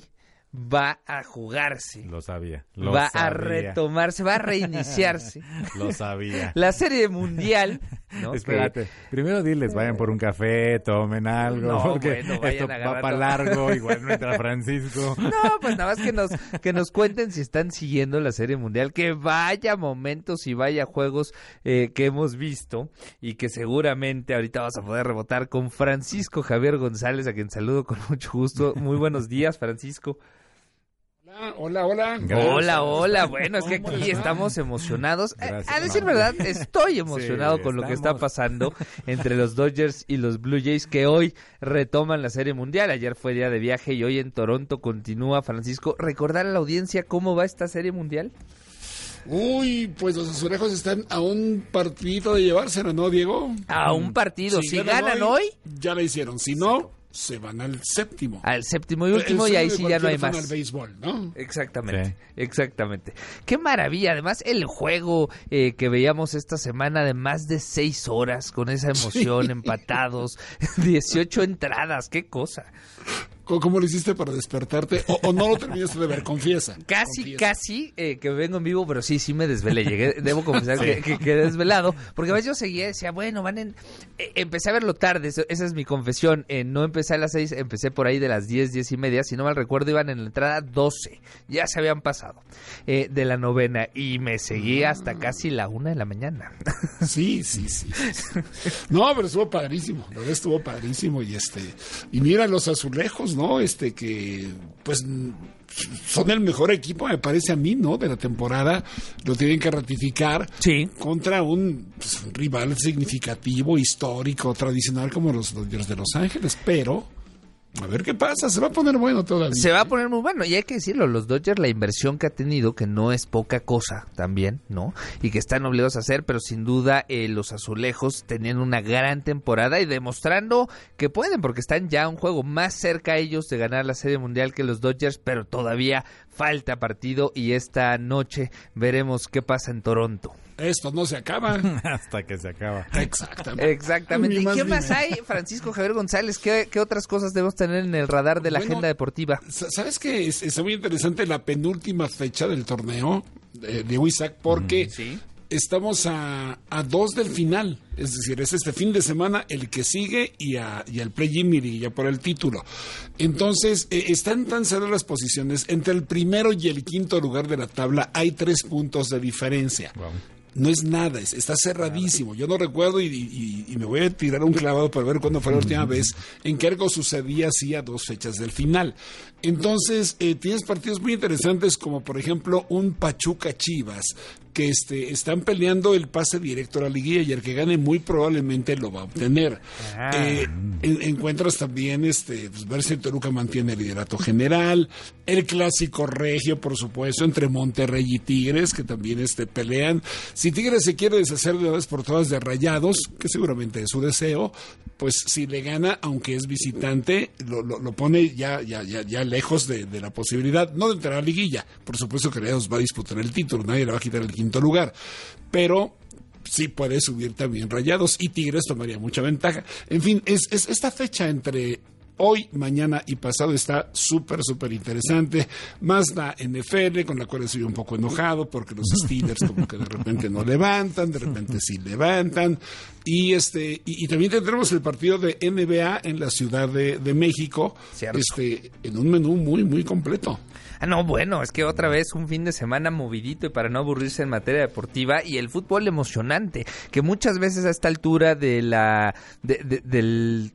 va a jugarse. Lo sabía. Lo va sabía. a retomarse, va a reiniciarse. Lo sabía. La serie mundial. ¿No? Espérate. Que... Primero diles, vayan por un café, tomen algo. No, porque bueno, esto va para largo, igual no entra Francisco. No, pues nada más que nos, que nos cuenten si están siguiendo la serie mundial. Que vaya momentos y vaya juegos eh, que hemos visto y que seguramente ahorita vas a poder rebotar con Francisco Javier González, a quien saludo con mucho gusto. Muy buenos días, Francisco. Hola, hola. Gracias. Hola, hola. Bueno, es que aquí estamos emocionados. Gracias, a decir verdad, estoy emocionado sí, con lo estamos. que está pasando entre los Dodgers y los Blue Jays, que hoy retoman la Serie Mundial. Ayer fue día de viaje y hoy en Toronto continúa. Francisco, ¿recordar a la audiencia cómo va esta Serie Mundial? Uy, pues los azulejos están a un partidito de llevárselo, ¿no, Diego? A un partido. Si, si ganan hoy, hoy, ya la hicieron. Si no... se van al séptimo. Al séptimo y último, el, el y ahí sí ya no hay más. Al béisbol, ¿no? Exactamente, sí. exactamente. Qué maravilla, además el juego eh, que veíamos esta semana de más de seis horas, con esa emoción, sí. empatados, dieciocho entradas, qué cosa. ¿Cómo lo hiciste para despertarte? ¿O, o no lo terminaste de ver? Confiesa. Casi, confiesa. casi eh, que vengo en vivo, pero sí, sí me desvelé. Llegué, debo confesar sí. que, que quedé desvelado. Porque a veces yo seguía y decía, bueno, van en... Eh, empecé a verlo tarde, esa es mi confesión. Eh, no empecé a las seis, empecé por ahí de las diez, diez y media. Si no mal recuerdo, iban en la entrada doce. Ya se habían pasado eh, de la novena. Y me seguí hasta casi la una de la mañana. Sí, sí, sí. sí. No, pero estuvo padrísimo. La verdad estuvo padrísimo. Y este y mira los azulejos, ¿no? Este que, pues, son el mejor equipo, me parece a mí, ¿no? De la temporada. Lo tienen que ratificar sí. contra un, pues, un rival significativo, histórico, tradicional como los Dodgers de Los Ángeles, pero... A ver qué pasa, se va a poner bueno todavía. Se va a poner muy bueno, y hay que decirlo, los Dodgers, la inversión que ha tenido, que no es poca cosa también, ¿no? Y que están obligados a hacer, pero sin duda eh, los azulejos tenían una gran temporada y demostrando que pueden, porque están ya un juego más cerca ellos de ganar la Serie Mundial que los Dodgers, pero todavía falta partido y esta noche veremos qué pasa en Toronto. Esto no se acaba. Hasta que se acaba. Exactamente. Exactamente. ¿Y qué dime. más hay, Francisco Javier González? ¿Qué, qué otras cosas debemos tener en el radar de la bueno, agenda deportiva? ¿Sabes qué? Es, es muy interesante la penúltima fecha del torneo de, de Isaac, porque... ¿Sí? Estamos a, a dos del final, es decir, es este fin de semana el que sigue y, a, y al play-in y ya por el título. Entonces, eh, están tan cerradas las posiciones, entre el primero y el quinto lugar de la tabla hay tres puntos de diferencia. Wow. No es nada, es, está cerradísimo. Yo no recuerdo y, y, y me voy a tirar un clavado para ver cuándo fue la última vez en que algo sucedía así a dos fechas del final. Entonces, eh, tienes partidos muy interesantes como, por ejemplo, un Pachuca Chivas, que este, están peleando el pase directo a la liguilla y el que gane muy probablemente lo va a obtener. Ah. Eh, en, encuentras también este, pues, ver si el Toluca mantiene el liderato general, el clásico regio, por supuesto, entre Monterrey y Tigres, que también este, pelean. Si Tigres se quiere deshacer de una vez por todas de Rayados, que seguramente es su deseo, pues si le gana, aunque es visitante, lo, lo, lo pone ya, ya, ya, ya lejos de, de la posibilidad, no de entrar a la liguilla. Por supuesto que Rayados va a disputar el título, nadie le va a quitar el quinto lugar, pero sí puede subir también Rayados y Tigres tomaría mucha ventaja. En fin, es, es esta fecha entre hoy, mañana y pasado está súper, súper interesante. Más la N F L, con la cual estoy un poco enojado porque los Steelers como que de repente no levantan, de repente sí levantan. Y este y, y también tendremos el partido de N B A en la Ciudad de, de México, Cierto. este en un menú muy, muy completo. Ah, no, bueno, es que otra vez un fin de semana movidito y para no aburrirse en materia deportiva y el fútbol emocionante, que muchas veces a esta altura de la de, de, del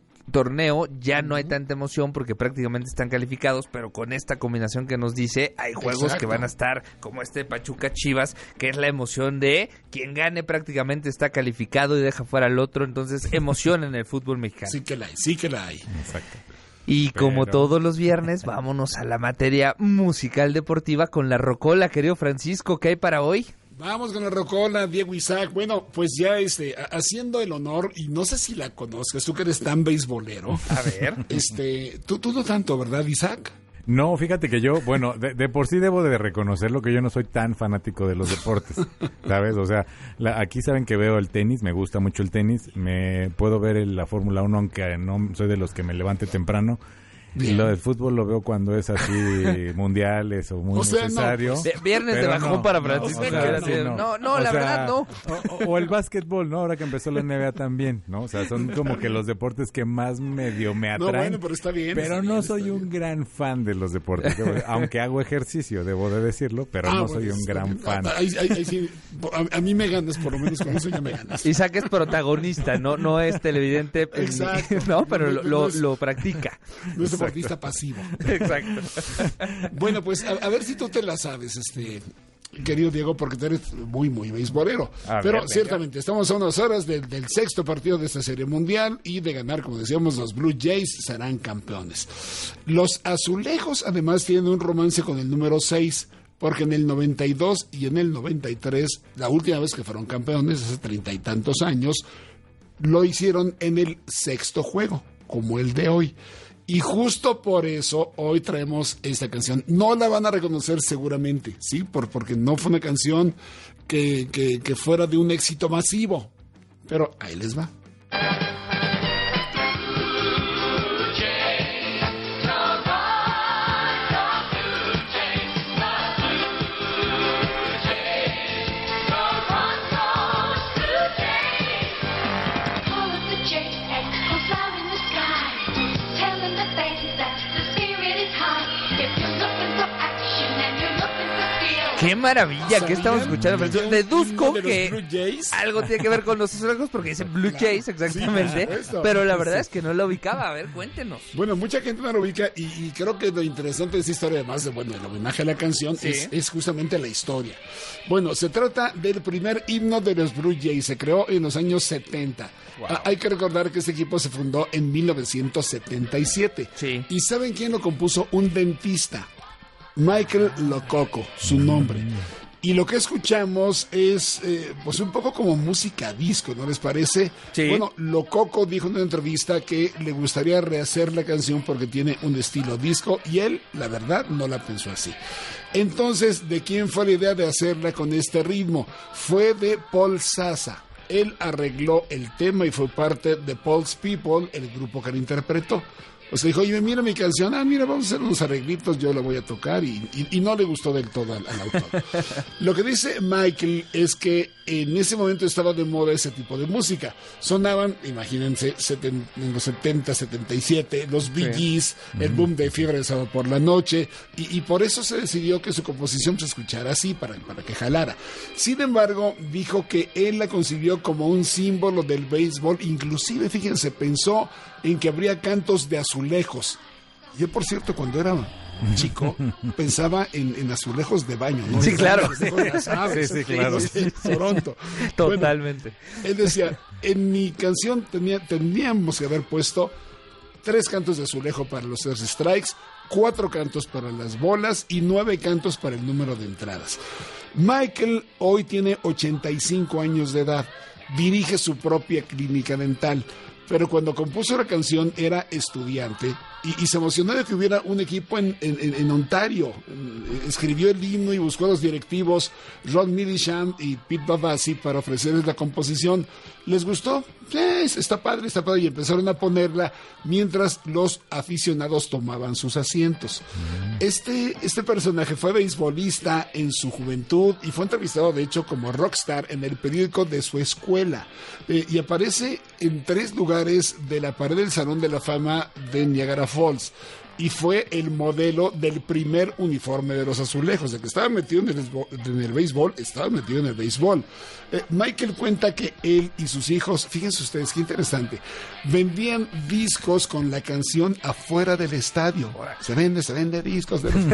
torneo ya no hay tanta emoción porque prácticamente están calificados, pero con esta combinación que nos dice hay juegos Exacto. que van a estar como este Pachuca Chivas, que es la emoción de quien gane prácticamente está calificado y deja fuera al otro, entonces emoción en el fútbol mexicano. Sí que la hay, sí que la hay. Exacto. Y como Pero... todos los viernes, vámonos a la materia musical deportiva con la Rocola, querido Francisco, ¿qué hay para hoy? Vamos con la Rocola, Diego Isaac. Bueno, pues ya este, haciendo el honor, y no sé si la conozcas, tú que eres tan beisbolero. A ver. Este, tú, tú no tanto, ¿verdad, Isaac? No, fíjate que yo, bueno, de, de por sí debo de reconocerlo que yo no soy tan fanático de los deportes, ¿sabes? O sea, la, aquí saben que veo el tenis, me gusta mucho el tenis, me puedo ver el, la Fórmula uno, aunque no soy de los que me levante temprano. Bien. Y lo del fútbol lo veo cuando es así mundiales o muy o sea, necesario. No, pues, viernes de bajón no, para Francisco. No, o sea, sí, no, no, no la sea, verdad no. O, o el básquetbol, ¿no? Ahora que empezó la N B A también, ¿no? O sea, son como que los deportes que más medio me atraen. No, bueno, pero está bien. Pero está no bien, soy un bien. gran fan de los deportes. Aunque hago ejercicio, debo de decirlo, pero ah, no soy bueno, un gran fan. Ahí, ahí, ahí sí, a, a mí me ganas, por lo menos con eso ya me ganas. Isaac es protagonista, no, no es televidente. Exacto. No, pero no, lo, no es, lo practica. No es deportista pasivo. Exacto. Bueno, pues a, a ver si tú te la sabes, este querido Diego, porque tú eres muy, muy beisbolero. A Pero ver, ciertamente, estamos a unas horas del, del sexto partido de esta Serie Mundial y de ganar, como decíamos, los Blue Jays serán campeones. Los Azulejos, además, tienen un romance con el número seis, porque en el noventa y dos y en el noventa y tres, la última vez que fueron campeones, hace treinta y tantos años, lo hicieron en el sexto juego, como el de hoy. Y justo por eso hoy traemos esta canción. No la van a reconocer seguramente, ¿sí? Por, porque no fue una canción que, que, que fuera de un éxito masivo. Pero ahí les va. ¡Qué maravilla! ¿Qué estamos escuchando? Deduzco de que algo tiene que ver con los azulejos porque dice Blue Jays, exactamente. Sí, pero la verdad es que no lo ubicaba. A ver, cuéntenos. Bueno, mucha gente no lo ubica y, y creo que lo interesante de esta historia, además de, bueno, el homenaje a la canción, sí. es, es justamente la historia. Bueno, se trata del primer himno de los Blue Jays. Se creó en los años setenta. Wow. Ah, hay que recordar que este equipo se fundó en mil novecientos setenta y siete. Sí. ¿Y saben quién lo compuso? Un dentista. Michael Lococo, su nombre. Y lo que escuchamos es eh, pues un poco como música disco, ¿no les parece? Sí. Bueno, Lococo dijo en una entrevista que le gustaría rehacer la canción porque tiene un estilo disco y él, la verdad, no la pensó así. Entonces, ¿de quién fue la idea de hacerla con este ritmo? Fue de Paul Sasa. Él arregló el tema y fue parte de Paul's People, el grupo que lo interpretó. O sea, dijo, oye, mira mi canción, ah, mira, vamos a hacer unos arreglitos, yo la voy a tocar, y, y, y no le gustó del todo al, al autor. Lo que dice Michael es que en ese momento estaba de moda ese tipo de música. Sonaban, imagínense, seten, en los setenta, setenta y siete, los Bee Gees, sí. el boom de Fiebre de Sábado por la Noche, y, y por eso se decidió que su composición se escuchara así, para, para que jalara. Sin embargo, dijo que él la concibió como un símbolo del béisbol, inclusive, fíjense, pensó en que habría cantos de azulejos. Yo, por cierto, cuando era chico, pensaba en, en azulejos de baño, ¿no? Sí, claro. De las aves, sí, sí, claro. De Toronto. Totalmente. Bueno, él decía, en mi canción tenía, teníamos que haber puesto tres cantos de azulejo para los tres strikes, cuatro cantos para las bolas y nueve cantos para el número de entradas. Michael hoy tiene ochenta y cinco años de edad, dirige su propia clínica dental, pero cuando compuso la canción era estudiante y, y se emocionó de que hubiera un equipo en, en, en Ontario. Escribió el himno y buscó a los directivos Ron Millisham y Pete Babasi para ofrecerles la composición. ¿Les gustó? Eh, está padre, está padre. Y empezaron a ponerla mientras los aficionados tomaban sus asientos. Este, este personaje fue beisbolista en su juventud y fue entrevistado, de hecho, como rockstar en el periódico de su escuela. Eh, y aparece en tres lugares de la pared del Salón de la Fama de Niagara Falls. Y fue el modelo del primer uniforme de los azulejos. De que estaba metido en el, en el béisbol, estaba metido en el béisbol. Eh, Michael cuenta que él y sus hijos, fíjense ustedes qué interesante, vendían discos con la canción afuera del estadio. Se vende, se vende discos de los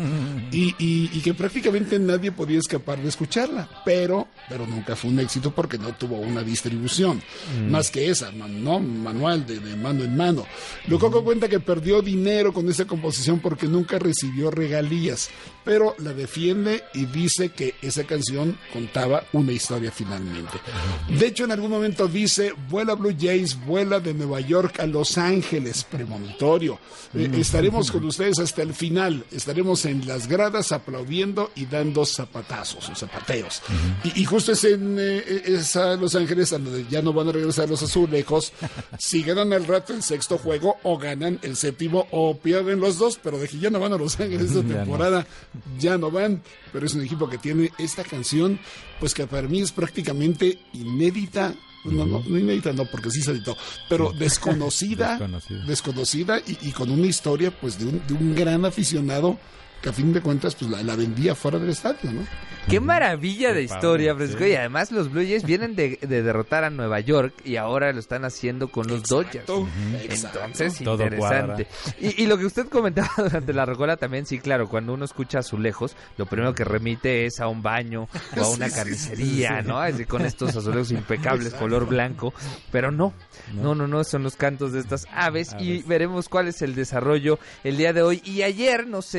y, y, y que prácticamente nadie podía escapar de escucharla. Pero, pero nunca fue un éxito porque no tuvo una distribución. Mm. Más que esa, ¿no? Manual de, de mano en mano. Lococo mm. cuenta que perdió dinero con esa composición porque nunca recibió regalías, pero la defiende y dice que esa canción contaba una historia finalmente. De hecho, en algún momento dice, vuela Blue Jays, vuela de Nueva York a Los Ángeles, premonitorio. Eh, estaremos con ustedes hasta el final, estaremos en las gradas aplaudiendo y dando zapatazos o zapateos. Y, y justo es en eh, es a Los Ángeles, a donde ya no van a regresar los azulejos, si ganan al rato el sexto juego o ganan el séptimo o pierden los dos, pero de que ya no van a Los Ángeles esta temporada, ya no van, pero es un equipo que tiene esta canción, pues que para mí es prácticamente inédita, no, no, no inédita no, porque sí se editó, pero desconocida, desconocida, desconocida y, y con una historia pues de un, de un gran aficionado que a fin de cuentas pues la, la vendía fuera del estadio, ¿no? Qué maravilla de historia, Fresco. Sí. Y además los Blue Jays vienen de, de derrotar a Nueva York y ahora lo están haciendo con los Dodgers. Uh-huh. Entonces, todo interesante. Y, y lo que usted comentaba durante la rocola también, sí, claro, cuando uno escucha azulejos, lo primero que remite es a un baño o a una sí, carnicería, sí, sí. ¿no? Así, con estos azulejos impecables, exacto, color blanco. Pero no, no, no, no, no son los cantos de estas aves, aves y veremos cuál es el desarrollo el día de hoy. Y ayer, no sé si ustedes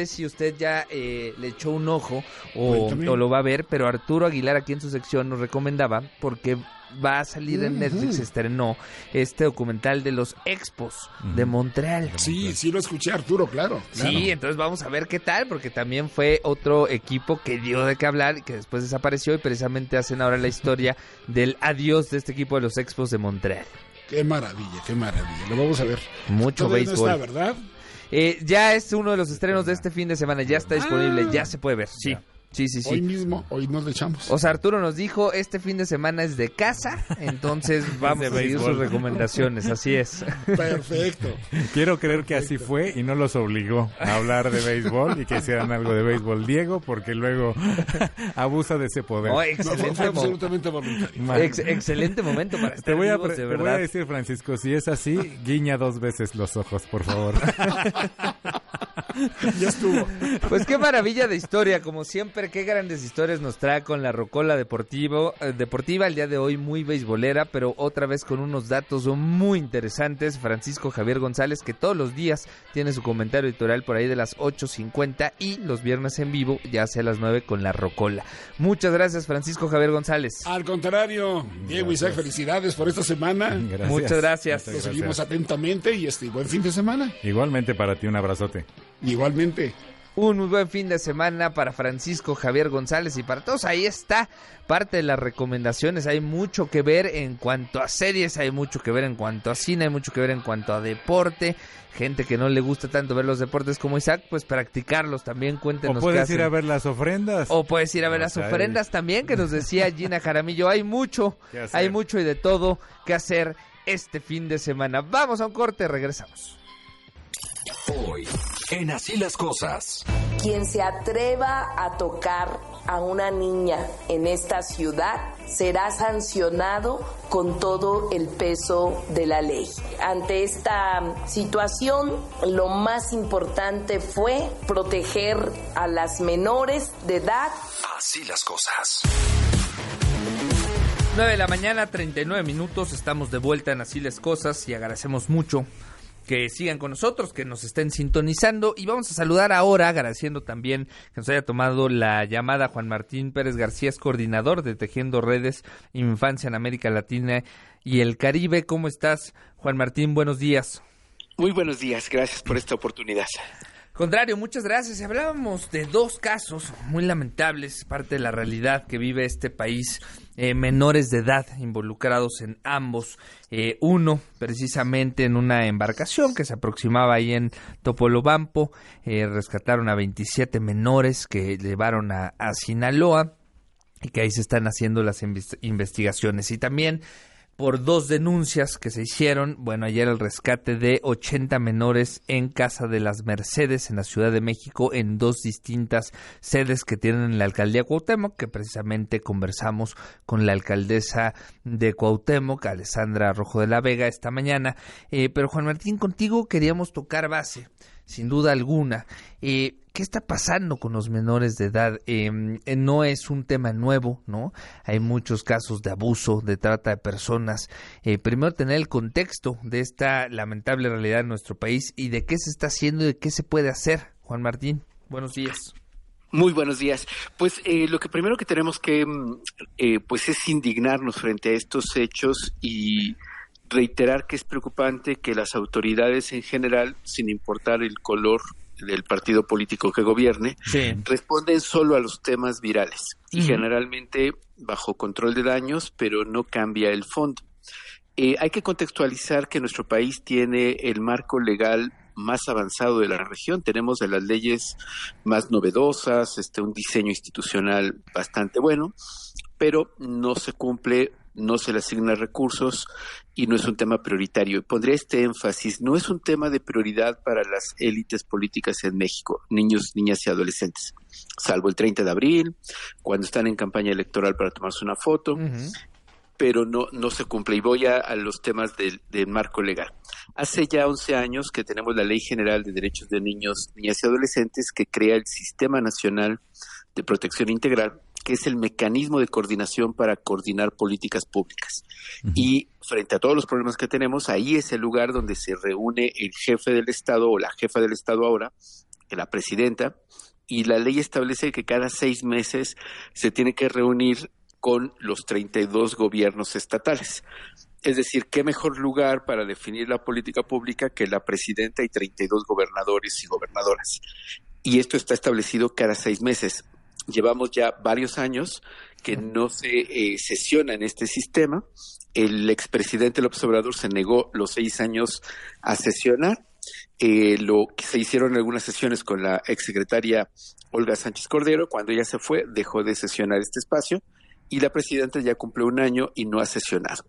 usted ya eh, le echó un ojo o, o lo va a ver, pero Arturo Aguilar aquí en su sección nos recomendaba, porque va a salir en Netflix, se estrenó este documental de los Expos uh-huh. de Montreal. Sí, sí lo escuché, Arturo, claro, claro. Sí, entonces vamos a ver qué tal, porque también fue otro equipo que dio de qué hablar y que después desapareció, y precisamente hacen ahora la historia del adiós de este equipo de los Expos de Montreal. Qué maravilla, qué maravilla, lo vamos a ver. Mucho béisbol. No está, ¿verdad? Eh, ya es uno de los estrenos de este fin de semana, ya está disponible, ah, ya se puede ver, sí. Ya. Sí, sí, sí. Hoy mismo, hoy nos le echamos. O sea, Arturo nos dijo, este fin de semana es de casa, entonces vamos a seguir sus recomendaciones, así es. Perfecto. Quiero creer que así fue y no los obligó a hablar de béisbol y que hicieran algo de béisbol Diego, porque luego abusa de ese poder. Oh, excelente, no, fue absolutamente voluntario. Ex- excelente momento para estar te voy, vivos, a, de te verdad. voy a decir, Francisco, si es así, guiña dos veces los ojos, por favor. Ya estuvo. Pues qué maravilla de historia, como siempre. Qué grandes historias nos trae con la Rocola Deportivo, eh, Deportiva, el día de hoy muy beisbolera, pero otra vez con unos datos muy interesantes. Francisco Javier González, que todos los días tiene su comentario editorial por ahí de las ocho cincuenta y los viernes en vivo, ya sea a las nueve con la Rocola. Muchas gracias, Francisco Javier González. Al contrario, Diego, Isaac, felicidades por esta semana. Gracias. Muchas gracias. Lo seguimos atentamente y este buen fin de semana. Igualmente para ti, un abrazote. Igualmente. Un muy buen fin de semana para Francisco Javier González y para todos. Ahí está parte de las recomendaciones. Hay mucho que ver en cuanto a series, hay mucho que ver en cuanto a cine, hay mucho que ver en cuanto a deporte. Gente que no le gusta tanto ver los deportes como Isaac, pues practicarlos también. Cuéntenos o puedes qué ir hacen. a ver las ofrendas. O puedes ir a ver las o sea, ofrendas también, que nos decía Gina Jaramillo. Hay mucho, hay mucho y de todo que hacer este fin de semana. Vamos a un corte, regresamos. Hoy, en Así las Cosas. Quien se atreva a tocar a una niña en esta ciudad será sancionado con todo el peso de la ley. Ante esta situación, lo más importante fue proteger a las menores de edad. Así las Cosas. nueve de la mañana, treinta y nueve minutos. Estamos de vuelta en Así las Cosas y agradecemos mucho que sigan con nosotros, que nos estén sintonizando, y vamos a saludar ahora, agradeciendo también que nos haya tomado la llamada Juan Martín Pérez García, es coordinador de Tejiendo Redes Infancia en América Latina y el Caribe. ¿Cómo estás, Juan Martín? Buenos días. Muy buenos días, gracias por esta oportunidad. Contrario, muchas gracias. Hablábamos de dos casos muy lamentables, parte de la realidad que vive este país, eh, menores de edad involucrados en ambos. Eh, uno, precisamente en una embarcación que se aproximaba ahí en Topolobampo, eh, rescataron a veintisiete menores que llevaron a, a Sinaloa y que ahí se están haciendo las invest- investigaciones. Y también por dos denuncias que se hicieron, bueno, ayer el rescate de ochenta menores en Casa de las Mercedes en la Ciudad de México, en dos distintas sedes que tienen en la alcaldía Cuauhtémoc, que precisamente conversamos con la alcaldesa de Cuauhtémoc, Alessandra Rojo de la Vega, esta mañana. Eh, pero Juan Martín, contigo queríamos tocar base, sin duda alguna. Eh, ¿Qué está pasando con los menores de edad? Eh, no es un tema nuevo, ¿no? Hay muchos casos de abuso, de trata de personas. Eh, primero, tener el contexto de esta lamentable realidad en nuestro país y de qué se está haciendo y de qué se puede hacer. Juan Martín, buenos días. Muy buenos días. Pues eh, lo que primero que tenemos que eh, pues es indignarnos frente a estos hechos y reiterar que es preocupante que las autoridades en general, sin importar el color del partido político que gobierne, sí, responden solo a los temas virales y uh-huh. generalmente bajo control de daños, pero no cambia el fondo. Eh, hay que contextualizar que nuestro país tiene el marco legal más avanzado de la región, tenemos de las leyes más novedosas, este, un diseño institucional bastante bueno, pero no se cumple, no se le asignan recursos y no es un tema prioritario. Y pondría este énfasis, no es un tema de prioridad para las élites políticas en México, niños, niñas y adolescentes, salvo el treinta de abril, cuando están en campaña electoral para tomarse una foto, uh-huh. pero no, no se cumple. Y voy a, a los temas del, del marco legal. Hace ya once años que tenemos la Ley General de Derechos de Niños, Niñas y Adolescentes que crea el Sistema Nacional de Protección Integral, que es el mecanismo de coordinación para coordinar políticas públicas. Uh-huh. Y frente a todos los problemas que tenemos, ahí es el lugar donde se reúne el jefe del Estado o la jefa del Estado ahora, la presidenta, y la ley establece que cada seis meses se tiene que reunir con los treinta y dos gobiernos estatales. Es decir, ¿qué mejor lugar para definir la política pública que la presidenta y treinta y dos gobernadores y gobernadoras? Y esto está establecido cada seis meses. Llevamos ya varios años que no se eh, sesiona en este sistema. El expresidente López Obrador se negó los seis años a sesionar. Eh, lo que se hicieron algunas sesiones con la exsecretaria Olga Sánchez Cordero. Cuando ella se fue, dejó de sesionar este espacio. Y la presidenta ya cumplió un año y no ha sesionado.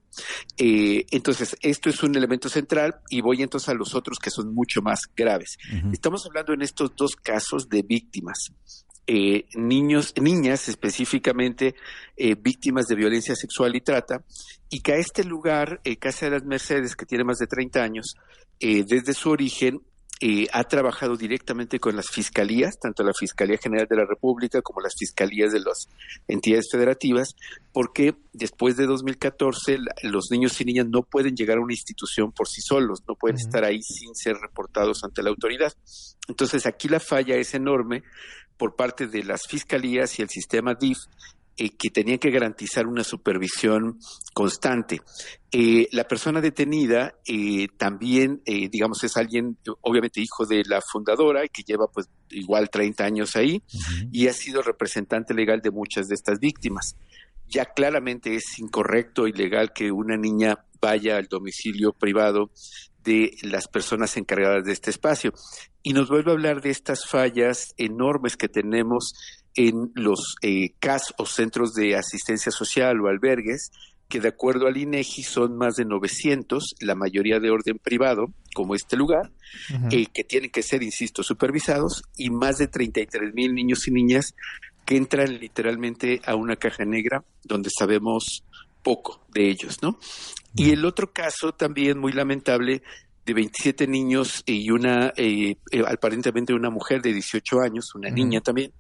Eh, entonces, esto es un elemento central y voy entonces a los otros que son mucho más graves. Uh-huh. Estamos hablando en estos dos casos de víctimas. Eh, niños, niñas específicamente eh, víctimas de violencia sexual y trata, y que a este lugar, eh, Casa de las Mercedes, que tiene más de treinta años, eh, desde su origen, Eh, ha trabajado directamente con las fiscalías, tanto la Fiscalía General de la República como las fiscalías de las entidades federativas, porque después de dos mil catorce la, los niños y niñas no pueden llegar a una institución por sí solos, no pueden uh-huh. estar ahí sin ser reportados ante la autoridad. Entonces aquí la falla es enorme por parte de las fiscalías y el sistema D I F, Eh, que tenían que garantizar una supervisión constante. Eh, la persona detenida eh, también, eh, digamos, es alguien, obviamente hijo de la fundadora, que lleva pues igual treinta años ahí, uh-huh. y ha sido representante legal de muchas de estas víctimas. Ya claramente es incorrecto y ilegal que una niña vaya al domicilio privado de las personas encargadas de este espacio. Y nos vuelve a hablar de estas fallas enormes que tenemos en los eh, C A S o centros de asistencia social o albergues, que de acuerdo al INEGI son más de novecientos, la mayoría de orden privado, como este lugar, uh-huh. eh, que tienen que ser, insisto, supervisados, y más de treinta y tres mil niños y niñas que entran literalmente a una caja negra donde sabemos poco de ellos, ¿no? Uh-huh. Y el otro caso también muy lamentable, de veintisiete niños y una, eh, eh, aparentemente una mujer de dieciocho años, una uh-huh. niña también,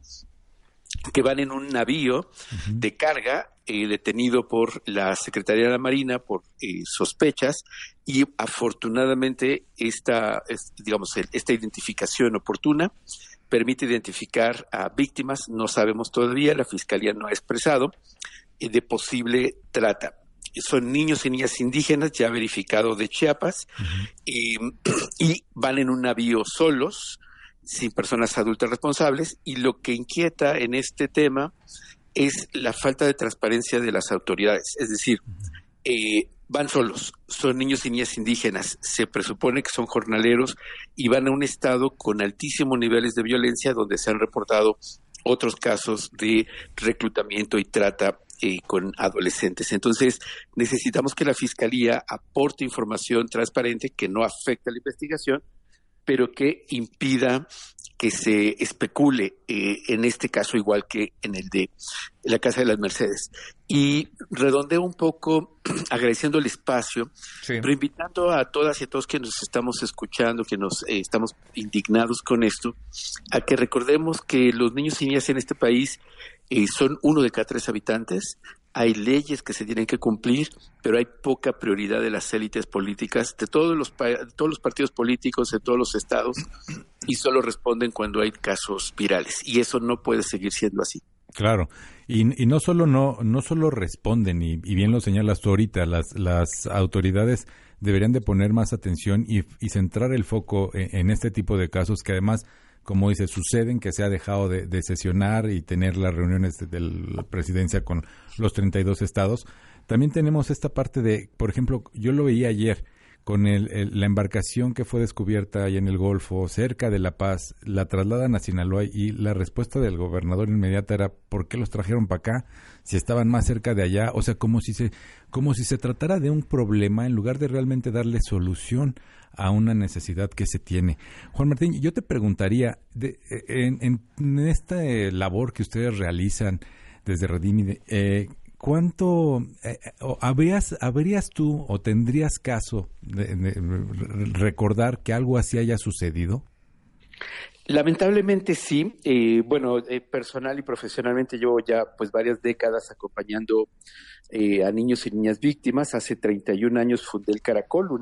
que van en un navío uh-huh. de carga eh, detenido por la Secretaría de la Marina por eh, sospechas, y afortunadamente esta, es, digamos, esta identificación oportuna permite identificar a víctimas, no sabemos todavía, la Fiscalía no ha expresado, eh, de posible trata. Son niños y niñas indígenas, ya verificado, de Chiapas, uh-huh. y, y van en un navío solos, sin personas adultas responsables, y lo que inquieta en este tema es la falta de transparencia de las autoridades. Es decir, eh, van solos, son niños y niñas indígenas, se presupone que son jornaleros y van a un estado con altísimos niveles de violencia donde se han reportado otros casos de reclutamiento y trata eh, con adolescentes. Entonces, necesitamos que la Fiscalía aporte información transparente que no afecte a la investigación, pero que impida que se especule eh, en este caso igual que en el de la Casa de las Mercedes. Y redondeo un poco agradeciendo el espacio, sí. pero invitando a todas y a todos que nos estamos escuchando, que nos eh, estamos indignados con esto, a que recordemos que los niños y niñas en este país eh, son uno de cada tres habitantes. Hay leyes que se tienen que cumplir, pero hay poca prioridad de las élites políticas, de todos los, de todos los partidos políticos, de todos los estados, y solo responden cuando hay casos virales. Y eso no puede seguir siendo así. Claro, y, y no solo no no solo responden, y, y bien lo señalas tú ahorita, las, las autoridades deberían de poner más atención y, y centrar el foco en, en este tipo de casos que además, como dice, suceden, que se ha dejado de, de sesionar y tener las reuniones de, de la presidencia con los treinta y dos estados. También tenemos esta parte de, por ejemplo, yo lo veía ayer, con el, el, la embarcación que fue descubierta ahí en el Golfo, cerca de La Paz, la trasladan a Sinaloa y la respuesta del gobernador inmediata era, ¿por qué los trajeron para acá? Si estaban más cerca de allá, o sea, como si se, como si se tratara de un problema en lugar de realmente darle solución a una necesidad que se tiene. Juan Martín, yo te preguntaría, de, en, en esta eh, labor que ustedes realizan desde Redimide, eh, ¿cuánto eh, habrías, habrías tú o tendrías caso de, de, de recordar que algo así haya sucedido? Lamentablemente sí. Eh, bueno, eh, personal y profesionalmente llevo ya pues varias décadas acompañando eh, a niños y niñas víctimas. Hace treinta y un años fundé el Caracol, una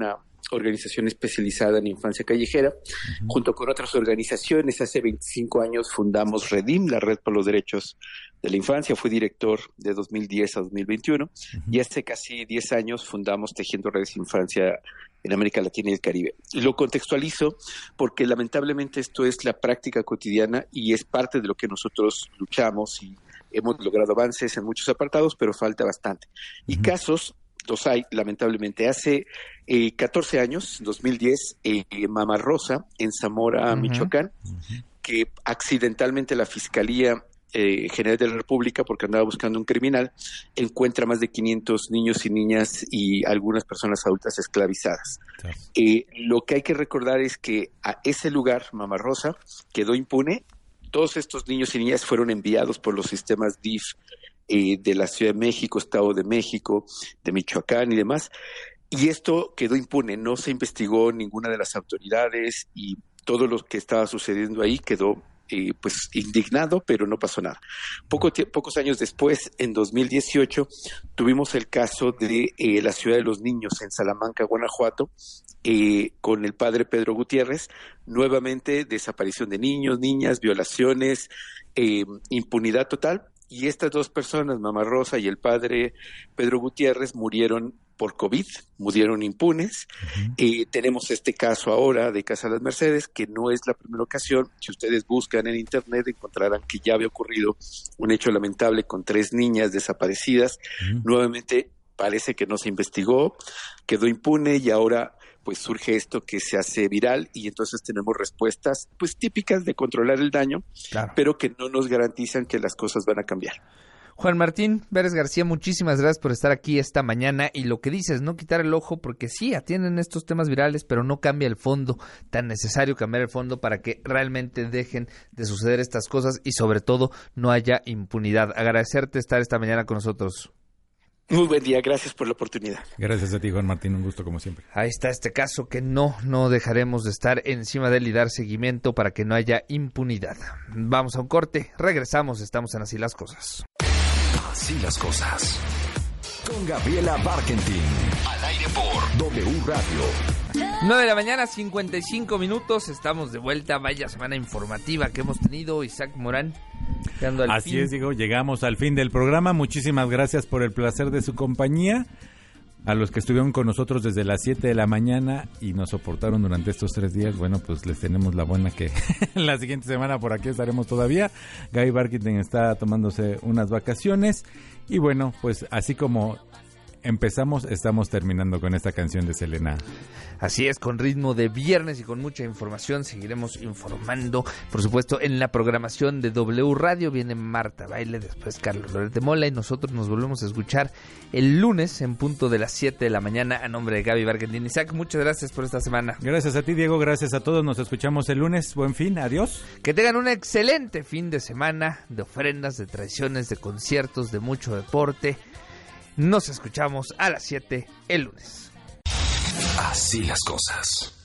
organización especializada en infancia callejera. Uh-huh. Junto con otras organizaciones, hace veinticinco años fundamos Redim, la Red por los Derechos de la Infancia. Fui director de dos mil diez a dos mil veintiuno. Uh-huh. Y hace casi diez años fundamos Tejiendo Redes de Infancia en América Latina y el Caribe. Y lo contextualizo porque lamentablemente esto es la práctica cotidiana y es parte de lo que nosotros luchamos y hemos logrado avances en muchos apartados, pero falta bastante. Y uh-huh. casos los hay, lamentablemente. Hace eh, catorce años, dos mil diez, eh, Mama Rosa, en Zamora, uh-huh. Michoacán, uh-huh. que accidentalmente la Fiscalía eh, General de la República, porque andaba buscando un criminal, encuentra más de quinientos niños y niñas y algunas personas adultas esclavizadas. Sí. Eh, lo que hay que recordar es que a ese lugar, Mama Rosa, quedó impune. Todos estos niños y niñas fueron enviados por los sistemas D I F eh, de la Ciudad de México, Estado de México, de Michoacán y demás. Y esto quedó impune, no se investigó ninguna de las autoridades y todo lo que estaba sucediendo ahí quedó eh, pues indignado, pero no pasó nada. Poco tie- pocos años después, en dos mil dieciocho, tuvimos el caso de eh, la Ciudad de los Niños en Salamanca, Guanajuato, Eh, con el padre Pedro Gutiérrez, nuevamente desaparición de niños, niñas, violaciones, eh, impunidad total, y estas dos personas, Mama Rosa y el padre Pedro Gutiérrez, murieron por COVID, murieron impunes. Uh-huh. Eh, tenemos este caso ahora de Casa de las Mercedes, que no es la primera ocasión. Si ustedes buscan en internet encontrarán que ya había ocurrido un hecho lamentable con tres niñas desaparecidas. Uh-huh. Nuevamente parece que no se investigó, quedó impune y ahora pues surge esto que se hace viral y entonces tenemos respuestas pues típicas de controlar el daño, claro, pero que no nos garantizan que las cosas van a cambiar. Juan Martín Pérez García, muchísimas gracias por estar aquí esta mañana y lo que dices, no quitar el ojo porque sí, atienden estos temas virales, pero no cambia el fondo, tan necesario cambiar el fondo para que realmente dejen de suceder estas cosas y sobre todo no haya impunidad. Agradecerte estar esta mañana con nosotros. Muy buen día, gracias por la oportunidad. Gracias a ti, Juan Martín, un gusto como siempre. Ahí está este caso que no, no dejaremos de estar encima de él y dar seguimiento para que no haya impunidad. Vamos a un corte, regresamos, estamos en Así las Cosas. Así las Cosas. Con Gabriela Barkentin. Al aire por W Radio. nueve de la mañana, cincuenta y cinco minutos, estamos de vuelta, vaya semana informativa que hemos tenido, Isaac Morán. Al Así fin. es, digo, llegamos al fin del programa. Muchísimas gracias por el placer de su compañía. A los que estuvieron con nosotros desde las siete de la mañana y nos soportaron durante estos tres días, bueno, pues les tenemos la buena que la siguiente semana por aquí estaremos todavía. Gaby Barkington está tomándose unas vacaciones y bueno, pues así como empezamos, estamos terminando con esta canción de Selena. Así es, con ritmo de viernes y con mucha información, seguiremos informando, por supuesto, en la programación de W Radio. Viene Marta Baile, después Carlos Loret de Mola y nosotros nos volvemos a escuchar el lunes en punto de las siete de la mañana a nombre de Gaby Barkentin. Isaac, muchas gracias por esta semana. Gracias a ti, Diego, gracias a todos, nos escuchamos el lunes, buen fin, adiós. Que tengan un excelente fin de semana de ofrendas, de tradiciones, de conciertos, de mucho deporte. Nos escuchamos a las siete el lunes. Así las Cosas.